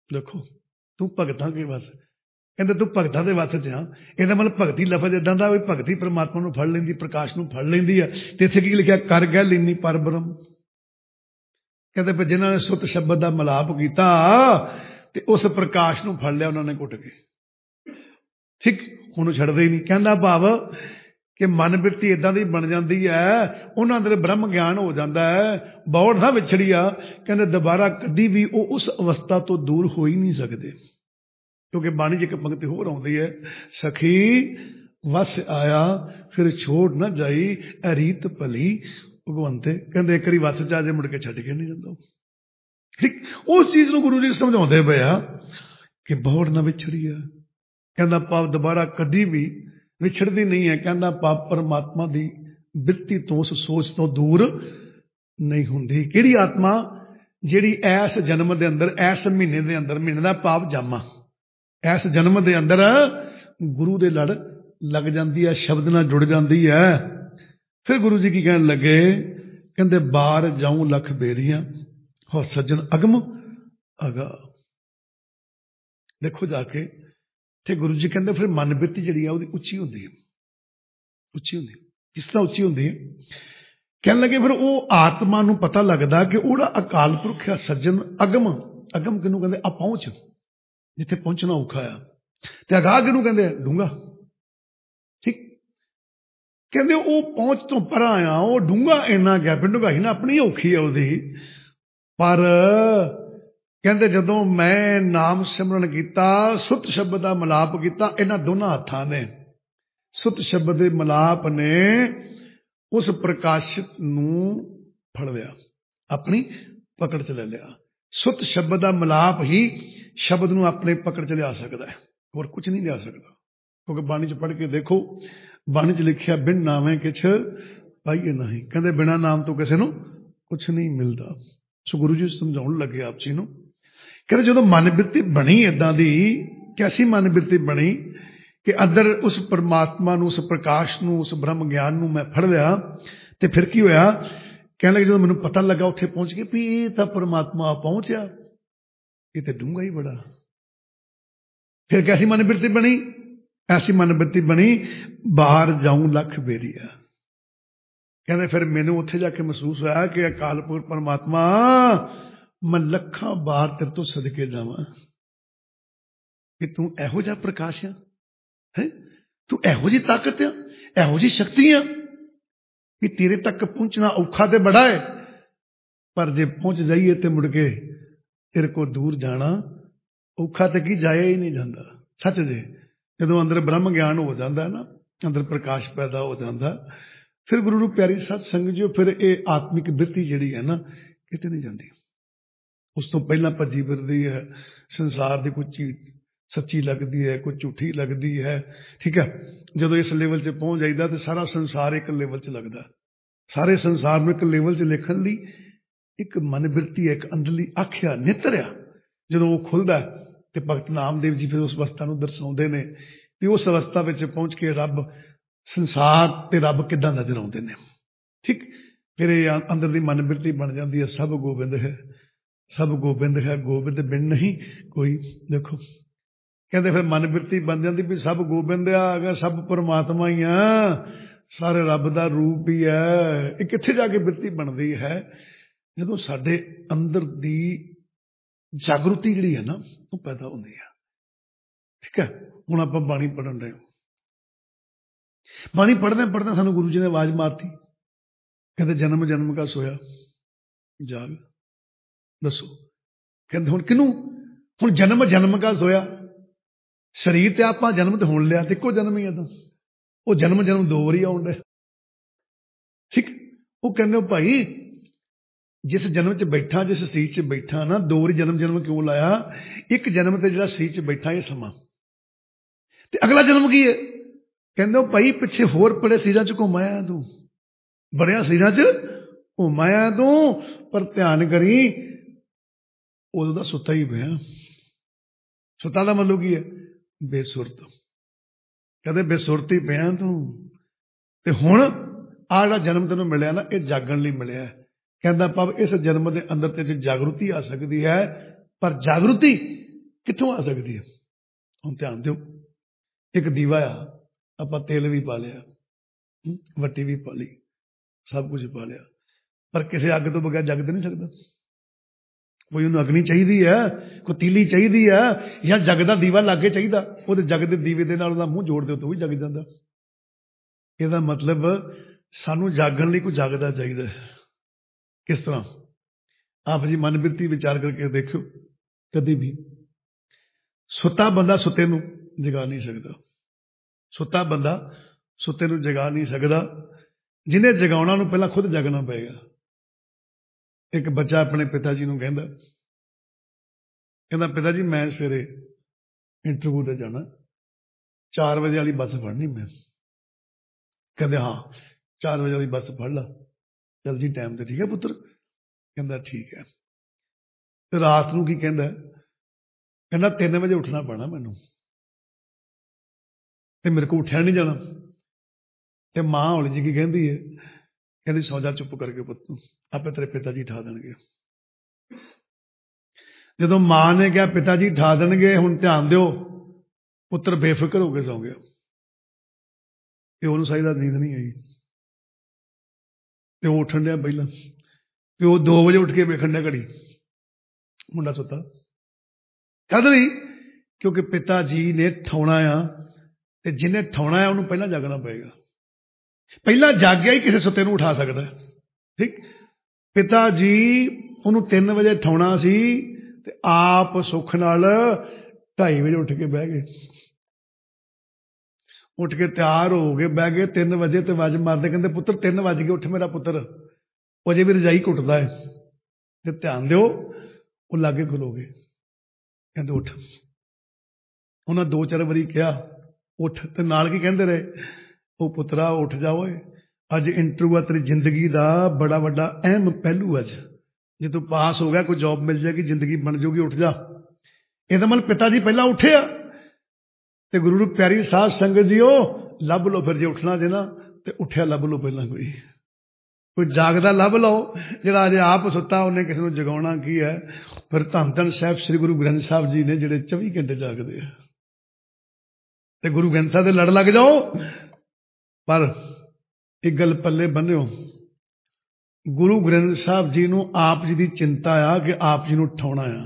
Speaker 1: देखो तू भगतां के वस, कहते तू भगतां दे वस च हाँ। ਇਹਦਾ ਮਤਲਬ ਭਗਤੀ ਲਫ਼ਜ਼ ਇਦਾਂ ਦਾ ਵੀ ਭਗਤੀ परमात्मा ਨੂੰ ਫੜ ਲੈਂਦੀ, ਪ੍ਰਕਾਸ਼ ਨੂੰ ਫੜ ਲੈਂਦੀ ਹੈ। ਤੇ ਇੱਥੇ ਕੀ ਲਿਖਿਆ, ਕਰ ਗਏ ਲੀਨੀ ਪਰ ਬ੍ਰਹਮ। ਕਹਿੰਦੇ ਵੀ ਜਿਨ੍ਹਾਂ ਨੇ ਸੁੱਤ ਸ਼ਬਦ ਦਾ ਮਿਲਾਪ ਕੀਤਾ ਤੇ ਉਸ ਪ੍ਰਕਾਸ਼ ਨੂੰ ਫੜ ਲਿਆ ਉਹਨਾਂ ਨੇ ਘੁੱਟ ਕੇ, ਠੀਕ, ਉਹਨੂੰ ਛੱਡਦੇ ਹੀ ਨਹੀਂ। ਕਹਿੰਦਾ ਭਾਵ ਕਿ ਮਨ ਬਿਰਤੀ ਇਦਾਂ ਦੀ ਬਣ ਜਾਂਦੀ ਹੈ, ਉਹਨਾਂ ਅੰਦਰ ਬ੍ਰਹਮ ਗਿਆਨ ਹੋ ਜਾਂਦਾ ਹੈ, ਬੌੜ ਨਾ ਵਿਛੜੀ ਆ। ਕਹਿੰਦੇ ਦੁਬਾਰਾ ਕਦੀ ਵੀ ਉਹ ਉਸ ਅਵਸਥਾ ਤੋਂ ਦੂਰ ਹੋ ਹੀ ਨਹੀਂ ਸਕਦੇ, ਕਿਉਂਕਿ ਬਾਣੀ 'ਚ ਇੱਕ ਪੰਕਤੀ ਹੋਰ ਆਉਂਦੀ ਹੈ, ਸਖੀ ਵਸ ਆਇਆ ਫਿਰ ਛੋੜ ਨਾ ਜਾਈ ਅਰੀਤ ਭਲੀ ਭਗਵੰਤੇ। ਕਹਿੰਦੇ ਇੱਕ ਵਾਰੀ ਵਸ 'ਚ ਆ ਜੇ ਮੁੜ ਕੇ ਛੱਡ ਕੇ ਨਹੀਂ ਜਾਂਦਾ। ਠੀਕ, ਉਸ ਚੀਜ਼ ਨੂੰ ਗੁਰੂ ਜੀ ਸਮਝਾਉਂਦੇ ਪਏ ਆ ਕਿ ਬੌੜ ਨਾ ਵਿਛੜੀ ਆ। ਕਹਿੰਦਾ ਭਾਵ ਦੁਬਾਰਾ ਕਦੀ ਵੀ ਵਿਛੜਦੀ ਨਹੀਂ ਹੈ। ਕਹਿੰਦਾ ਪਾਪ ਪਰਮਾਤਮਾ ਦੀ ਬਿਰਤੀ ਤੋਂ, ਉਸ ਸੋਚ ਤੋਂ ਦੂਰ ਨਹੀਂ ਹੁੰਦੀ। ਕਿਹੜੀ ਆਤਮਾ? ਜਿਹੜੀ ਐਸ ਜਨਮ ਦੇ ਅੰਦਰ, ਐਸ ਮਹੀਨੇ ਦੇ ਅੰਦਰ, ਮਹੀਨੇ ਦਾ ਪਾਪ ਜਾਮਾ, ਐਸ ਜਨਮ ਦੇ ਅੰਦਰ ਗੁਰੂ ਦੇ ਲੜ ਲੱਗ ਜਾਂਦੀ ਹੈ, ਸ਼ਬਦ ਨਾਲ ਜੁੜ ਜਾਂਦੀ ਹੈ। ਫਿਰ ਗੁਰੂ ਜੀ ਕੀ ਕਹਿਣ ਲੱਗੇ, ਕਹਿੰਦੇ ਬਾਰ ਜਾਊ ਲੱਖ ਬੇਰੀਆਂ ਹੋ ਸੱਜਣ ਅਗਮ ਅਗਾ। ਦੇਖੋ ਜਾ ਕੇ ਤੇ ਗੁਰੂ ਜੀ ਕਹਿੰਦੇ ਫਿਰ ਮਨ ਬਿਰਤੀ ਜਿਹੜੀ ਆ ਉਹਦੀ ਉੱਚੀ ਹੁੰਦੀ ਹੈ, ਉੱਚੀ ਹੁੰਦੀ। ਕਿਸ ਤਰ੍ਹਾਂ ਉੱਚੀ ਹੁੰਦੀ ਹੈ? ਕਹਿਣ ਲੱਗੇ ਫਿਰ ਉਹ ਆਤਮਾ ਨੂੰ ਪਤਾ ਲੱਗਦਾ ਕਿ ਉਹਦਾ ਅਕਾਲ ਪੁਰਖ ਆ ਸੱਜਣ ਅਗਮ। ਅਗਮ ਕਿਹਨੂੰ ਕਹਿੰਦੇ? ਆ ਪਹੁੰਚ, ਜਿੱਥੇ ਪਹੁੰਚਣਾ ਔਖਾ ਆ। ਤੇ ਅਗਾਹ ਕਿਹਨੂੰ ਕਹਿੰਦੇ? ਡੂੰਘਾ। ਠੀਕ, ਕਹਿੰਦੇ ਉਹ ਪਹੁੰਚ ਤੋਂ ਪਰਾਂ ਆ, ਉਹ ਡੂੰਘਾ ਇੰਨਾ ਗਿਆ, ਫਿਰ ਡੂੰਘਾਈ ਨਾ ਆਪਣੀ ਔਖੀ ਆ ਉਹਦੀ। ਪਰ ਕਹਿੰਦੇ ਜਦੋਂ ਮੈਂ ਨਾਮ ਸਿਮਰਨ ਕੀਤਾ, ਸੁੱਤ ਸ਼ਬਦ ਦਾ ਮਿਲਾਪ ਕੀਤਾ, ਇਹਨਾਂ ਦੋਨਾਂ ਹੱਥਾਂ ਨੇ, ਸੁੱਤ ਸ਼ਬਦ ਦੇ ਮਿਲਾਪ ਨੇ ਉਸ ਪ੍ਰਕਾਸ਼ਿਤ ਨੂੰ ਫੜ ਲਿਆ, ਆਪਣੀ ਪਕੜ ਚ ਲੈ ਲਿਆ। ਸੁੱਤ ਸ਼ਬਦ ਦਾ ਮਿਲਾਪ ਹੀ ਸ਼ਬਦ ਨੂੰ ਆਪਣੇ ਪਕੜ ਚ ਲਿਆ ਸਕਦਾ ਹੈ, ਹੋਰ ਕੁਝ ਨਹੀਂ ਲਿਆ ਸਕਦਾ। ਕਿਉਂਕਿ ਬਾਣੀ ਚ ਪੜ੍ਹ ਕੇ ਦੇਖੋ, ਬਾਣੀ ਚ ਲਿਖਿਆ ਬਿਨ ਨਾਵੇਂ ਕਿਛ ਪਾਈਏ ਨਹੀਂ। ਕਹਿੰਦੇ ਬਿਨਾਂ ਨਾਮ ਤੋਂ ਕਿਸੇ ਨੂੰ ਕੁਛ ਨਹੀਂ ਮਿਲਦਾ। ਸੋ ਗੁਰੂ ਜੀ ਸਮਝਾਉਣ ਲੱਗੇ ਆਪ ਜੀ ਨੂੰ, ਕਹਿੰਦੇ ਜਦੋਂ ਮਨ ਬਿਰਤੀ ਬਣੀ ਏਦਾਂ ਦੀ, ਕੈਸੀ ਮਨ ਬਿਰਤੀ ਬਣੀ ਕਿ ਅੰਦਰ ਉਸ ਪਰਮਾਤਮਾ ਨੂੰ, ਉਸ ਪ੍ਰਕਾਸ਼ ਨੂੰ, ਉਸ ਬ੍ਰਹਮ ਗਿਆਨ ਨੂੰ ਮੈਂ ਫੜ ਲਿਆ। ਤੇ ਫਿਰ ਕੀ ਹੋਇਆ? ਕਹਿਣ ਲੱਗੇ ਜਦੋਂ ਮੈਨੂੰ ਪਤਾ ਲੱਗਾ ਉੱਥੇ ਪਹੁੰਚ ਕੇ ਵੀ ਇਹ ਤਾਂ ਪਰਮਾਤਮਾ ਪਹੁੰਚਿਆ, ਇਹ ਤੇ ਡੂੰਘਾ ਹੀ ਬੜਾ। ਫਿਰ ਕੈਸੀ ਮਨ ਬਿਰਤੀ ਬਣੀ? ਐਸੀ ਮਨ ਬਿਰਤੀ ਬਣੀ ਬਾਹਰ ਜਾਊਂ ਲੱਖ ਬੇਰੀਆ। ਕਹਿੰਦੇ ਫਿਰ ਮੈਨੂੰ ਉੱਥੇ ਜਾ ਕੇ ਮਹਿਸੂਸ ਹੋਇਆ ਕਿ ਅਕਾਲ ਪੁਰਖ ਪਰਮਾਤਮਾ, ਮੈਂ ਲੱਖਾਂ ਬਾਰ ਤੇਰੇ ਤੋਂ ਸਦਕੇ ਜਾਵਾਂ ਕਿ ਤੂੰ ਇਹੋ ਜਿਹਾ ਪ੍ਰਕਾਸ਼ ਆ, ਹੈ ਤੂੰ ਇਹੋ ਜਿਹੀ ਤਾਕਤ ਆ, ਇਹੋ ਜਿਹੀ ਸ਼ਕਤੀ ਆ ਕਿ ਤੇਰੇ ਤੱਕ ਪਹੁੰਚਣਾ ਔਖਾ ਤੇ ਬੜਾ ਹੈ, ਪਰ ਜੇ ਪਹੁੰਚ ਜਾਈਏ ਤੇ ਮੁੜ ਕੇ ਤੇਰੇ ਕੋਲ ਦੂਰ ਜਾਣਾ ਔਖਾ ਤੇ ਕੀ, ਜਾਇਆ ਹੀ ਨਹੀਂ ਜਾਂਦਾ। ਸੱਚ ਜੇ ਜਦੋਂ ਅੰਦਰ ਬ੍ਰਹਮ ਗਿਆਨ ਹੋ ਜਾਂਦਾ ਨਾ, ਅੰਦਰ ਪ੍ਰਕਾਸ਼ ਪੈਦਾ ਹੋ ਜਾਂਦਾ, ਫਿਰ ਗੁਰੂ ਨੂੰ ਪਿਆਰੀ ਸਤ ਸੰਗਤ ਜੀ, ਫਿਰ ਇਹ ਆਤਮਿਕ ਬਿਰਤੀ ਜਿਹੜੀ ਹੈ ਨਾ ਕਿਤੇ ਨਹੀਂ ਜਾਂਦੀ। ਉਸ ਤੋਂ ਪਹਿਲਾਂ ਭੱਜੀ ਫਿਰਦੀ ਹੈ, ਸੰਸਾਰ ਦੀ ਕੋਈ ਚੀਜ਼ ਸੱਚੀ ਲੱਗਦੀ ਹੈ, ਕੋਈ ਝੂਠੀ ਲੱਗਦੀ ਹੈ। ਠੀਕ ਹੈ, ਜਦੋਂ ਇਸ ਲੈਵਲ 'ਚ ਪਹੁੰਚ ਜਾਈਦਾ ਤੇ ਸਾਰਾ ਸੰਸਾਰ ਇੱਕ ਲੈਵਲ 'ਚ ਲੱਗਦਾ। ਸਾਰੇ ਸੰਸਾਰ ਨੂੰ ਇੱਕ ਲੈਵਲ 'ਚ ਲਿਖਣ ਲਈ ਇੱਕ ਮਨ ਬਿਰਤੀ ਹੈ, ਇੱਕ ਅੰਦਰਲੀ ਅੱਖ ਆ, ਨੇਤਰ ਆ। ਜਦੋਂ ਉਹ ਖੁੱਲ੍ਹਦਾ ਤੇ ਭਗਤ ਨਾਮਦੇਵ ਜੀ ਫਿਰ ਉਸ ਅਵਸਥਾ ਨੂੰ ਦਰਸਾਉਂਦੇ ਨੇ ਵੀ ਉਸ ਅਵਸਥਾ ਵਿੱਚ ਪਹੁੰਚ ਕੇ ਰੱਬ, ਸੰਸਾਰ ਤੇ ਰੱਬ ਕਿੱਦਾਂ ਨਜ਼ਰ ਆਉਂਦੇ ਨੇ। ਠੀਕ, ਫਿਰ ਇਹ ਅੰਦਰ ਦੀ ਮਨ ਬਿਰਤੀ ਬਣ ਜਾਂਦੀ ਹੈ, ਸਭ ਗੋਬਿੰਦ ਹੈ, ਸਭ ਗੋਬਿੰਦ ਹੈ, ਗੋਬਿੰਦ ਬਿਨ ਨਹੀਂ ਕੋਈ। ਦੇਖੋ ਕਹਿੰਦੇ ਫਿਰ ਮਨ ਬਿਰਤੀ ਬਣ ਜਾਂਦੀ ਵੀ ਸਭ ਗੋਬਿੰਦ ਆ, ਅਗਰ ਸਭ ਪਰਮਾਤਮਾ ਹੀ ਆ, ਸਾਰੇ ਰੱਬ ਦਾ ਰੂਪ ਹੀ ਹੈ। ਇਹ ਕਿੱਥੇ ਜਾ ਕੇ ਬਿਰਤੀ ਬਣਦੀ ਹੈ? ਜਦੋਂ ਸਾਡੇ ਅੰਦਰ ਦੀ ਜਾਗਰੂਕਤੀ ਜਿਹੜੀ ਹੈ ਨਾ ਉਹ ਪੈਦਾ ਹੁੰਦੀ ਹੈ। ਠੀਕ ਹੈ, ਹੁਣ ਆਪਾਂ ਬਾਣੀ ਪੜ੍ਹਨ ਰਹੇ, ਬਾਣੀ ਪੜ੍ਹਦੇ ਪੜ੍ਹਦੇ ਸਾਨੂੰ ਗੁਰੂ ਜੀ ਨੇ ਆਵਾਜ਼ ਮਾਰਤੀ, ਕਹਿੰਦੇ ਜਨਮ ਜਨਮ ਕਾ ਸੋਇਆ ਜਾਗ। ਦੱਸੋ, ਕਹਿੰਦੇ ਹੁਣ ਕਿਹਨੂੰ? ਹੁਣ ਜਨਮ ਜਨਮ ਕਾ ਸੋਇਆ, ਸਰੀਰ ਤੇ ਆਪਾਂ ਜਨਮ ਤੇ ਹੁਣ ਲਿਆ ਤੇ ਇੱਕੋ ਜਨਮ ਹੀ ਹੈ, ਤਾਂ ਉਹ ਜਨਮ ਜਨਮ ਦੋ ਵਾਰੀ ਆਉਣ ਡਿਆ। ਠੀਕ, ਉਹ ਕਹਿੰਦੇ ਭਾਈ ਜਿਸ ਜਨਮ 'ਚ ਬੈਠਾ, ਜਿਸ ਸਰੀਰ 'ਚ ਬੈਠਾ ਨਾ, ਦੋ ਵਾਰੀ ਜਨਮ ਜਨਮ ਕਿਉਂ ਲਾਇਆ? ਇੱਕ ਜਨਮ ਤੇ ਜਿਹੜਾ ਸਰੀਰ 'ਚ ਬੈਠਾ ਇਹ ਸਮਾਂ, ਤੇ ਅਗਲਾ ਜਨਮ ਕੀ ਹੈ? ਕਹਿੰਦੇ ਉਹ ਭਾਈ ਪਿੱਛੇ ਹੋਰ ਬੜੇ ਸਰੀਰਾਂ 'ਚ ਘੁੰਮਾਇਆ ਤੂੰ, ਬੜਿਆਂ ਸਰੀਰਾਂ 'ਚ ਘੁੰਮਾਇਆ ਤੂੰ, ਪਰ ਧਿਆਨ ਕਰੀ ਉਦੋਂ ਦਾ ਸੁੱਤਾ ਹੀ ਪਿਆ। ਸੁੱਤਾ ਦਾ ਮਤਲਬ ਕੀ ਹੈ? ਬੇਸੁਰਤ। ਕਹਿੰਦੇ ਬੇਸੁਰਤੀ ਪਿਆ ਤੂੰ, ਤੇ ਹੁਣ ਆਹ ਜਿਹੜਾ ਜਨਮ ਤੈਨੂੰ ਮਿਲਿਆ ਨਾ ਇਹ ਜਾਗਣ ਲਈ ਮਿਲਿਆ। ਕਹਿੰਦਾ ਭਾਵ ਇਸ ਜਨਮ ਦੇ ਅੰਦਰ ਤੇ ਜਾਗਰੂਕਤੀ ਆ ਸਕਦੀ ਹੈ, ਪਰ ਜਾਗਰੂਕਤੀ कित्थों आ सकती है? हुण ध्यान दिओ, एक दीवा आ, आपां तेल भी पा लिया, वट्टी भी पा ली, सब कुछ पा लिया, पर किसी अग तो बगैर जग तो नहीं सकता। कोई उन्हें अग्नि चाहिए है, कोई तीली चाहिए है, या जग का दीवा लागे चाहिए, वो जग के दीवे के नाल मूँह जोड़ दो तो भी जग जाता। इसका मतलब सानू जागण लई कोई जागदा चाहिए। किस तरह? आप जी मन बिरती विचार करके देखो, कभी भी सुता बंदा सुते नूं जगा नहीं सकता, सुता बंदा सुते नूं जगा नहीं सकता, जिन्हें जगाउणा नूं पहला खुद जागना पएगा। एक बच्चा अपने पिता जी नूं कहंदा, कहंदा पिता जी मैं सवेरे इंटरव्यू ते जाना, चार बजे वाली बस फड़नी मैं। कहंदे हाँ चार बजे वाली बस फड़ ला, चल जी टाइम ते, ठीक है पुत्र? कहंदा ठीक है। ते रात नूं की कहंदा, कहंदा तीन बजे उठना पैना मैनूं, ते मेरे को उठिया नहीं जाना। ते मां हौली जी की कहंदी है, कहंदी सौ जा चुप करके पुत्त, आपे तेरे पिता जी ठा देणगे। जदों मां ने कहा पिता जी ठा देणगे, हुण ध्यान दिओ, पुत्र बेफिक्र होकर सौ गया। प्यो नूं सही नींद नहीं आई, प्यो उठन दिया पहला, प्यो दो बजे उठ के वेखण दिया घड़ी, मुंडा सुता। कद नहीं? क्योंकि पिता जी ने ठाउणा आ, ते जिन्हें ठाउणा है उन्होंने पहला जागना पएगा। पहला जागया ही किसी सुते नूं उठा सकता है। ठीक, पिता जी उन्होंने तीन बजे ठाउणा सी, ते आप सुख नाल ढाई बजे उठ के बह गए, उठ के तैयार हो गए, बह गए। तीन बजे तो आवाज मारते, कहते पुत्र तीन बज गए, उठ मेरा पुत्र, अजे भी रजाई घुटदा है। ते ध्यान दिओ, वो लागे खलो गए, कहते उठ। उन्हें दो चार बारी कहा उठ, ते नाल की कहते रहे, वो पुत्रा उठ जाओ, अज इंटरव्यू है तेरी जिंदगी का बड़ा बड़ा अहम पहलू। अज जे तू पास हो गया, कोई जॉब मिल जाएगी, जिंदगी बन जाऊगी, उठ जा। यह मतलब पिता जी पहला उठे आ, ते गुरु प्यारी साध संगत जी हो लभ लो, फिर जे उठना जे ना ते उठिया लभ लो, पहला कोई कोई जागदा लभ लो, जिहड़ा अजे आप सुता उन्हें किसी को जगाउणा की है। फिर धन धन साहब श्री गुरु ग्रंथ साहब जी ने जिहड़े चौबी घंटे जागदे आ, ते गुरु ग्रंथ साहब दे लड़ लग जाओ। पर एक गल पल्ले बन्निओ, गुरु ग्रंथ साहब जी नूं आप जी की चिंता आ कि आप जी नूं उठाउणा आ,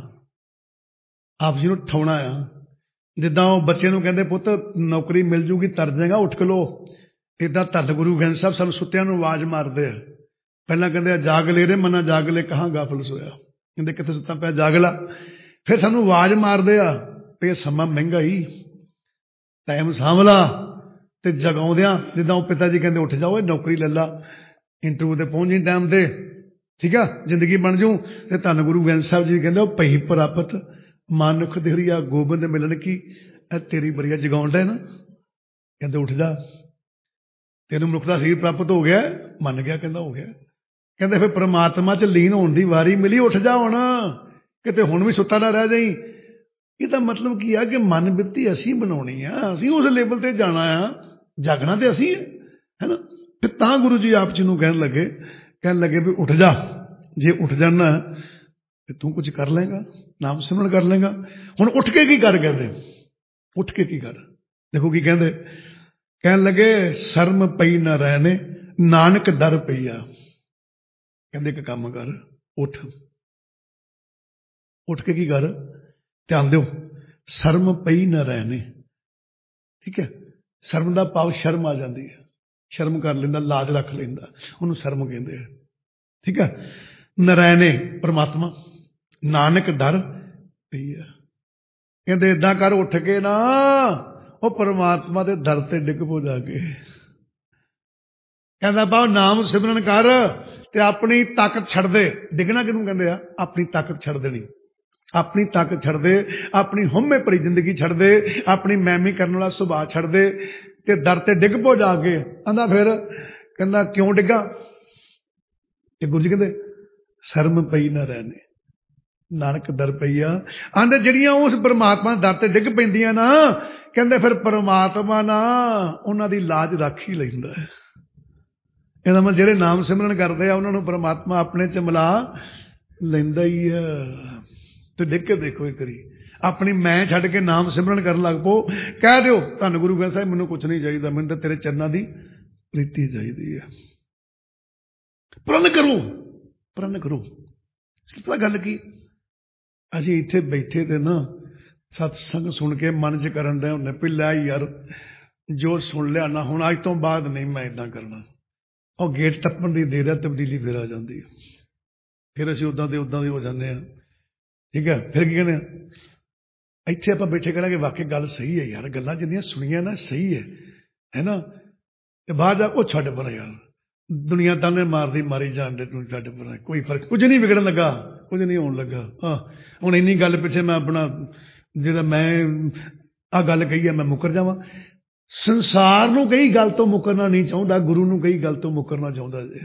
Speaker 1: आप जी नूं उठाउणा आ। जिद्दां वो बच्चे नूं कहंदे पुत्त नौकरी मिल जूगी, तर जाएगा, उठ खलो, इदां धन गुरु ग्रंथ साहब सानूं सुत्तिआं नूं आवाज मारदे आ। पहला कहंदे जाग ले रे मना जाग ले, कहाँ गाफल सोया, कहंदे कित्थे सुत्ता पिया, जाग ला। फिर सानूं आवाज मारदे आ भी समा महंगा ही, टाइम सांभला, ते जगाउंदिआं जिद्दां वो पिता जी कहंदे उठ जाओ, नौकरी ले ला, इंटरव्यू ते पहुंच जी टाइम ते, ठीक है, जिंदगी बन जू। ते धन गुरु ग्रंथ साहब जी कहंदे पई प्राप्त मानुख देहरिया गोबिंद मिलन की, तेरी बरिया जगाउंदा है ना, कहंदे उठ जा, तेनू मनुख का शरीर प्राप्त हो गया, मन गया, कहंदा हो गया। कहंदे फिर परमात्मा च लीन होने की वारी मिली, उठ जा हुण, किते हुण भी सुता ना रह जाई। ਇਹਦਾ मतलब की है कि मन बिरती असीं बनाउणी आ, असीं उस लेवल ते जाना आ, जागना ते असीं है ना। फिर तां गुरु जी आप जी नूं कहण लगे, कहण लगे भी उठ जा, जे उठ जाना ते तू कुछ कर लेगा, नाम सिमरन कर लेगा। हुण उठ के की कर, कहंदे उठ के की कर। देखो की कहंदे, कहण लगे शर्म पई ना रहने नानक दर पईया, कहंदे एक काम कर, उठ, उठ के की कर, ध्यान दो, शर्म पई न रहने, ठीक है। शर्म का भाव शर्म आ जाती है, शर्म कर लेंदा, लाज रख लेंदा, उन्होंने शर्म कहते हैं, ठीक है। नरैने परमात्मा, नानक दर पई है, कहते इदा कर उठ के ना वो परमात्मा के दर ते डिग पो जाके, कहता पाओ नाम सिमरन कर ते अपनी ताकत छड़ दे। डिगना किनू कहते हैं? अपनी ताकत छड़ देनी, अपनी ताकत छड़ दे, अपनी हुम्मे भरी जिंदगी छड़ दे, अपनी मैमी करने वाला सुभाव छड़ दे, ते दर ते डिग पो जाके। आंदा फिर कहंदा क्यों डिगा? ये गुरु जी कहंदे शर्म पई ना रहने नानक दर पईया। आंदे जिहड़ियां उस परमात्मा दर ते डिग पैंदियां ना, कहंदे फिर परमात्मा ना उन्हां दी लाज रख ही लैंदा है। ਇਹਦਾ ਮਤਲਬ ਜਿਹੜੇ ਨਾਮ ਸਿਮਰਨ ਕਰਦੇ ਆ ਉਹਨਾਂ ਨੂੰ ਪਰਮਾਤਮਾ ਆਪਣੇ ਚ ਮਿਲਾ ਲੈਂਦਾ ਹੀ ਆ। ਤੇ ਦੇਖ ਕੇ ਦੇਖੋ ਇੱਕ ਵਾਰੀ अपनी मैं छड्ड के नाम सिमरन करन लग पो, कह दिओ धन गुरु ग्रंथ साहिब मैनूं कुछ नहीं चाहिए, मैनूं तां तेरे चरनां दी प्रीति चाहिदी है। प्रण करो, प्रण करो। पता गल की, असीं इत्थे बैठे ते ना सत्संग सुन के मन च करन दे हुंदे भी लै यार जो सुन लिया ना हुण अज तो बाद नहीं मैं इदां करना, और गेट टप्पण दी देर है तब्दीली फिर आ जाती है, फिर असीं उदां दे उदां दे हो जांदे आ। ठीक है, फिर की कहने इत्थे आपां बैठे कहना कि वाकई गल सही है यार, गल्लां जिन्नियां सुनियां ना सही है है ना, ते बाहर जा ओ छड्ड पर यार दुनिया ताने मारदी मारी जान दे, तूं छड्ड पर, कोई फर्क कुछ नहीं बिगड़न लगा, कुछ नहीं होण लगा। हाँ हुण इन्नी गल पिछे मैं अपना जिहड़ा मैं आ गल कही है मैं मुकर जावां। संसार नूं कई गल तो मुकरना नहीं चाहुंदा, गुरु नूं कई गल तो मुकरना चाहुंदा जे।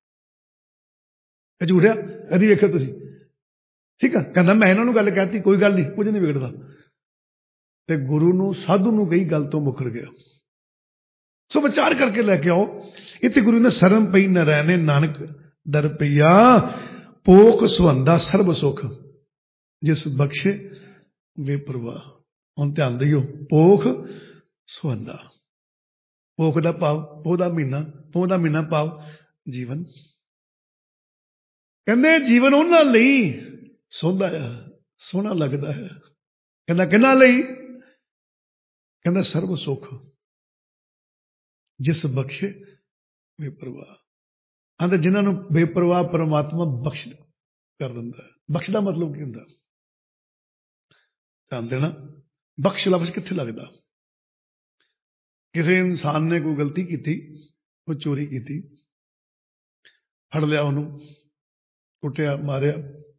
Speaker 1: झूठिया कदी वेखिओ तुसीं, ठीक है, कहंदा मैं इन्हां नूं गल कहती कोई गल नहीं, कुछ नहीं बिगड़दा, ते गुरु नूं साधु नूं कई गल तो मुकर गया। सो विचार करके लैके आओ। इत्थे गुरु ने शर्म पई न रहने नानक दर पईया, पोख सुहंदा सर्ब सुख जिस बख्शे बेपरवाह। हुण ध्यान दिओ, पोख सुहंदा, पोख दा भाव पोह दा महीना, पोह दा महीना भाव जीवन। कहंदे जीवन उन्हां लई सोहंदा है, सोहना लगदा है। कहंदा किन्हां लई? कहंदा सर्ब सुख जिस बख्शे बेपरवाह। आंदे जिन्हां नूं बेपरवाह परमात्मा बख्श कर दिंदा है। बख्श दा मतलब की हुंदा? ध्यान देना, बख्श लफ्ज कित्थे लगदा? किसी इंसान ने कोई गलती की, कोई चोरी की, फड़ लिया उन्होंने, कुटिया मारिया,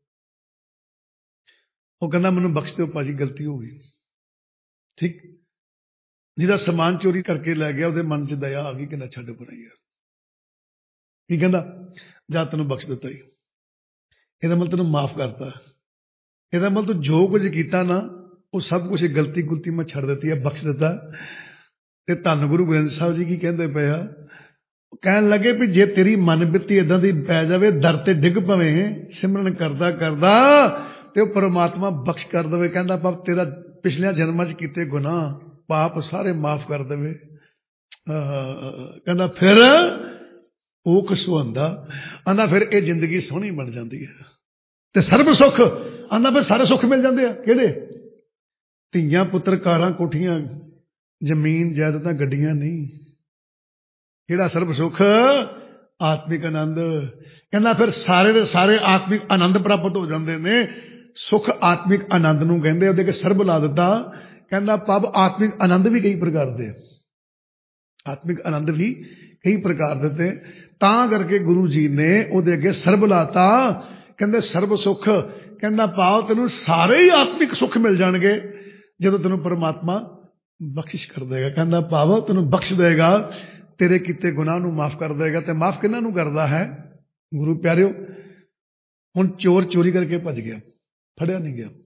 Speaker 1: वो कहना मैनूं बख्श दो भाजी गलती हो गई। ठीक, जिहदा समान चोरी करके लै गया उहदे मन च दया आ गई कि ना छड्ड पर यार, की कहंदा जा तैनूं बख्श दित्ता ही, इहदा मतलब तैनूं माफ करता, इहदा मतलब तूं जो कुछ कीता ना वो सब कुछ गलती गुलती मैं छड्ड दित्ती है, बख्श दित्ता। ते धन गुरु ग्रंथ साहिब जी की कहंदे पे आ, कहन लगे भी जे तेरी मन बित्ती इदां दी पै जावे, दर ते डिग पवें सिमरन करदा करदा ते वो परमात्मा बख्श कर देवे। कहंदा पाप तेरा पिछले जन्मां च कीते गुनाह पाप सारे माफ कर देवे। कहंदा फिर ओख सुहंदा, आंदा फिर ये जिंदगी सोहनी बन जाती है ते सर्ब सुख, आंदा फिर सारे सुख मिल जाते हैं। किहड़े? धीआं पुत्र कारां कोठियां जमीन जायदादां गड्डियां नहीं। किहड़ा सर्ब सुख? आत्मिक आनंद। कहना फिर सारे दे सारे आत्मिक आनंद प्राप्त हो जाते हैं। सुख आत्मिक आनंद नूं कहंदे, उहदे के सर्ब ला दिता। कहना पब आत्मिक आनंद भी कई प्रकार दे, आत्मिक आनंद भी कई प्रकार दे, तां करके गुरु जी ने उहदे अगे सर्ब लाता। कहंदे सर्ब सुख, कहंदा पाओ तैनूं सारे ही आत्मिक सुख मिल जाणगे जदों तैनूं परमात्मा बख्शिश कर देगा। कहंदा पाव तैनूं बख्श देगा, तेरे किते गुनाह नूं माफ कर देगा। ते माफ किन्हां नूं करदा है? गुरु प्यारिओ, हुण चोर चोरी करके भज गया, फड़िया नहीं गया,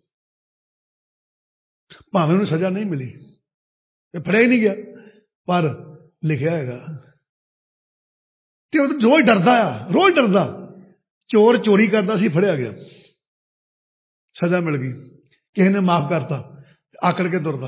Speaker 1: भावें उन्हें सजा नहीं मिली, फड़िया ही नहीं गया, पर लिखिया हैगा ते रोज डरदा आ, रोज डरदा। चोर चोरी करदा सी, फड़िया गया, सजा मिल गई, किसी ने माफ करता, आकड़ के तुरदा।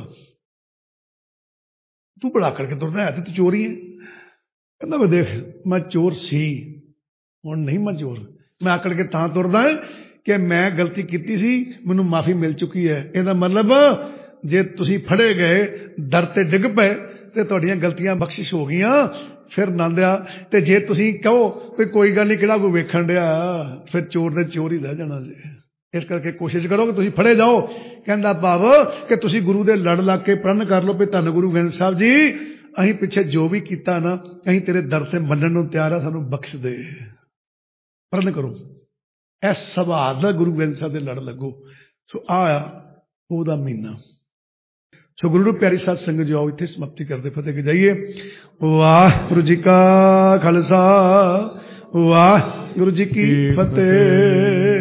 Speaker 1: तू बड़ा आकड़ के तुरदा है, तू चोरी है। कहंदा मैं देख मैं चोर सी, हुण नहीं मैं चोर, मैं आकड़ के तां तुरदा है कि मैं गलती की सी, मैनूं माफी मिल चुकी है। इहदा मतलब जे तुसीं फड़े गए, दर ते डिग पे ते तुहाडीआं गलतियां बख्शिश हो गईयां, फिर नंद आ। ते जे तुसीं कहो कि कोई गल नहीं, किहड़ा कोई वेखण डिया, फिर चोर ते चोर ही रह जाना जी। इस करके कोशिश करो कि तुसीं फड़े जाओ। कहंदा भाव कि तुसीं गुरु दे लड़ लग के प्रण कर लो भी धन गुरु ग्रंथ साहिब जी असीं पिछे जो भी कीता ना, असीं तेरे दर ते मनण नूं तैयार आ, सानूं बख्श दे। प्रण करो, इस सुभाअ दा गुरु ग्रंथ साहिब दे लड़ लगो। सो आ ओहदा महीना। सो गुरु प्यारी साध संगत जो आओ इत्थे समाप्ति करदे फतेह के जाइए। वाहिगुरू जी का खालसा, वाहिगुरू जी की फतेह।